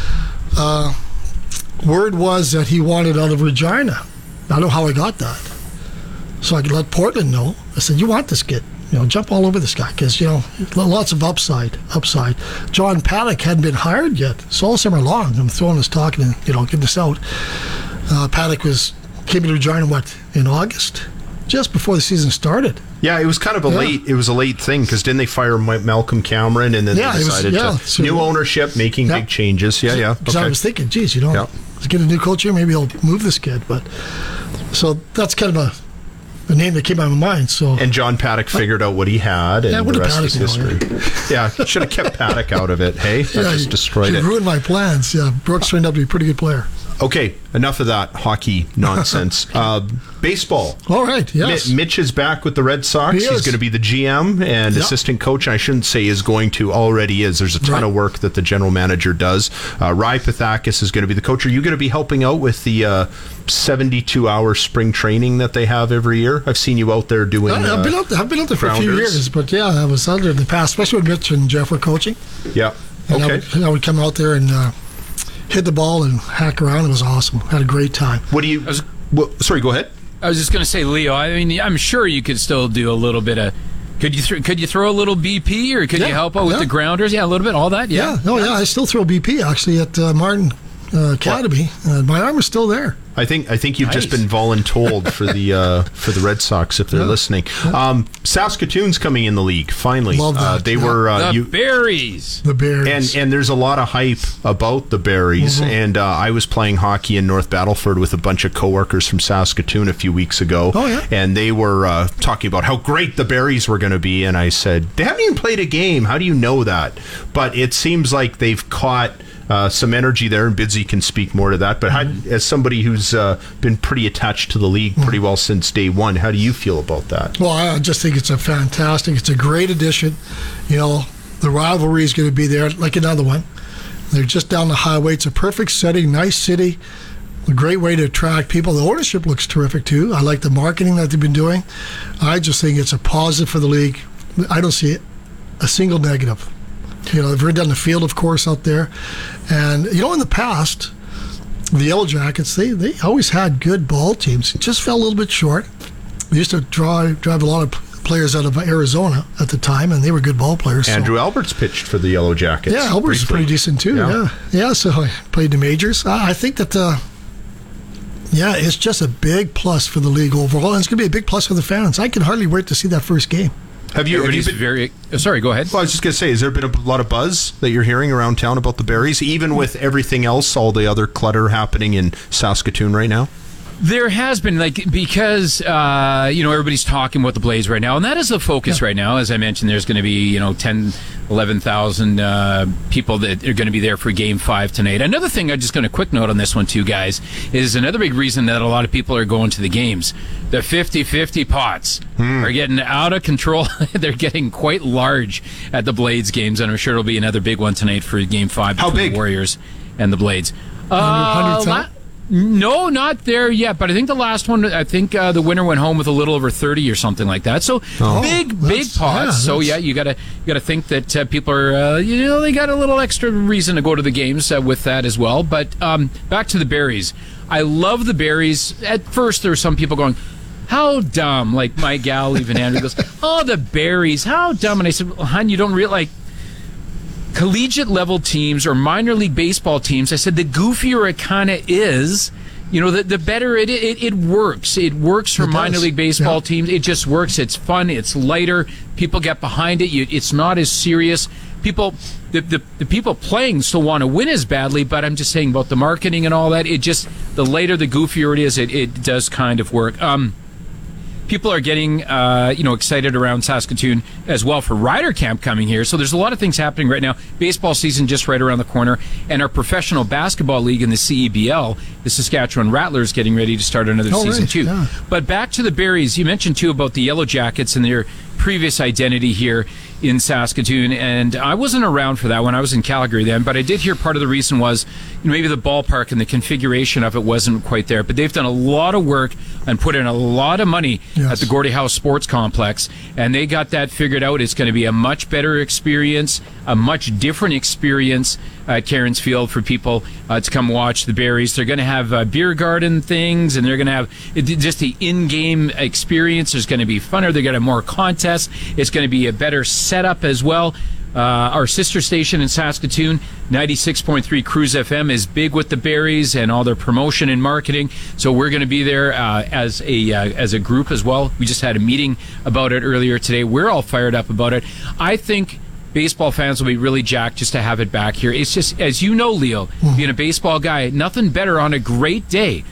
word was that he wanted out of Regina. I don't know how I got that. So I could let Portland know. I said, you want this kid. Jump all over this guy because, lots of upside. John Paddock hadn't been hired yet. So all summer long, I'm throwing this talk and, getting this out. Paddock came to Regina, in August? Just before the season started. Yeah, it was kind of a late thing because didn't they fire Malcolm Cameron and then they decided to new ownership, making big changes. Because I was thinking, geez, let's get a new coach here, maybe he'll move this kid. But so that's kind of a name that came out of my mind. So and John Paddock figured out what he had, and the rest is history. Should have kept Paddock out of it. Hey, that just destroyed it. Ruined my plans. Yeah, Brooks turned out to be a pretty good player. Okay, enough of that hockey nonsense. Baseball. All right, yes. Mitch is back with the Red Sox. He's going to be the GM and assistant coach. I shouldn't say is going to, already is. There's a ton of work that the general manager does. Rai Pathakis is going to be the coach. Are you going to be helping out with the 72-hour spring training that they have every year? I've seen you out there doing I've been out there for a few years, but I was out there in the past, especially when Mitch and Jeff were coaching. Yeah, okay. I would come out there and... hit the ball and hack around. It was awesome. Had a great time. Sorry, go ahead. I was just going to say, Leo, I mean, I'm sure you could still do a little bit of... Could you throw a little BP or could you help out with the grounders? Yeah, a little bit, all that? Yeah. I still throw BP, actually, at Martin Academy. My arm is still there. I think you've just been voluntold for the Red Sox if they're listening. Saskatoon's coming in the league finally. Love that. The Berries. The Berries. And there's a lot of hype about the Berries. Mm-hmm. And I was playing hockey in North Battleford with a bunch of coworkers from Saskatoon a few weeks ago. Oh yeah. And they were talking about how great the Berries were going to be. And I said, they haven't even played a game. How do you know that? But it seems like they've caught some energy there, and Bidsy can speak more to that. But as somebody who's been pretty attached to the league pretty well since day one, how do you feel about that? Well, I just think it's a great addition. The rivalry is going to be there, like another one. They're just down the highway. It's a perfect setting, nice city, a great way to attract people. The ownership looks terrific, too. I like the marketing that they've been doing. I just think it's a positive for the league. I don't see a single negative. They've done the field, of course, out there. And, in the past, the Yellow Jackets, they always had good ball teams. It just fell a little bit short. They used to drive a lot of players out of Arizona at the time, and they were good ball players. Andrew Alberts pitched for the Yellow Jackets. Yeah, Alberts is pretty decent, too. Yeah, so I played the majors. I think that, it's just a big plus for the league overall, and it's going to be a big plus for the fans. I can hardly wait to see that first game. Have you been very... sorry, go ahead. Well, I was just going to say, has there been a lot of buzz that you're hearing around town about the Berries, even with everything else, all the other clutter happening in Saskatoon right now? There has been, because everybody's talking about the Blaze right now, and that is the focus right now. As I mentioned, there's going to be 10, 11,000 people that are going to be there for Game 5 tonight. Another thing, I'm just going to quick note on this one too, guys, is another big reason that a lot of people are going to the games. The 50-50 pots are getting out of control. They're getting quite large at the Blades games, and I'm sure it'll be another big one tonight for Game 5 between the Warriors and the Blades. 100,000? No, not there yet, but I think the last one, the winner went home with a little over 30 or something like that. So big pots. Yeah, so you gotta think that people are they got a little extra reason to go to the games with that as well. But back to the Berries. I love the Berries. At first, there were some people going, how dumb? Like my gal, even Andrew goes, oh, the Berries, how dumb? And I said, well, hon, you don't realize. Collegiate level teams or minor league baseball teams, I said the goofier it kind of is, the better it works. It works for minor league baseball teams. It just works. It's fun. It's lighter. People get behind it. It's not as serious. The people playing still want to win as badly, but I'm just saying about the marketing and all that. The lighter, the goofier it is, it does kind of work. People are getting, excited around Saskatoon as well for Ryder Camp coming here. So there's a lot of things happening right now. Baseball season just right around the corner, and our professional basketball league in the CEBL, the Saskatchewan Rattlers, getting ready to start another season too. Yeah. But back to the Berries, you mentioned too about the Yellow Jackets and their previous identity here in Saskatoon, and I wasn't around for that when I was in Calgary then, but I did hear part of the reason was maybe the ballpark and the configuration of it wasn't quite there, but they've done a lot of work and put in a lot of money at the Gordie Howe Sports Complex, and they got that figured out. It's going to be a much better experience, a much different experience at Cairns Field for people to come watch the Berries. They're going to have beer garden things, and they're going to have just the in-game experience. There's going to be funner. They're going to have more contests. It's going to be a better setup as well. Our sister station in Saskatoon, 96.3 Cruise FM, is big with the Berries and all their promotion and marketing. So we're going to be there as a group as well. We just had a meeting about it earlier today. We're all fired up about it. I think baseball fans will be really jacked just to have it back here. It's just, as you know, Leo, being a baseball guy, nothing better on a great day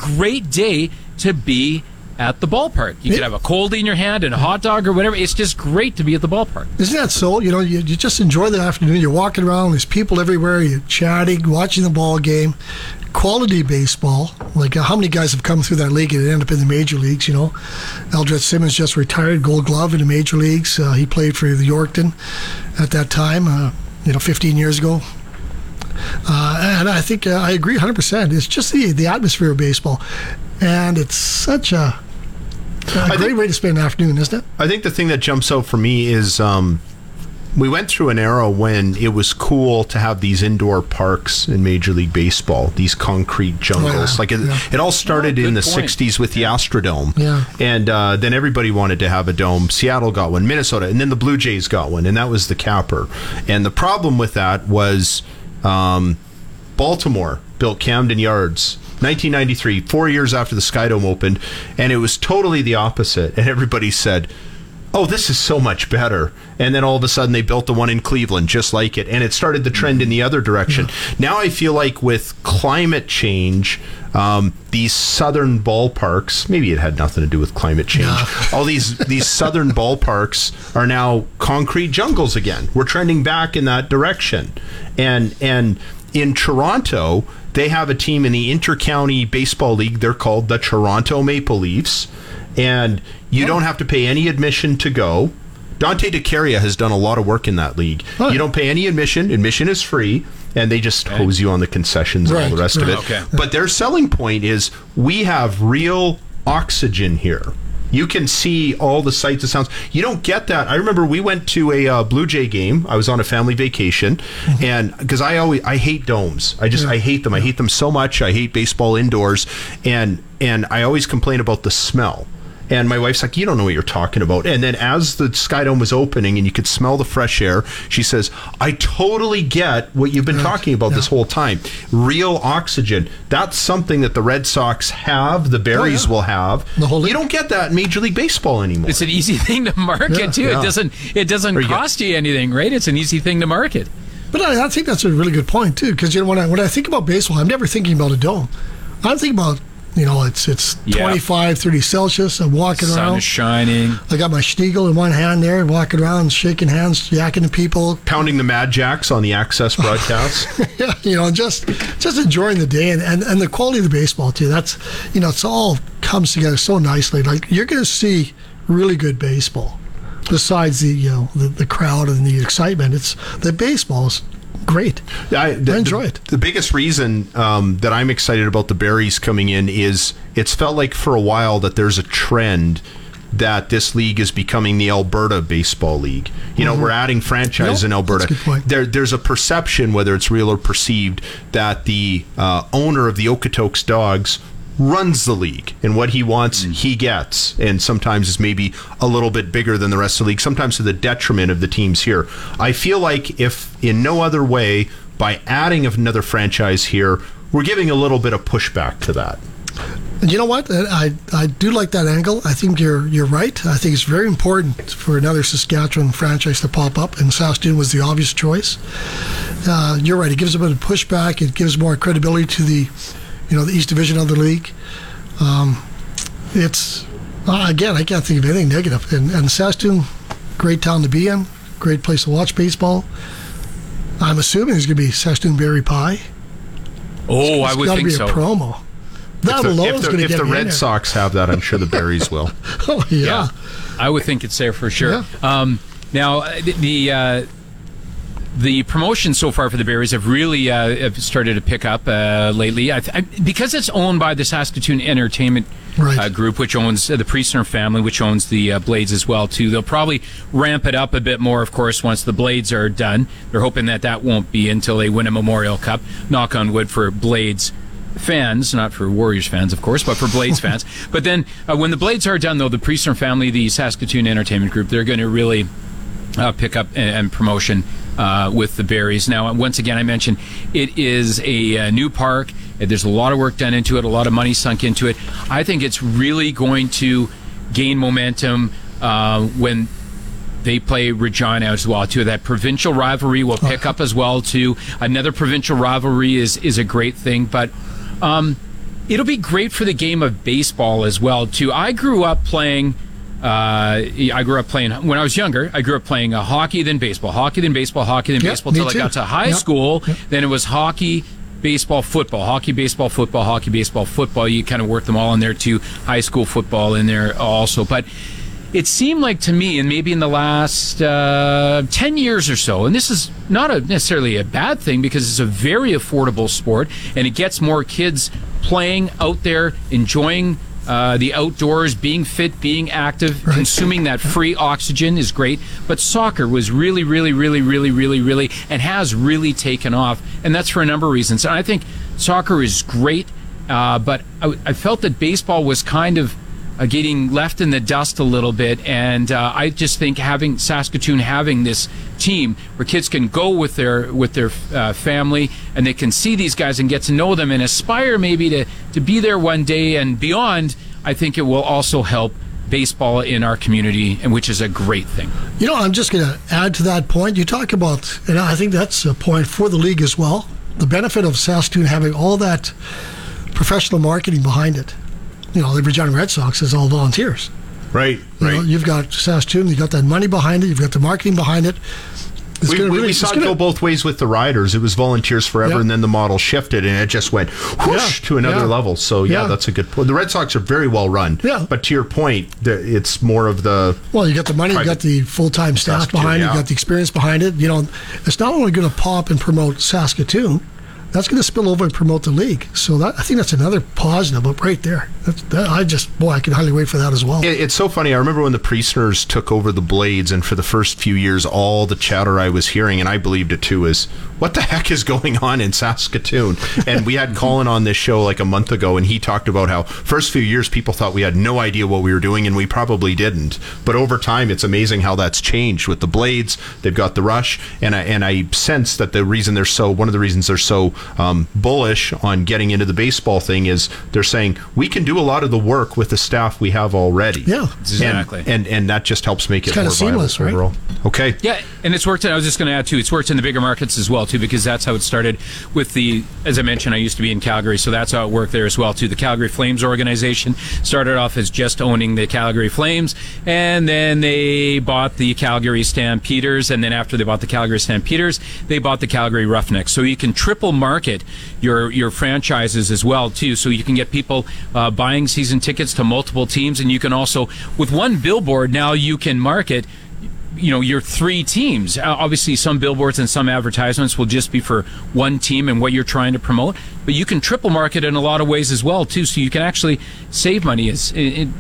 to be at the ballpark. You could have a coldie in your hand and a hot dog or whatever. It's just great to be at the ballpark. Isn't that so? You just enjoy the afternoon. You're walking around. There's people everywhere. You're chatting, watching the ball game. Quality baseball. Like how many guys have come through that league and end up in the major leagues? Eldred Simmons just retired, Gold Glove in the major leagues. He played for the Yorkton at that time. 15 years ago. And I think I agree 100%. It's just the atmosphere of baseball, and it's such a great way to spend an afternoon, isn't it? I think the thing that jumps out for me is we went through an era when it was cool to have these indoor parks in Major League Baseball, these concrete jungles. It all started in the 60s with the Astrodome. Yeah. And then everybody wanted to have a dome. Seattle got one, Minnesota, and then the Blue Jays got one, and that was the capper. And the problem with that was Baltimore built Camden Yards 1993, 4 years after the Skydome opened, and it was totally the opposite. And everybody said, oh, this is so much better. And then all of a sudden they built the one in Cleveland just like it, and it started the trend in the other direction. Now I feel like with climate change, these southern ballparks, maybe it had nothing to do with climate change, all these southern ballparks are now concrete jungles again. We're trending back in that direction. And in Toronto, they have a team in the Inter-County Baseball League. They're called the Toronto Maple Leafs. And you don't have to pay any admission to go. Dante DeCaria has done a lot of work in that league. You don't pay any admission. Admission is free. And they just hose you on the concessions and all the rest of it. Okay. But their selling point is we have real oxygen here. You can see all the sights and sounds. You don't get that. I remember we went to a Blue Jay game. I was on a family vacation, and because I hate domes. I hate them. I hate them so much. I hate baseball indoors, and I always complain about the smell. And my wife's like, you don't know what you're talking about. And then as the Skydome was opening and you could smell the fresh air, she says, I totally get what you've been talking about this whole time. Real oxygen. That's something that the Red Sox have, the Berries will have. You don't get that in Major League Baseball anymore. It's an easy thing to market, too. Yeah. It doesn't cost you anything, right? It's an easy thing to market. But I think that's a really good point, too, because when I think about baseball, I'm never thinking about a dome. I'm thinking about it's 25, 30 Celsius. I'm walking around. Sun is shining. I got my Schneegel in one hand there, walking around, shaking hands, yakking to people. Pounding the Mad Jacks on the Access broadcast. just enjoying the day and the quality of the baseball, too. That's, it's all comes together so nicely. Like, you're going to see really good baseball. Besides the crowd and the excitement, it's the baseball's great. I enjoy it. The biggest reason that I'm excited about the Berries coming in is it's felt like for a while that there's a trend that this league is becoming the Alberta Baseball League. We're adding franchise in Alberta. That's a good point. There's a perception, whether it's real or perceived, that the owner of the Okotoks Dogs runs the league, and what he wants he gets, and sometimes is maybe a little bit bigger than the rest of the league, sometimes to the detriment of the teams here. I feel like if in no other way, by adding another franchise here, we're giving a little bit of pushback to that. And you know what? I do like that angle. I think you're right. I think it's very important for another Saskatchewan franchise to pop up, and Saskatoon was the obvious choice. You're right. It gives a bit of pushback. It gives more credibility to the East Division of the league. It's again, I can't think of anything negative. And Saskatoon, great town to be in, great place to watch baseball. I'm assuming there's going to be Saskatoon berry pie. Oh, I would think so. It's got to be a promo. That alone is going to get if the me Red in Sox have that, I'm sure the Berries will. Oh yeah, I would think it's there for sure. Yeah. Now the promotion so far for the Berries have really have started to pick up lately. Because it's owned by the Saskatoon Entertainment Group, which owns the Priestner family, which owns the Blades as well too. They'll probably ramp it up a bit more, of course, once the Blades are done. They're hoping that won't be until they win a Memorial Cup. Knock on wood for Blades fans, not for Warriors fans, of course, but for Blades fans. But then when the Blades are done, though, the Priestner family, the Saskatoon Entertainment Group, they're going to really pick up and promotion with the Berries. Now, once again, I mentioned it is a new park. There's a lot of work done into it, a lot of money sunk into it. I think it's really going to gain momentum when they play Regina as well too. That provincial rivalry will pick up as well too. Another provincial rivalry is a great thing, but it'll be great for the game of baseball as well too. I grew up playing when I was younger. I grew up playing hockey, then baseball, hockey, then baseball, hockey, then baseball, till I got to high school. Then it was hockey, baseball, football, hockey, baseball, football, hockey, baseball, football. You kind of work them all in there too. High school football in there also, but it seemed like to me, and maybe in the last 10 years or so, and this is not necessarily a bad thing because it's a very affordable sport and it gets more kids playing out there, enjoying the outdoors, being fit, being active, consuming that free oxygen is great. But soccer was really, and has really taken off. And that's for a number of reasons. And I think soccer is great, but I felt that baseball was kind of getting left in the dust a little bit, and I just think having Saskatoon having this team where kids can go with their family and they can see these guys and get to know them and aspire maybe to be there one day and beyond. I think it will also help baseball in our community, and which is a great thing. I'm just going to add to that point. You talk about, and I think that's a point for the league as well, the benefit of Saskatoon having all that professional marketing behind it. The Regina Red Sox is all volunteers. Right. You've got Saskatoon, you've got that money behind it, you've got the marketing behind it. We saw it go both ways with the Riders. It was volunteers forever, and then the model shifted, and it just went whoosh to another level. So, that's a good point. The Red Sox are very well run. Yeah. But to your point, it's more of the... Well, you got the money, you got the full-time staff behind it, you got the experience behind it. It's not only going to pop and promote Saskatoon, that's going to spill over and promote the league. So I think that's another positive up right there. I can hardly wait for that as well. It's so funny. I remember when the Priestners took over the Blades, and for the first few years, all the chatter I was hearing, and I believed it too, is what the heck is going on in Saskatoon? And we had Colin on this show like a month ago, and he talked about how first few years people thought we had no idea what we were doing, and we probably didn't. But over time, it's amazing how that's changed with the Blades. They've got the Rush, and I sense that one of the reasons they're so bullish on getting into the baseball thing is they're saying we can do a lot of the work with the staff we have already. Yeah, exactly. And that just helps make it more seamless, right? Overall. Okay. Yeah, and it's worked. I was just going to add too. It's worked in the bigger markets as well too, because that's how it started. With as I mentioned, I used to be in Calgary, so that's how it worked there as well too. The Calgary Flames organization started off as just owning the Calgary Flames, and then they bought the Calgary Stampeders, and then after they bought the Calgary Stampeders, they bought the Calgary Roughnecks. So you can triple market your franchises as well too, so you can get people buying season tickets to multiple teams, and you can also, with one billboard now, you can market your three teams. Obviously some billboards and some advertisements will just be for one team and what you're trying to promote, but you can triple market in a lot of ways as well too, so you can actually save money. It's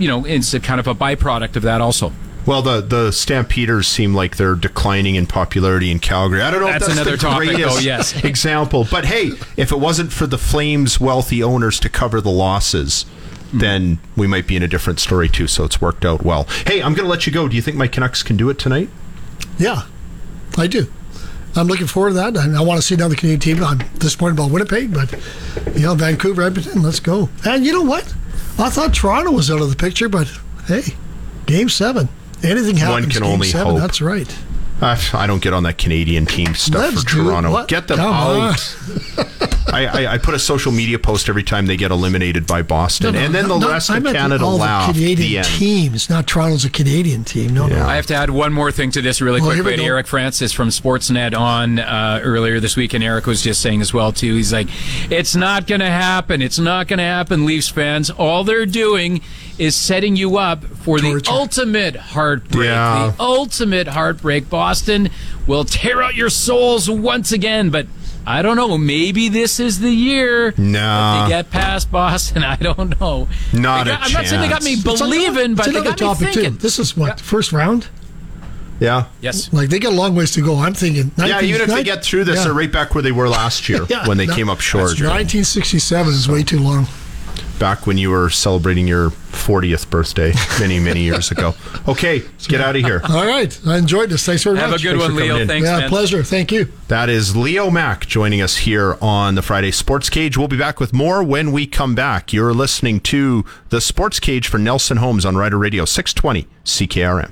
a kind of a byproduct of that also. Well, the Stampeders seem like they're declining in popularity in Calgary. I don't know if that's another the topic, greatest yes. example. But hey, if it wasn't for the Flames' wealthy owners to cover the losses, then we might be in a different story too. So it's worked out well. Hey, I'm going to let you go. Do you think my Canucks can do it tonight? Yeah, I do. I'm looking forward to that, and I want to see another Canadian team. I'm disappointed about Winnipeg, but Vancouver, Edmonton, let's go. And you know what? I thought Toronto was out of the picture, but hey, Game 7. Anything happens. One can Game only 7, hope. That's right. I don't get on that Canadian team stuff Let's for do it. Toronto. What? Get them Come out. I put a social media post every time they get eliminated by Boston, and then the rest of Canada all laugh. the Canadian The end. teams, not Toronto's a Canadian team. No. I have to add one more thing to this really quick. Right, Eric Francis from Sportsnet on earlier this week, and Eric was just saying as well too. He's like, "It's not going to happen. It's not going to happen, Leafs fans. All they're doing is setting you up for the ultimate heartbreak. Yeah. The ultimate heartbreak. Boston will tear out your souls once again, but." I don't know. Maybe this is the year that they get past Boston. I don't know. I'm not saying they got me believing, but they got me thinking. Too. This is what, first round? Yeah. Yes. Like, they got a long ways to go. I'm thinking. Even if they get through this, they're right back where they were last year when they came up short. 1967 is way too long. Back when you were celebrating your 40th birthday many, many years ago. Okay, get out of here. All right. I enjoyed this. Thanks very much. Have a good one, Leo. Thanks, man. Pleasure. Thank you. That is Leo Mack joining us here on the Friday Sports Cage. We'll be back with more when we come back. You're listening to the Sports Cage for Nelson Holmes on Rider Radio 620 CKRM.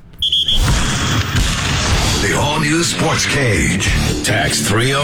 The all-new Sports Cage. Text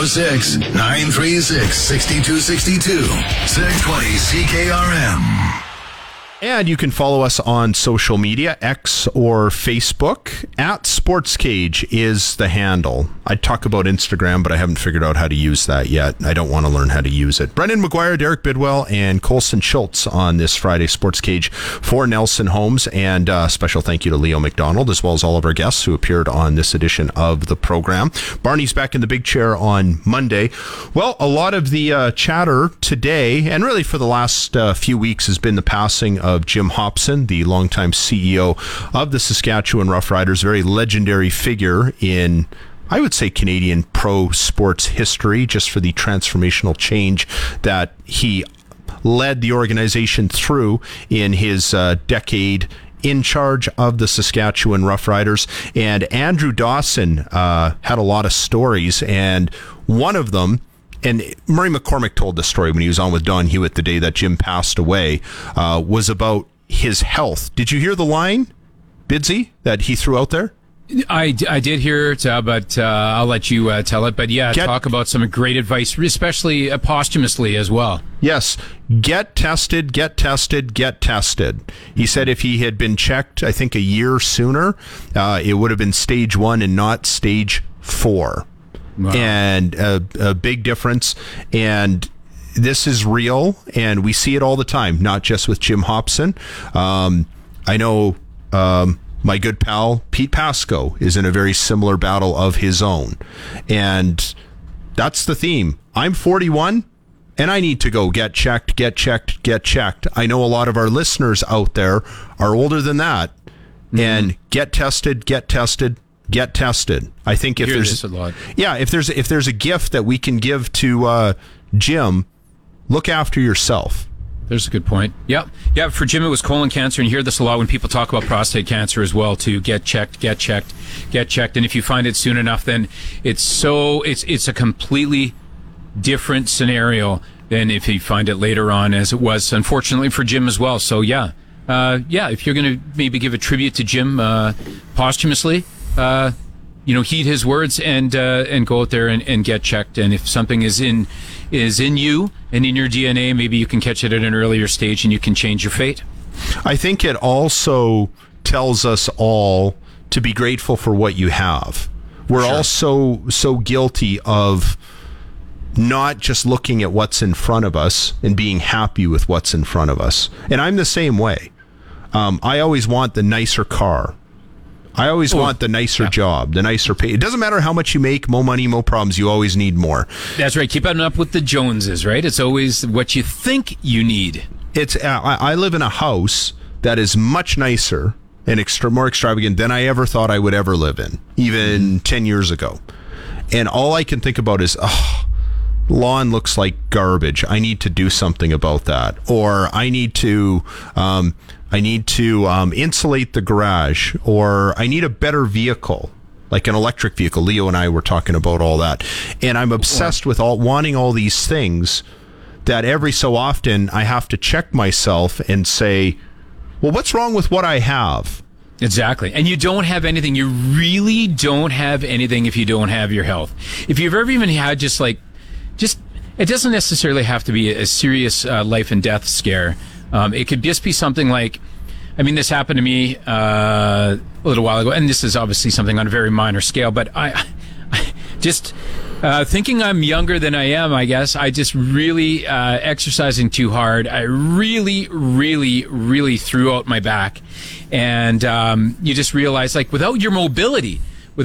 306-936-6262. 620 CKRM. And you can follow us on social media, X or Facebook. At Sports Cage is the handle. I'd talk about Instagram, but I haven't figured out how to use that yet. I don't want to learn how to use it. Brendan McGuire, Derek Bidwell, and Colson Schultz on this Friday Sports Cage for Nelson Holmes. And special thank you to Leo McDonald, as well as all of our guests who appeared on this edition of the program. Barney's back in the big chair on Monday. Well, a lot of the chatter today, and really for the last few weeks, has been the passing of Jim Hopson, the longtime CEO of the Saskatchewan Roughriders, very legendary figure in, I would say, Canadian pro sports history, just for the transformational change that he led the organization through in his decade in charge of the Saskatchewan Roughriders. And Andrew Dawson had a lot of stories, and one of them, and Murray McCormick told the story when he was on with Don Hewitt the day that Jim passed away, was about his health. Did you hear the line, Bidsy, that he threw out there? I did hear it, but I'll let you tell it. But yeah, talk about some great advice, especially posthumously as well. Yes. Get tested, get tested, get tested. He said if he had been checked, I think, a year sooner, it would have been stage 1 and not stage 4. Wow. And a big difference. And this is real, and we see it all the time, not just with Jim Hopson. I know my good pal Pete Pasco is in a very similar battle of his own. And that's the theme. I'm 41, and I need to go get checked, get checked, get checked. I know a lot of our listeners out there are older than that. Mm-hmm. And get tested, get tested, get tested. I think if there's if there's a gift that we can give to Jim, look after yourself. There's a good point. Yeah. For Jim, it was colon cancer, and you hear this a lot when people talk about prostate cancer as well. To get checked, get checked, get checked, and if you find it soon enough, then it's a completely different scenario than if you find it later on, as it was unfortunately for Jim as well. So if you're going to maybe give a tribute to Jim posthumously, heed his words and go out there and get checked. And if something is in you and in your DNA, maybe you can catch it at an earlier stage and you can change your fate. I think it also tells us all to be grateful for what you have. We're all so guilty of not just looking at what's in front of us and being happy with what's in front of us. And I'm the same way. I always want the nicer car. I always want the nicer job, the nicer pay. It doesn't matter how much you make, more money, more problems. You always need more. That's right. Keep up with the Joneses, right? It's always what you think you need. I live in a house that is much nicer and more extravagant than I ever thought I would ever live in, even 10 years ago. And all I can think about is, lawn looks like garbage. I need to do something about that. Or I need to insulate the garage, or I need a better vehicle. like an electric vehicle. Leo and I were talking about all that. And I'm obsessed with wanting all these things that every so often I have to check myself and say, well, what's wrong with what I have? Exactly. And you don't have anything. You really don't have anything if you don't have your health. If you've ever even had it doesn't necessarily have to be a serious life and death scare. It could just be something like, this happened to me a little while ago, and this is obviously something on a very minor scale, but I just thinking I'm younger than I am, I guess. I just really exercising too hard. I really, really, really threw out my back. And you just realize, like, without your mobility,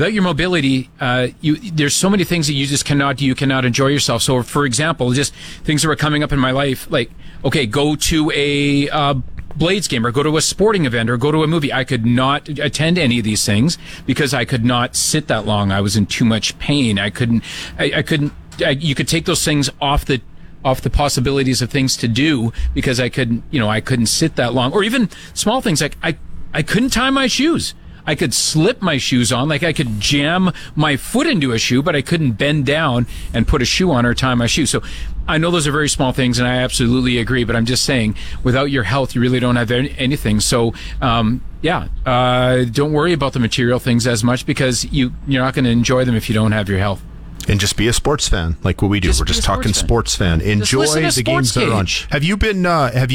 there's so many things that you just cannot do. You cannot enjoy yourself. So, for example, just things that were coming up in my life, like, okay, go to a Blades game or go to a sporting event or go to a movie. I could not attend any of these things because I could not sit that long. I was in too much pain. I couldn't, you could take those things off the possibilities of things to do because I couldn't sit that long. Or even small things like I couldn't tie my shoes. I could slip my shoes on, like I could jam my foot into a shoe, but I couldn't bend down and put a shoe on or tie my shoe. So I know those are very small things, and I absolutely agree, but I'm just saying, without your health, you really don't have anything. So, don't worry about the material things as much because you're not going to enjoy them if you don't have your health. And just be a sports fan, like what we do. We're just talking sports fan. Enjoy the games that are on. Have you been,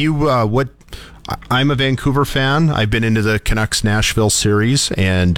I'm a Vancouver fan. I've been into the Canucks Nashville series, and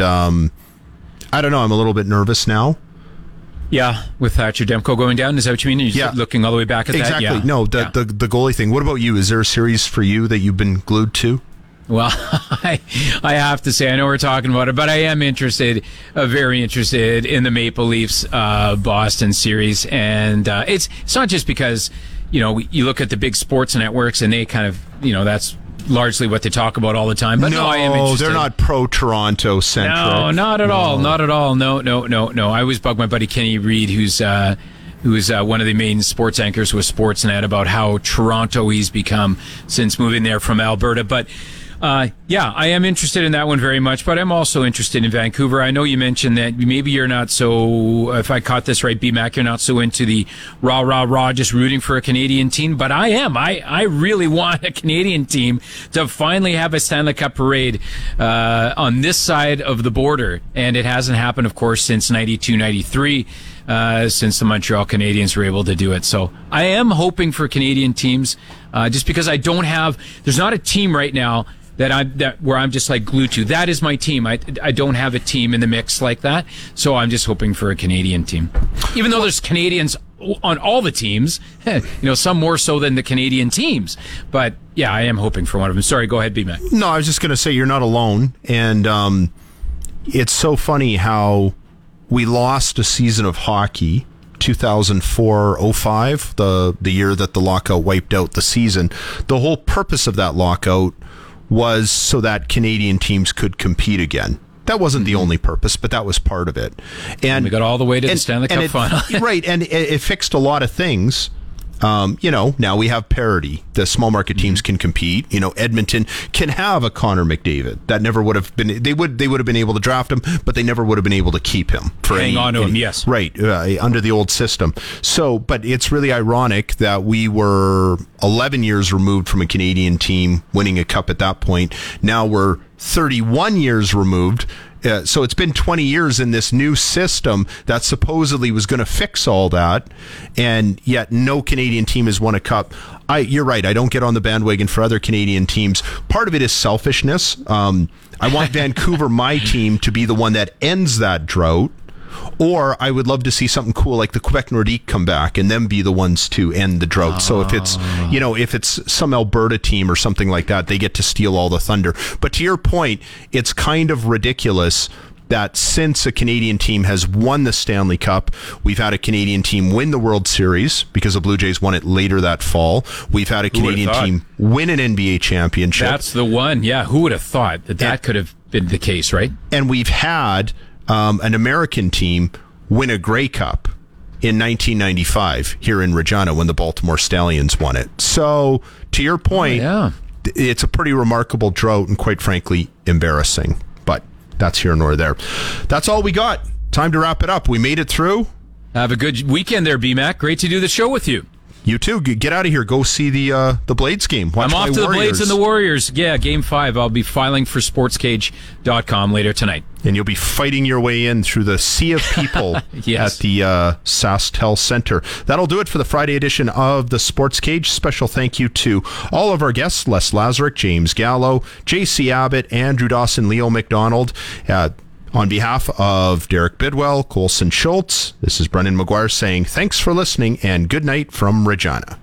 I don't know, I'm a little bit nervous now. Yeah, with Thatcher Demko going down, is that what you mean? You're just looking all the way back at exactly. that? Exactly. No, the goalie thing. What about you? Is there a series for you that you've been glued to? Well, I have to say, I know we're talking about it, but I am very interested in the Maple Leafs Boston series. And it's not just because, you look at the big sports networks and they kind of, that's largely what they talk about all the time. But no, I am interested. They're not pro-Toronto centric. No, not at all. Not at all. No. I always bug my buddy Kenny Reed, who's one of the main sports anchors with Sportsnet, about how Toronto he's become since moving there from Alberta. But I am interested in that one very much, but I'm also interested in Vancouver. I know you mentioned that maybe you're not so, if I caught this right, BMAC, you're not so into the rah, just rooting for a Canadian team, but I am. I really want a Canadian team to finally have a Stanley Cup parade on this side of the border, and it hasn't happened, of course, since 92-93. Since the Montreal Canadiens were able to do it. So I am hoping for Canadian teams, just because there's not a team right now where I'm just like glued to. That is my team. I don't have a team in the mix like that. So I'm just hoping for a Canadian team. Even though there's Canadians on all the teams, some more so than the Canadian teams. But yeah, I am hoping for one of them. Sorry, go ahead, B-Mac. No, I was just going to say you're not alone. And it's so funny how we lost a season of hockey, 2004-05, the year that the lockout wiped out the season. The whole purpose of that lockout was so that Canadian teams could compete again. That wasn't the only purpose, but that was part of it. And we got all the way to the Stanley Cup final. Right, and it fixed a lot of things. Now we have parity. The small market teams can compete. Edmonton can have a Connor McDavid. That never would have been. They would have been able to draft him, but they never would have been able to keep him. Hang on to him, yes. Right, under the old system. So, but it's really ironic that we were 11 years removed from a Canadian team winning a cup at that point. Now we're 31 years removed. So it's been 20 years in this new system that supposedly was going to fix all that, and yet no Canadian team has won a cup. You're right. I don't get on the bandwagon for other Canadian teams. Part of it is selfishness. I want Vancouver, my team, to be the one that ends that drought. Or I would love to see something cool like the Quebec Nordique come back and them be the ones to end the drought. So if it's some Alberta team or something like that, they get to steal all the thunder. But to your point, it's kind of ridiculous that since a Canadian team has won the Stanley Cup, we've had a Canadian team win the World Series because the Blue Jays won it later that fall. We've had a Canadian team win an NBA championship. That's the one. Yeah, who would have thought that could have been the case, right? And we've had an American team win a Grey Cup in 1995 here in Regina when the Baltimore Stallions won it. So, to your point, it's a pretty remarkable drought and quite frankly, embarrassing. But that's here nor there. That's all we got. Time to wrap it up. We made it through. Have a good weekend there, BMAC. Great to do the show with you. You too. Get out of here. Go see the Blades game. Watch I'm off to Warriors. the Blades and the Warriors. Yeah, Game 5. I'll be filing for sportscage.com later tonight. And you'll be fighting your way in through the sea of people yes. at the SaskTel Center. That'll do it for the Friday edition of the Sports Cage. Special thank you to all of our guests, Les Lazaruk, James Gallo, J.C. Abbott, Andrew Dawson, Leo McDonald. On behalf of Derek Bidwell, Colson Schultz, this is Brendan McGuire saying thanks for listening and good night from Regina.